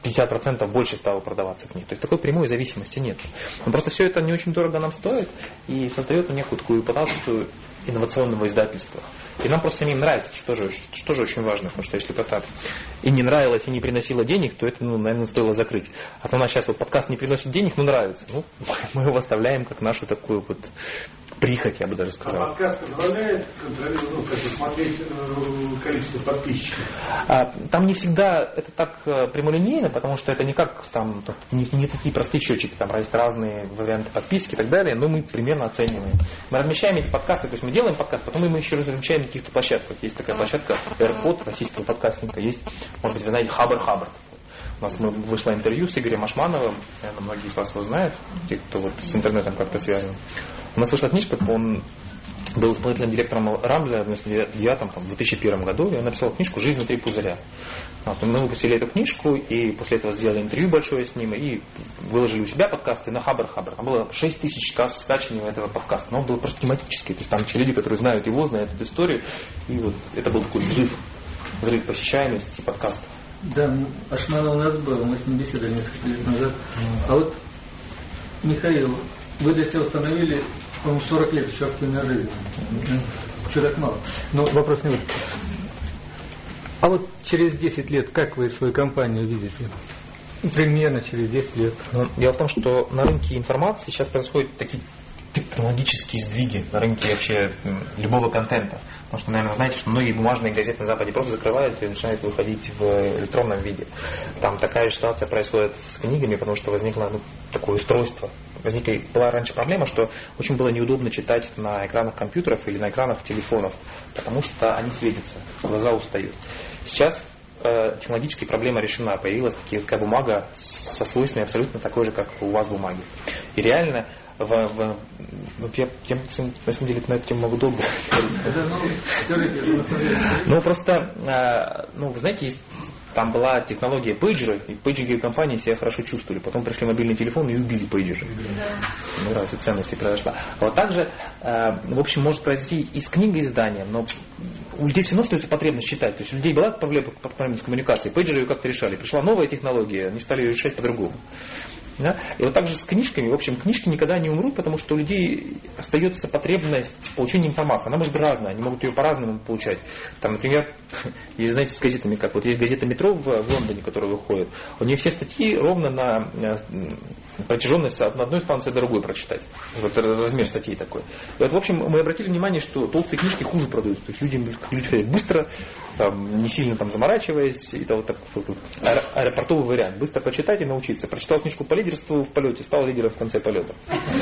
пятьдесят процентов больше стало продаваться книг. То есть такой прямой зависимости нет. Но просто все это не очень дорого нам стоит и создает некую такую репутацию инновационного издательства. И нам просто самим нравится, что же, что же очень важно, потому что если бы это и не нравилось, и не приносило денег, то это, ну, наверное, стоило закрыть. А то у нас сейчас вот подкаст не приносит денег, но нравится. Ну, мы его оставляем как нашу такую вот прихоть, я бы даже сказал. А подкаст позволяет контролировать, ну, как бы смотреть количество подписчиков? А, там не всегда это так прямолинейно, потому что это не как там, не, не такие простые счетчики, там есть разные варианты подписки и так далее, но мы примерно оцениваем. Мы размещаем эти подкасты, то есть мы делаем подкаст, потом мы еще размещаем на каких-то площадках. Есть такая площадка AirPod российского подкастника, есть, может быть, вы знаете, Хабр-Хабр. У нас вышло интервью с Игорем Ашмановым, наверное, многие из вас его знают, те, кто вот с интернетом как-то связан. У нас вышла книжка, он был исполнительным директором Рамбля в две тысячи первом году, и он написал книжку «Жизнь внутри пузыря». Вот, мы выпустили эту книжку, и после этого сделали интервью большое с ним, и выложили у себя подкасты на Хабр-Хабр. Там было шесть тысяч скачиваний этого подкаста, но он был просто тематический, то есть там те люди, которые знают его, знают эту историю, и вот это был такой взрыв, взрыв посещаемости подкаста. Да, Ашманов у нас был, мы с ним беседовали несколько лет назад. А вот, Михаил, вы для себя установили, по-моему, сорок лет еще активной жизни. Что так мало? Но вопрос не в этом. А вот через десять лет, как вы свою компанию видите? Примерно через десять лет. Но дело в том, что на рынке информации сейчас происходят такие технологические сдвиги на рынке вообще любого контента. Потому что, наверное, вы знаете, что многие бумажные газеты на Западе просто закрываются и начинают выходить в электронном виде. Там такая же ситуация происходит с книгами, потому что возникло ну, такое устройство. Возникла, была раньше проблема, что очень было неудобно читать на экранах компьютеров или на экранах телефонов, потому что они светятся, глаза устают. Сейчас э, технологически проблема решена. Появилась такая бумага со свойствами абсолютно такой же, как у вас бумаги. И реально В, в, ну, я, я на самом деле на эту тему могу долго говорить. Ну просто, ну вы знаете, есть, там была технология пейджера, и пейджерные компании себя хорошо чувствовали. Потом пришли мобильные телефоны и убили пейджеры. Ну раз и ценности произошла. А вот также, в общем, может произойти и с книгоизданием, но у людей все равно остается потребность читать. То есть у людей была проблема, проблема с коммуникацией, пейджеры ее как-то решали. Пришла новая технология, они стали ее решать по-другому. Да? И вот так же с книжками. В общем, книжки никогда не умрут, потому что у людей остается потребность в получении информации. Она может быть разная, они могут ее по-разному получать. Там, например, есть, знаете, с газетами, как вот есть газета «Метро» в, в Лондоне, которая выходит. У нее все статьи ровно на, на протяженность от одной станции до другой прочитать. Вот размер статей такой. И вот, в общем, мы обратили внимание, что толстые книжки хуже продаются. То есть люди, люди ходят быстро, там, не сильно там заморачиваясь. Это вот так, вот, аэропортовый вариант. Быстро прочитать и научиться. Прочитал книжку по лидерству в полете, стал лидером в конце полета.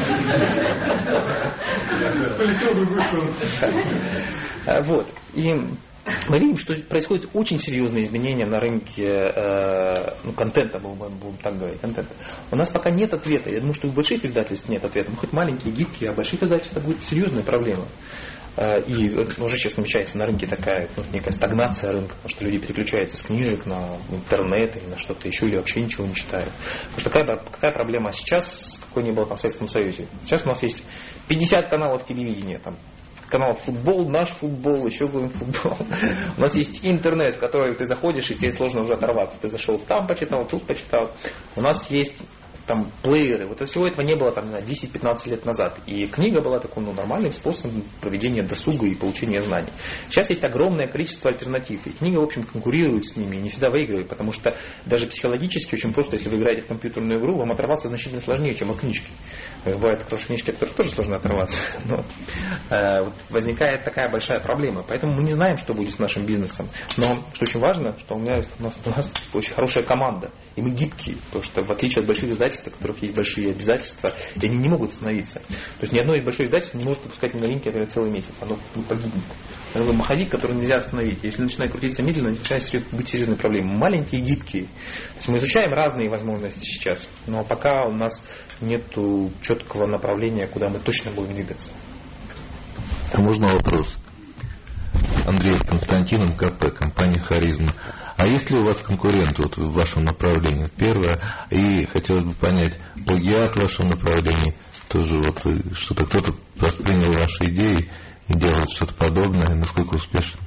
Полетел в другую сторону. Вот. И мы видим, что происходят очень серьезные изменения на рынке э, ну, контента, будем так говорить, контента. У нас пока нет ответа. Я думаю, что у больших издательств нет ответа. Мы хоть маленькие, гибкие, а больших издательств это будет серьезная проблема. И уже сейчас намечается на рынке такая ну, некая стагнация рынка, потому что люди переключаются с книжек на интернет или на что-то еще, или вообще ничего не читают. Потому что какая, какая проблема сейчас, какой не было там в Советском Союзе? Сейчас у нас есть пятьдесят каналов телевидения, там, канал футбол, наш футбол, еще какой-нибудь футбол. У нас есть интернет, в который ты заходишь, и тебе сложно уже оторваться. Ты зашел там, почитал, тут почитал. У нас есть там плееры. Вот всего этого не было там, не знаю, десять-пятнадцать лет назад. И книга была таким ну, нормальным способом проведения досуга и получения знаний. Сейчас есть огромное количество альтернатив. И книга, в общем, конкурирует с ними и не всегда выигрывает, потому что даже психологически очень просто, если вы играете в компьютерную игру, вам оторваться значительно сложнее, чем от книжки. Бывают хорошие книжки, от которых тоже сложно оторваться. Но, э, вот возникает такая большая проблема. Поэтому мы не знаем, что будет с нашим бизнесом. Но, что очень важно, что у, меня, у, нас, у нас очень хорошая команда. И мы гибкие, потому что в отличие от больших издательств, у которых есть большие обязательства, и они не могут остановиться. То есть ни одно из больших издательств не может выпускать на новинки целый месяц. Оно погибнет. Это такой маховик, который нельзя остановить. Если начинает крутиться медленно, начинает быть серьезной проблемой. Маленькие и гибкие. То есть мы изучаем разные возможности сейчас, но пока у нас нет четкого направления, куда мы точно будем двигаться. А можно вопрос? Андрей Константинов, КП, компания «Харизма». А есть ли у вас конкуренты вот, в вашем направлении? Первое. И хотелось бы понять, плагиат в вашем направлении, тоже вот что-то кто-то воспринял ваши идеи и делает что-то подобное, насколько успешно?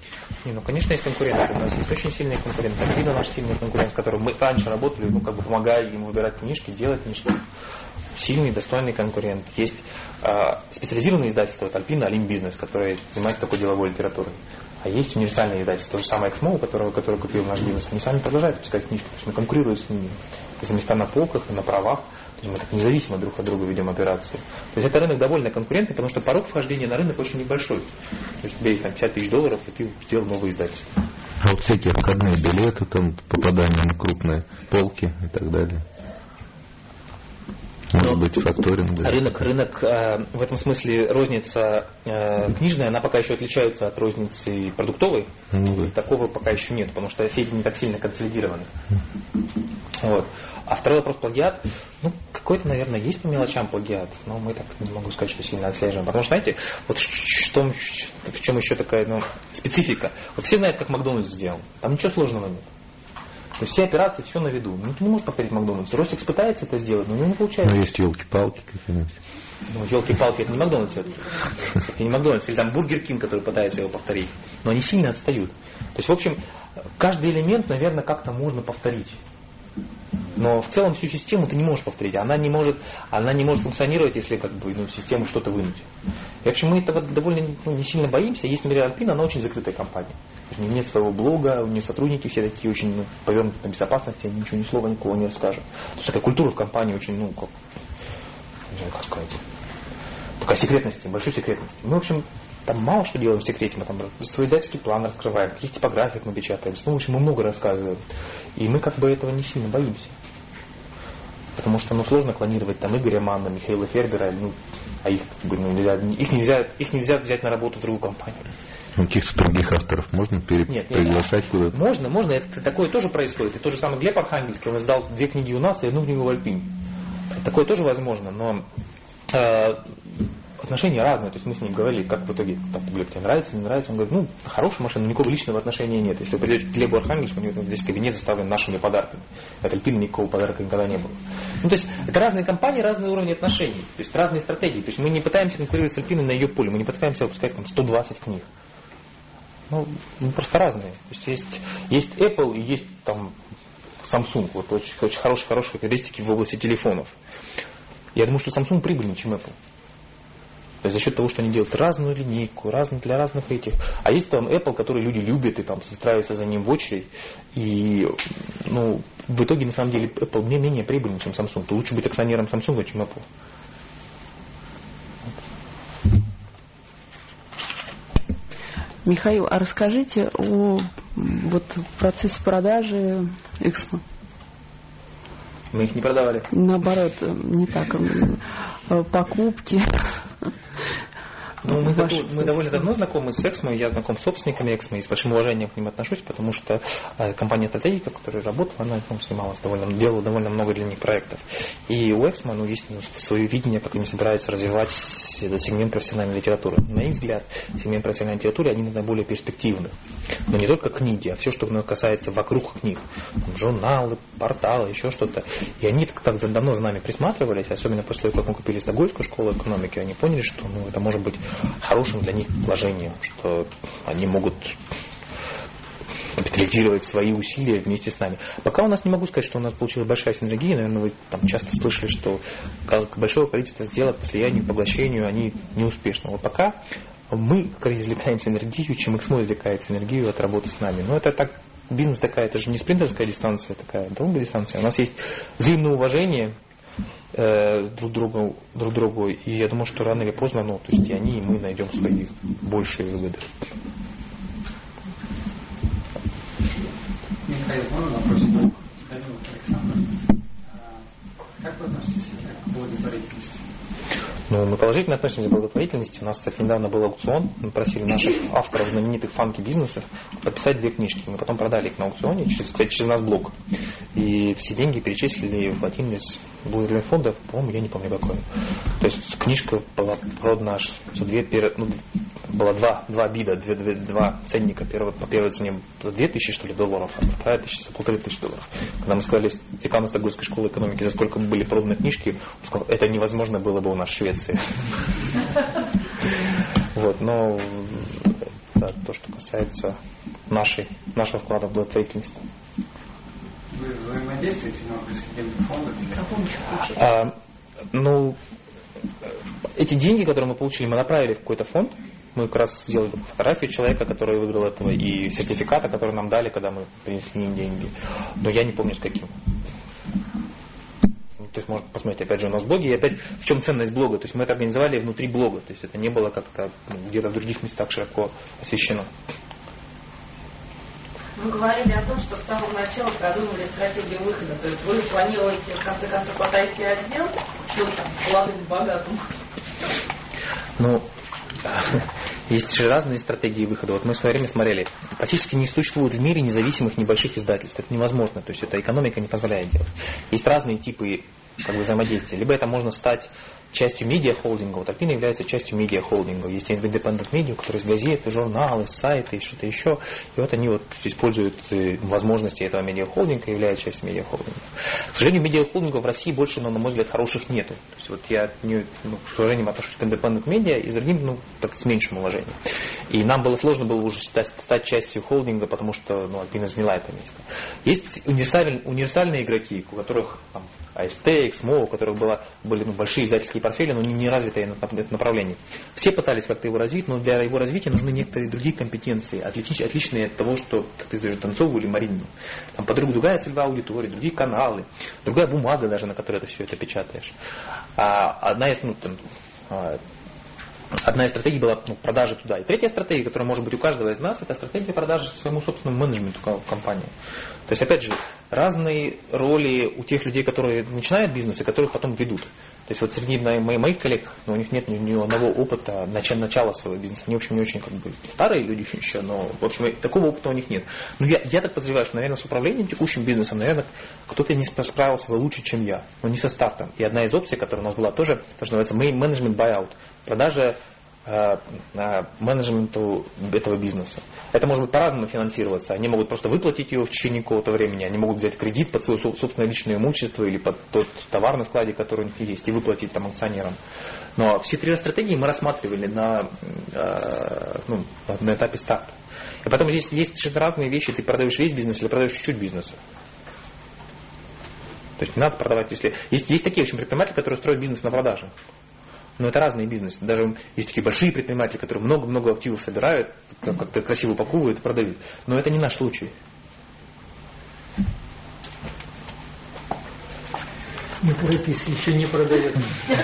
Не, ну, конечно, есть конкуренты. У нас есть очень сильные конкуренты. Альпина наш сильный конкурент, с которым мы раньше работали, ну, как бы помогая им выбирать книжки, делать книжки. Сильный, достойный конкурент. Есть э, специализированные издательства, вот Альпина, Алим Бизнес, которые занимаются такой деловой литературой. А есть универсальные издательства, то же самое Эксмо, которого, который купил наш бизнес. Они сами продолжают выпускать книжки, то есть мы конкурируем с ними. И за места на полках, и на правах. То есть мы так независимо друг от друга ведем операцию. То есть это рынок довольно конкурентный, потому что порог вхождения на рынок очень небольшой. То есть у тебя есть там пятьдесят тысяч долларов, и ты сделал новое издательство. А вот всякие входные билеты, там, попадание на крупные полки и так далее. Может быть, факторинг, да. Рынок, рынок э, в этом смысле розница э, книжная, она пока еще отличается от розницы продуктовой. Ну, да. Такого пока еще нет, потому что сети не так сильно консолидированы. Вот. А второй вопрос плагиат. Ну, какой-то, наверное, есть по мелочам плагиат, но мы так не могу сказать, что сильно отслеживаем. Потому что, знаете, вот что, в чем еще такая ну, специфика. Вот все знают, как Макдональдс сделал. Там ничего сложного нет. То есть все операции, все на виду. Ну, ты не можешь повторить Макдональдс. Ростикс пытается это сделать, но у него не получается. Но есть елки-палки какие-нибудь. Ну, елки-палки, это не Макдональдс. Это не Макдональдс. Или там Бургер Кинг, который пытается его повторить. Но они сильно отстают. То есть, в общем, каждый элемент, наверное, как-то можно повторить. Но в целом всю систему ты не можешь повторить. Она не может, она не может функционировать, если как бы, ну, в систему что-то вынуть. И, в общем, мы этого довольно ну, не сильно боимся. Есть, например, Альпина, она очень закрытая компания. У нее нет своего блога, у нее сотрудники все такие очень ну, повернуты на безопасности, они ничего, ни слова никого не расскажут. То есть такая культура в компании очень, ну, как, не знаю, как сказать, такая секретности, большой секретности. Мы, в общем, там мало что делаем в секрете, мы там свой издательский план раскрываем, каких типографиях мы печатаем, ну, в общем, мы много рассказываем. И мы как бы этого не сильно боимся. Потому что ну, сложно клонировать там Игоря Манна, Михаила Фербера, ну, а их, ну, нельзя, их, нельзя, их нельзя взять на работу в другую компанию. Каких-то других авторов можно пере... нет, нет, приглашать куда-то? Можно, можно, это такое тоже происходит. И тот же самый Глеб Архангельский, он издал две книги у нас и одну книгу в Альпине. Такое тоже возможно, но э, отношения разные. То есть мы с ним говорили, как в итоге там, Глеб, тебе нравится, не нравится. Он говорит, ну, хорошая машина, но никакого личного отношения нет. Если вы придете к Глебу Архангельскому, у него здесь кабинет заставлен нашими подарками. От Альпины никакого подарка никогда не было. Ну, то есть это разные компании, разные уровни отношений, то есть разные стратегии. То есть мы не пытаемся конкурировать с Альпиной на ее поле, мы не пытаемся выпускать там сто двадцать книг. Ну, просто разные. То есть, есть, есть Apple и есть там Samsung. Вот очень, очень хорошие, хорошие характеристики в области телефонов. Я думаю, что Samsung прибыльнее, чем Apple. То есть за счет того, что они делают разную линейку, разную, для разных этих. А есть там Apple, который люди любят и там выстраиваются за ним в очередь. И ну, в итоге на самом деле Apple не менее прибыльнее, чем Samsung. То лучше быть акционером Samsung, чем Apple. Михаил, а расскажите о вот, процессе продажи Эксмо. Мы их не продавали. Наоборот, не так. Покупки. Ну, мы, мы довольно давно знакомы с Эксмо, я знаком с собственниками Эксмо и с большим уважением к ним отношусь, потому что э, компания «Стратегика», которая работала, она там снималась довольно, делала довольно много для них проектов. И у Эксмо ну, есть ну, свое видение, как они собираются развивать этот сегмент профессиональной литературы. На их взгляд, сегмент профессиональной литературы, они наверное, более перспективны. Но не только книги, а все, что касается вокруг книг. Там, журналы, порталы, еще что-то. И они так, так давно за нами присматривались, особенно после того, как мы купили Стокгольмскую школу экономики, они поняли, что ну, это может быть хорошим для них вложением, что они могут капитализировать свои усилия вместе с нами. Пока у нас не могу сказать, что у нас получилась большая синергия. Наверное, вы там часто слышали, что большое количество сделок по слиянию, поглощению, они неуспешны. Вот пока мы скорее извлекаем синергию, чем Эксмо извлекает синергию от работы с нами. Но это так, бизнес такая, это же не спринтерская дистанция, такая долгая дистанция. У нас есть взаимное уважение э, друг другу, друг другу, и я думаю, что рано или поздно, ну, то есть и они, и мы найдем свои большие выгоды. Михаил, можно вопрос? Данилов Александр. Как вы относитесь к благотворительности? Ну, мы положительно относимся к благотворительности. У нас, кстати, недавно был аукцион. Мы просили наших авторов знаменитых фанки-бизнесов подписать две книжки. Мы потом продали их на аукционе, через, кстати, через наш блог. И все деньги перечислили в один из благотворительных фондов, по-моему, я не помню какой. То есть книжка была продана аж за две, ну, было два, два бида, две, две, два ценника. Первый, по первой цене за две тысячи, что ли, долларов, а вторая тысяча за полторы тысячи долларов. Когда мы сказали декану Стокгольмской школы экономики, за сколько были проданы книжки, он сказал, это невозможно было бы у нас в Швеции. Вот, но да, то, что касается нашей, нашего вклада в благотворительность. Вы взаимодействуете, может быть, с каким-то фондом? А, ну, эти деньги, которые мы получили, мы направили в какой-то фонд. Мы как раз сделали фотографию человека, который выиграл этого, и сертификата, который нам дали, когда мы принесли им деньги. Но я не помню, с каким. То есть можно посмотреть, опять же, у нас в блоге. И опять, в чем ценность блога? То есть мы это организовали внутри блога. То есть это не было как-то ну, где-то в других местах широко освещено. Вы говорили о том, что с самого начала продумали стратегию выхода. То есть вы планируете, в конце концов, отойти от дел, что там, молодым, богатым? Ну, есть же разные стратегии выхода. Вот мы в свое время смотрели. Практически не существует в мире независимых небольших издательств. Это невозможно. То есть эта экономика не позволяет делать. Есть разные типы как бы, взаимодействия. Либо это можно стать частью медиа-холдинга. Вот Альпина является частью медиа-холдинга. Есть independent media, которые есть газеты, журналы, сайты и что-то еще. И вот они вот используют возможности этого медиа-холдинга и являются частью медиа-холдинга. К сожалению, медиа-холдингов в России больше, но, на мой взгляд, хороших нету. То есть вот я, не, ну, к сожалению, отношусь к independent media и с другим, ну, так, с меньшим уважением. И нам было сложно было уже стать, стать частью холдинга, потому что ну, Альпина заняла это место. Есть универсаль, универсальные игроки, у которых там, эй эс ти, Эксмо, у которых было, были ну, большие издательские портфели, но не, не развитое это направление. Все пытались как-то его развить, но для его развития нужны некоторые другие компетенции, отличные, отличные от того, что ты издаешь Донцову или Маринину. Там подруга другая целевая аудитория, другие каналы, другая бумага даже, на которой ты все это печатаешь. А одна из, ну, там, Одна из стратегий была ну, продажи туда. И третья стратегия, которая может быть у каждого из нас, это стратегия продажи своему собственному менеджменту компании. То есть, опять же, разные роли у тех людей, которые начинают бизнес и которых потом ведут. То есть, вот среди моих коллег, ну, у них нет ни, ни одного опыта начала, начала своего бизнеса. Они, в общем, не очень как бы старые люди еще, но, в общем, такого опыта у них нет. Но я, я так подозреваю, что, наверное, с управлением текущим бизнесом, наверное, кто-то не справился лучше, чем я, но не со стартом. И одна из опций, которая у нас была тоже, то, что называется management buyout. Продажа э, э, менеджменту этого бизнеса. Это может быть по-разному финансироваться. Они могут просто выплатить его в течение какого-то времени, они могут взять кредит под свое собственное личное имущество или под тот товар на складе, который у них есть, и выплатить там акционерам. Но все три стратегии мы рассматривали на, э, ну, на этапе старта. И потом здесь есть разные вещи, ты продаешь весь бизнес или продаешь чуть-чуть бизнеса. То есть не надо продавать, если... Есть, есть такие, в общем, предприниматели, которые строят бизнес на продаже. Но это разные бизнесы. Даже есть такие большие предприниматели, которые много-много активов собирают, как-то красиво упаковывают и продают. Но это не наш случай. Не торопись, еще не продает.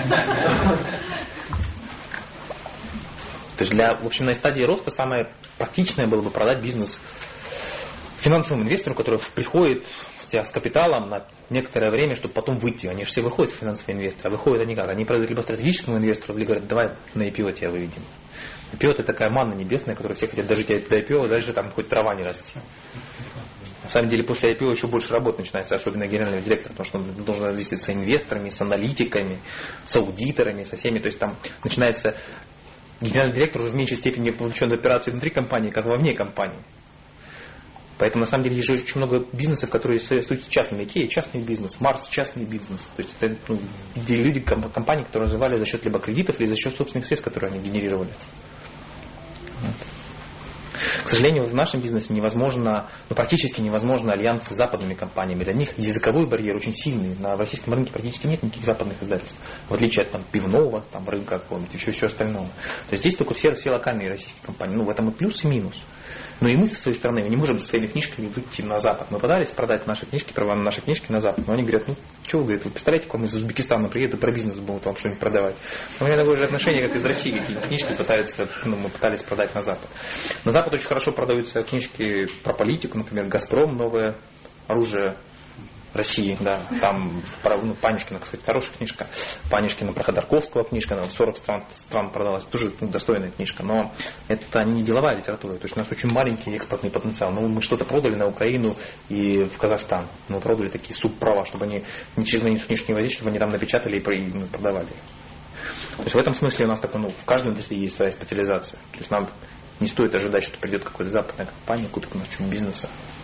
То есть для, в общем, на стадии роста самое практичное было бы продать бизнес финансовому инвестору, который приходит с капиталом на некоторое время, чтобы потом выйти. Они же все выходят, финансовые инвесторы, а выходят они как? Они продают либо стратегическому инвестору, либо говорят, давай на ай пи о тебя выведем. ай пи о это такая манна небесная, которую все хотят дожить до ай пи о, дальше там хоть трава не расти. На самом деле после ай пи о еще больше работы начинается, особенно генерального директора, потому что он должен встретиться с инвесторами, с аналитиками, с аудиторами, со всеми. То есть там начинается генеральный директор уже в меньшей степени вовлечен в операции внутри компании, как вовне компании. Поэтому, на самом деле, есть же очень много бизнесов, которые суть частными. Икея – частный бизнес, Марс – частный бизнес. То есть это ну, люди, компании, которые развивали за счет либо кредитов, или за счет собственных средств, которые они генерировали. Вот. К сожалению, в нашем бизнесе невозможно, ну, практически невозможно альянсы с западными компаниями. Для них языковой барьер очень сильный. На российском рынке практически нет никаких западных издательств. В отличие от там, пивного, там, рынка какого-нибудь, еще, еще остального. То есть здесь только все, все локальные российские компании. Ну, в этом и плюс, и минус. Но и мы со своей стороны мы не можем со своими книжками выйти на Запад. Мы пытались продать наши книжки, права на наши книжки на Запад. Но они говорят, ну, что вы, говорит, вы представляете, к вам из Узбекистана приедут и про бизнес будут вам что-нибудь продавать. У меня такое же отношение, как из России, какие-то книжки пытаются, ну, мы пытались продать на Запад. На Запад очень хорошо продаются книжки про политику, например, «Газпром», новое оружие России, да, там ну, Панюшкина, кстати, хорошая книжка, Панюшкина про Ходорковского книжка, она в сорок стран, стран продалась, тоже ну, достойная книжка, но это не деловая литература, то есть у нас очень маленький экспортный потенциал, ну мы что-то продали на Украину и в Казахстан, мы продали такие субправа, чтобы они ни через границу книжки не возить, чтобы они там напечатали и ну, продавали. То есть в этом смысле у нас такой, ну, в каждой индустрии есть своя специализация, то есть нам не стоит ожидать, что придет какая-то западная компания, купит у нас что-нибудь бизнеса.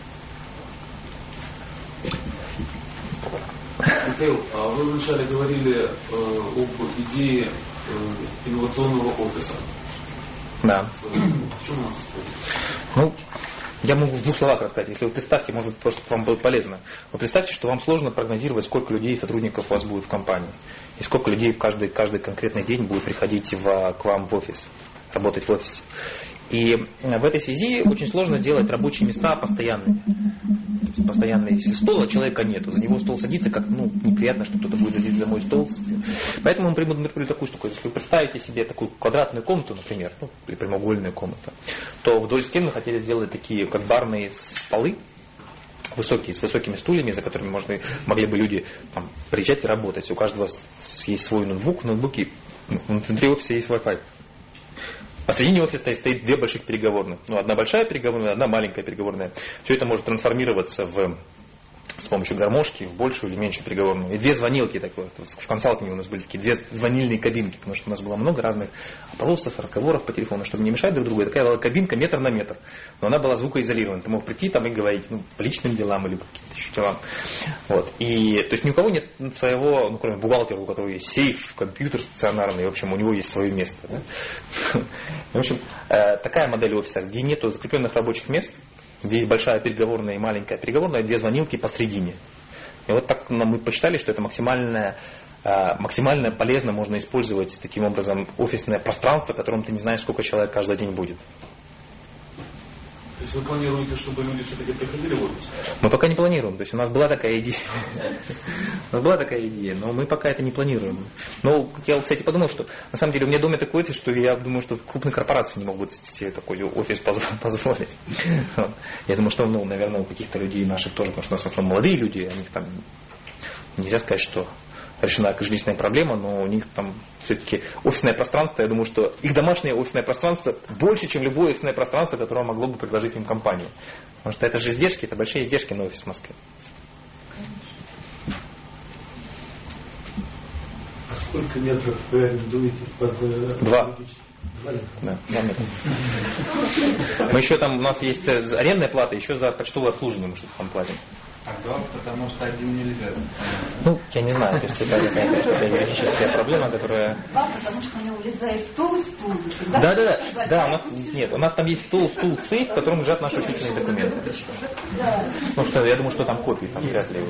Михаил, а вы вначале говорили э, об идее э, инновационного офиса. Да. В чем она состоит? Ну, Я могу в двух словах рассказать. Если вы представьте, может быть, просто вам будет полезно. Вы представьте, что вам сложно прогнозировать, сколько людей и сотрудников у вас будет в компании. И сколько людей в каждый, каждый конкретный день будет приходить в, к вам в офис, работать в офисе. И в этой связи очень сложно сделать рабочие места постоянными. Постоянные. Если стола человека нету, за него стол садится, как ну, неприятно, что кто-то будет садиться за мой стол. Поэтому мы придумали такую штуку. Если вы представите себе такую квадратную комнату, например, ну, или прямоугольную комнату, то вдоль стен мы хотели сделать такие, как барные столы, высокие, с высокими стульями, за которыми можно, могли бы люди там, приезжать и работать. У каждого есть свой ноутбук, в ноутбуке внутри офиса есть Wi-Fi. Посредине офиса стоит, стоит две больших переговорных. Ну, одна большая переговорная, одна маленькая переговорная. Все это может трансформироваться в, с помощью гармошки в большую или меньшую переговорную. И две звонилки, такое, в консалтинге у нас были такие две звонильные кабинки, потому что у нас было много разных опросов, разговоров по телефону, чтобы не мешать друг другу. И такая была кабинка метр на метр. Но она была звукоизолирована. Ты мог прийти там и говорить ну, по личным делам или по каким-то еще делам. Вот. И, то есть ни у кого нет своего, ну, кроме бухгалтера, у которого есть сейф, компьютер стационарный, в общем, у него есть свое место. Да? В общем, такая модель офиса, где нету закрепленных рабочих мест, где есть большая переговорная и маленькая переговорная, две звонилки посредине. И вот так мы посчитали, что это максимально, максимально полезно можно использовать таким образом офисное пространство, в котором ты не знаешь, сколько человек каждый день будет. То есть вы планируете, чтобы люди все-таки приходили в офис? Мы пока не планируем. То есть у нас была такая идея. У нас была такая идея, но мы пока это не планируем. Но я, кстати, подумал, что на самом деле у меня дома такой офис, что я думаю, что крупные корпорации не могут себе такой офис позволить. Я думаю, что, ну, наверное, у каких-то людей наших тоже, потому что у нас в основном молодые люди, у них там нельзя сказать, что решена жилищная проблема, но у них там все-таки офисное пространство, я думаю, что их домашнее офисное пространство больше, чем любое офисное пространство, которое могло бы предложить им компания. Потому что это же издержки, это большие издержки на офис в Москве. А сколько метров вы арендуете под... Два. Да, два метра. Мы еще там, у нас есть арендная плата, еще за почтовое обслуживание мы что-то там платим. А два, потому что один нельзя. Ну, я не знаю, то есть это какая-то юридическая проблема, которая... Два, потому что у меня улезает стул и стул. Да, да, да. Да, у нас нет, у нас там есть стул, стул, сейф, в котором лежат наши учительные документы. Ну что, я думаю, что там копии, там вряд ли.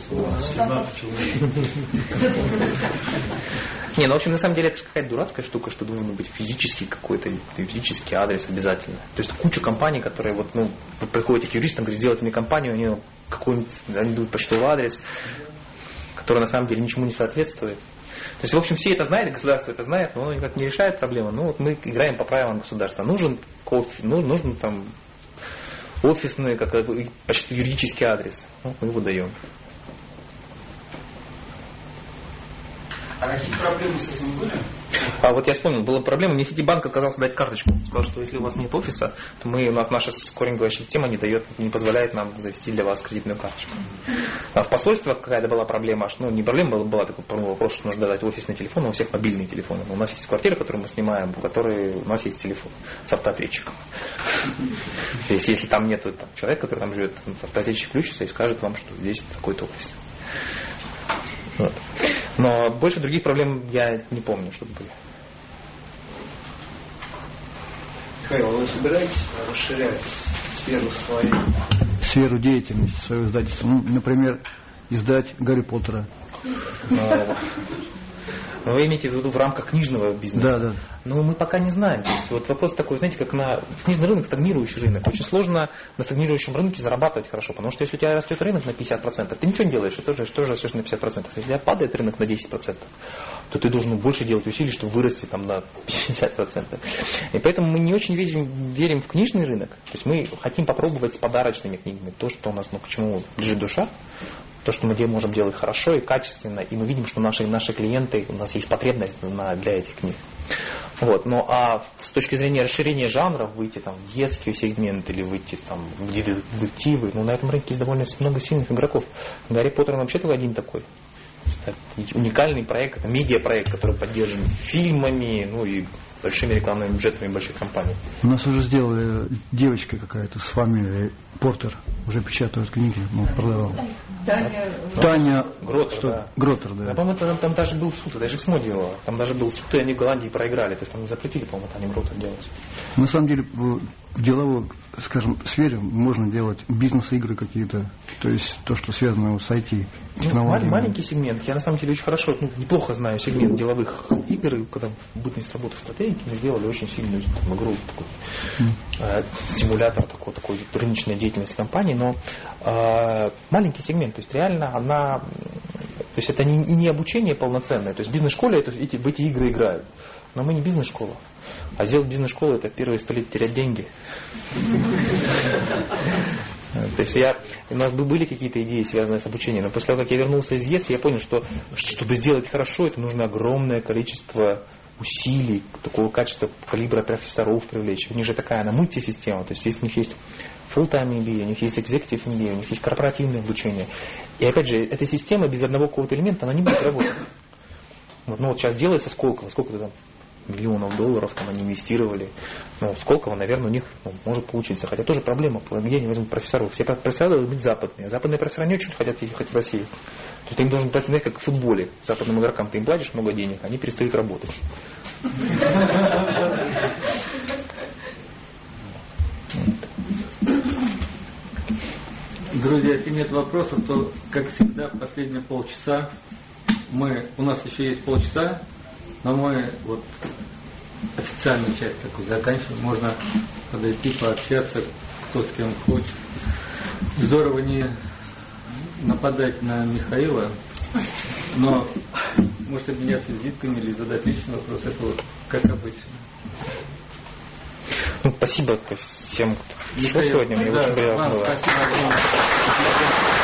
Не, ну в общем, на самом деле это же какая-то дурацкая штука, что должен быть физический какой-то физический адрес обязательно. То есть куча компаний, которые вот, ну, вы приходите к юристам, говорят, сделайте мне компанию, они какой-нибудь, они дают почтовый адрес, который на самом деле ничему не соответствует. То есть, в общем, все это знают, государство это знает, но оно никак не решает проблему. Ну, вот мы играем по правилам государства. Нужен кофе, ну, нужен там офисный, как почти юридический адрес. Ну, мы его даем. А какие проблемы с этим были? А вот я вспомнил, была проблема, мне Ситибанк отказался дать карточку. Сказал, что если у вас нет офиса, то мы, у нас наша скоринговая система не дает, не позволяет нам завести для вас кредитную карточку. А в посольствах какая-то была проблема, ну не проблема, была, была такой вопрос, что нужно дать офисный телефон, а у всех мобильные телефоны. У нас есть квартира, которую мы снимаем, в которой у нас есть телефон с автоответчиком. То есть если там нет там, человека, который там живет, автоответчик включится и скажет вам, что здесь такой-то офис. Вот. Но больше других проблем я не помню, чтобы были. Михаил, вы собираетесь расширять сферу своей? Сферу деятельности своего издательства. Ну, например, издать Гарри Поттера. Но вы имеете в виду в рамках книжного бизнеса? Да, да. Но мы пока не знаем. То есть, вот вопрос такой, знаете, как на книжный рынок, стагнирующий рынок. Очень сложно на стагнирующем рынке зарабатывать хорошо, потому что если у тебя растет рынок на пятьдесят процентов, ты ничего не делаешь, ты тоже, тоже растешь на пятьдесят процентов. Если у тебя падает рынок на десять процентов, то ты должен больше делать усилий, чтобы вырасти там на пятьдесят процентов. И поэтому мы не очень верим, верим в книжный рынок. То есть мы хотим попробовать с подарочными книгами то, что у нас, ну, к чему лежит душа. То, что мы можем делать хорошо и качественно, и мы видим, что наши, наши клиенты, у нас есть потребность на, для этих книг. Вот. Ну а с точки зрения расширения жанров, выйти там, в детский сегмент или выйти там, в детективы, ну на этом рынке есть довольно много сильных игроков. Гарри Поттер вообще только один такой. Это уникальный проект, это медиапроект, который поддержан фильмами, ну и большими рекламными бюджетами больших компаний. У нас уже сделали девочка какая-то с фамилией Портер, уже печатают книги, ну, продавал. Таня, Таня Гротер, что? да. Гротер, да. А, по-моему, там, там даже был суд, это же СМО делала. Там даже был суд, и они в Голландии проиграли. То есть там запретили, по-моему, Таню Гротер делать. На самом деле, в деловой, скажем, сфере можно делать бизнес-игры какие-то, то есть то, что связано с ай ти. Ну, маленький сегмент. Я на самом деле очень хорошо, ну, неплохо знаю сегмент деловых игр. И когда в бытность работы в стратегике мы сделали очень сильную там, игру, такой, mm. э, симулятор такой, такой рыночной деятельности компании, но э, маленький сегмент, то есть реально она, то есть это не, не обучение полноценное, то есть в бизнес-школе это, эти, в эти игры играют, но мы не бизнес-школа. А сделать бизнес-школу — это первые сто лет терять деньги. То есть я, у нас были какие-то идеи, связанные с обучением, но после того, как я вернулся из ЕС, я понял, что чтобы сделать хорошо, это нужно огромное количество усилий, такого качества, калибра профессоров привлечь. У них же такая, она мультисистема, то есть если у них есть full-time эм би эй, у них есть executive эм би эй, у них есть корпоративное обучение. И опять же, эта система без одного какого-то элемента, она не будет работать. Вот, ну вот сейчас делается Сколково, сколько там миллионов долларов там они инвестировали. Ну, Сколково, наверное, у них ну, может получиться. Хотя тоже проблема, я не возьму профессоров. Все профессора должны быть западные. Западные профессора не очень хотят ехать в Россию. То есть им должен платить, знаете, как в футболе. Западным игрокам ты им платишь много денег, они перестают работать. Друзья, если нет вопросов, то, как всегда, последние полчаса мы, у нас еще есть полчаса, но мы вот официальную часть такую заканчиваем. Можно подойти, пообщаться, кто с кем хочет. Здорово не нападать на Михаила, но может обменяться визитками или задать личный вопрос. Это вот как обычно. Ну, спасибо всем, кто пришел сегодня. Мне да, очень приятно вам было. Спасибо.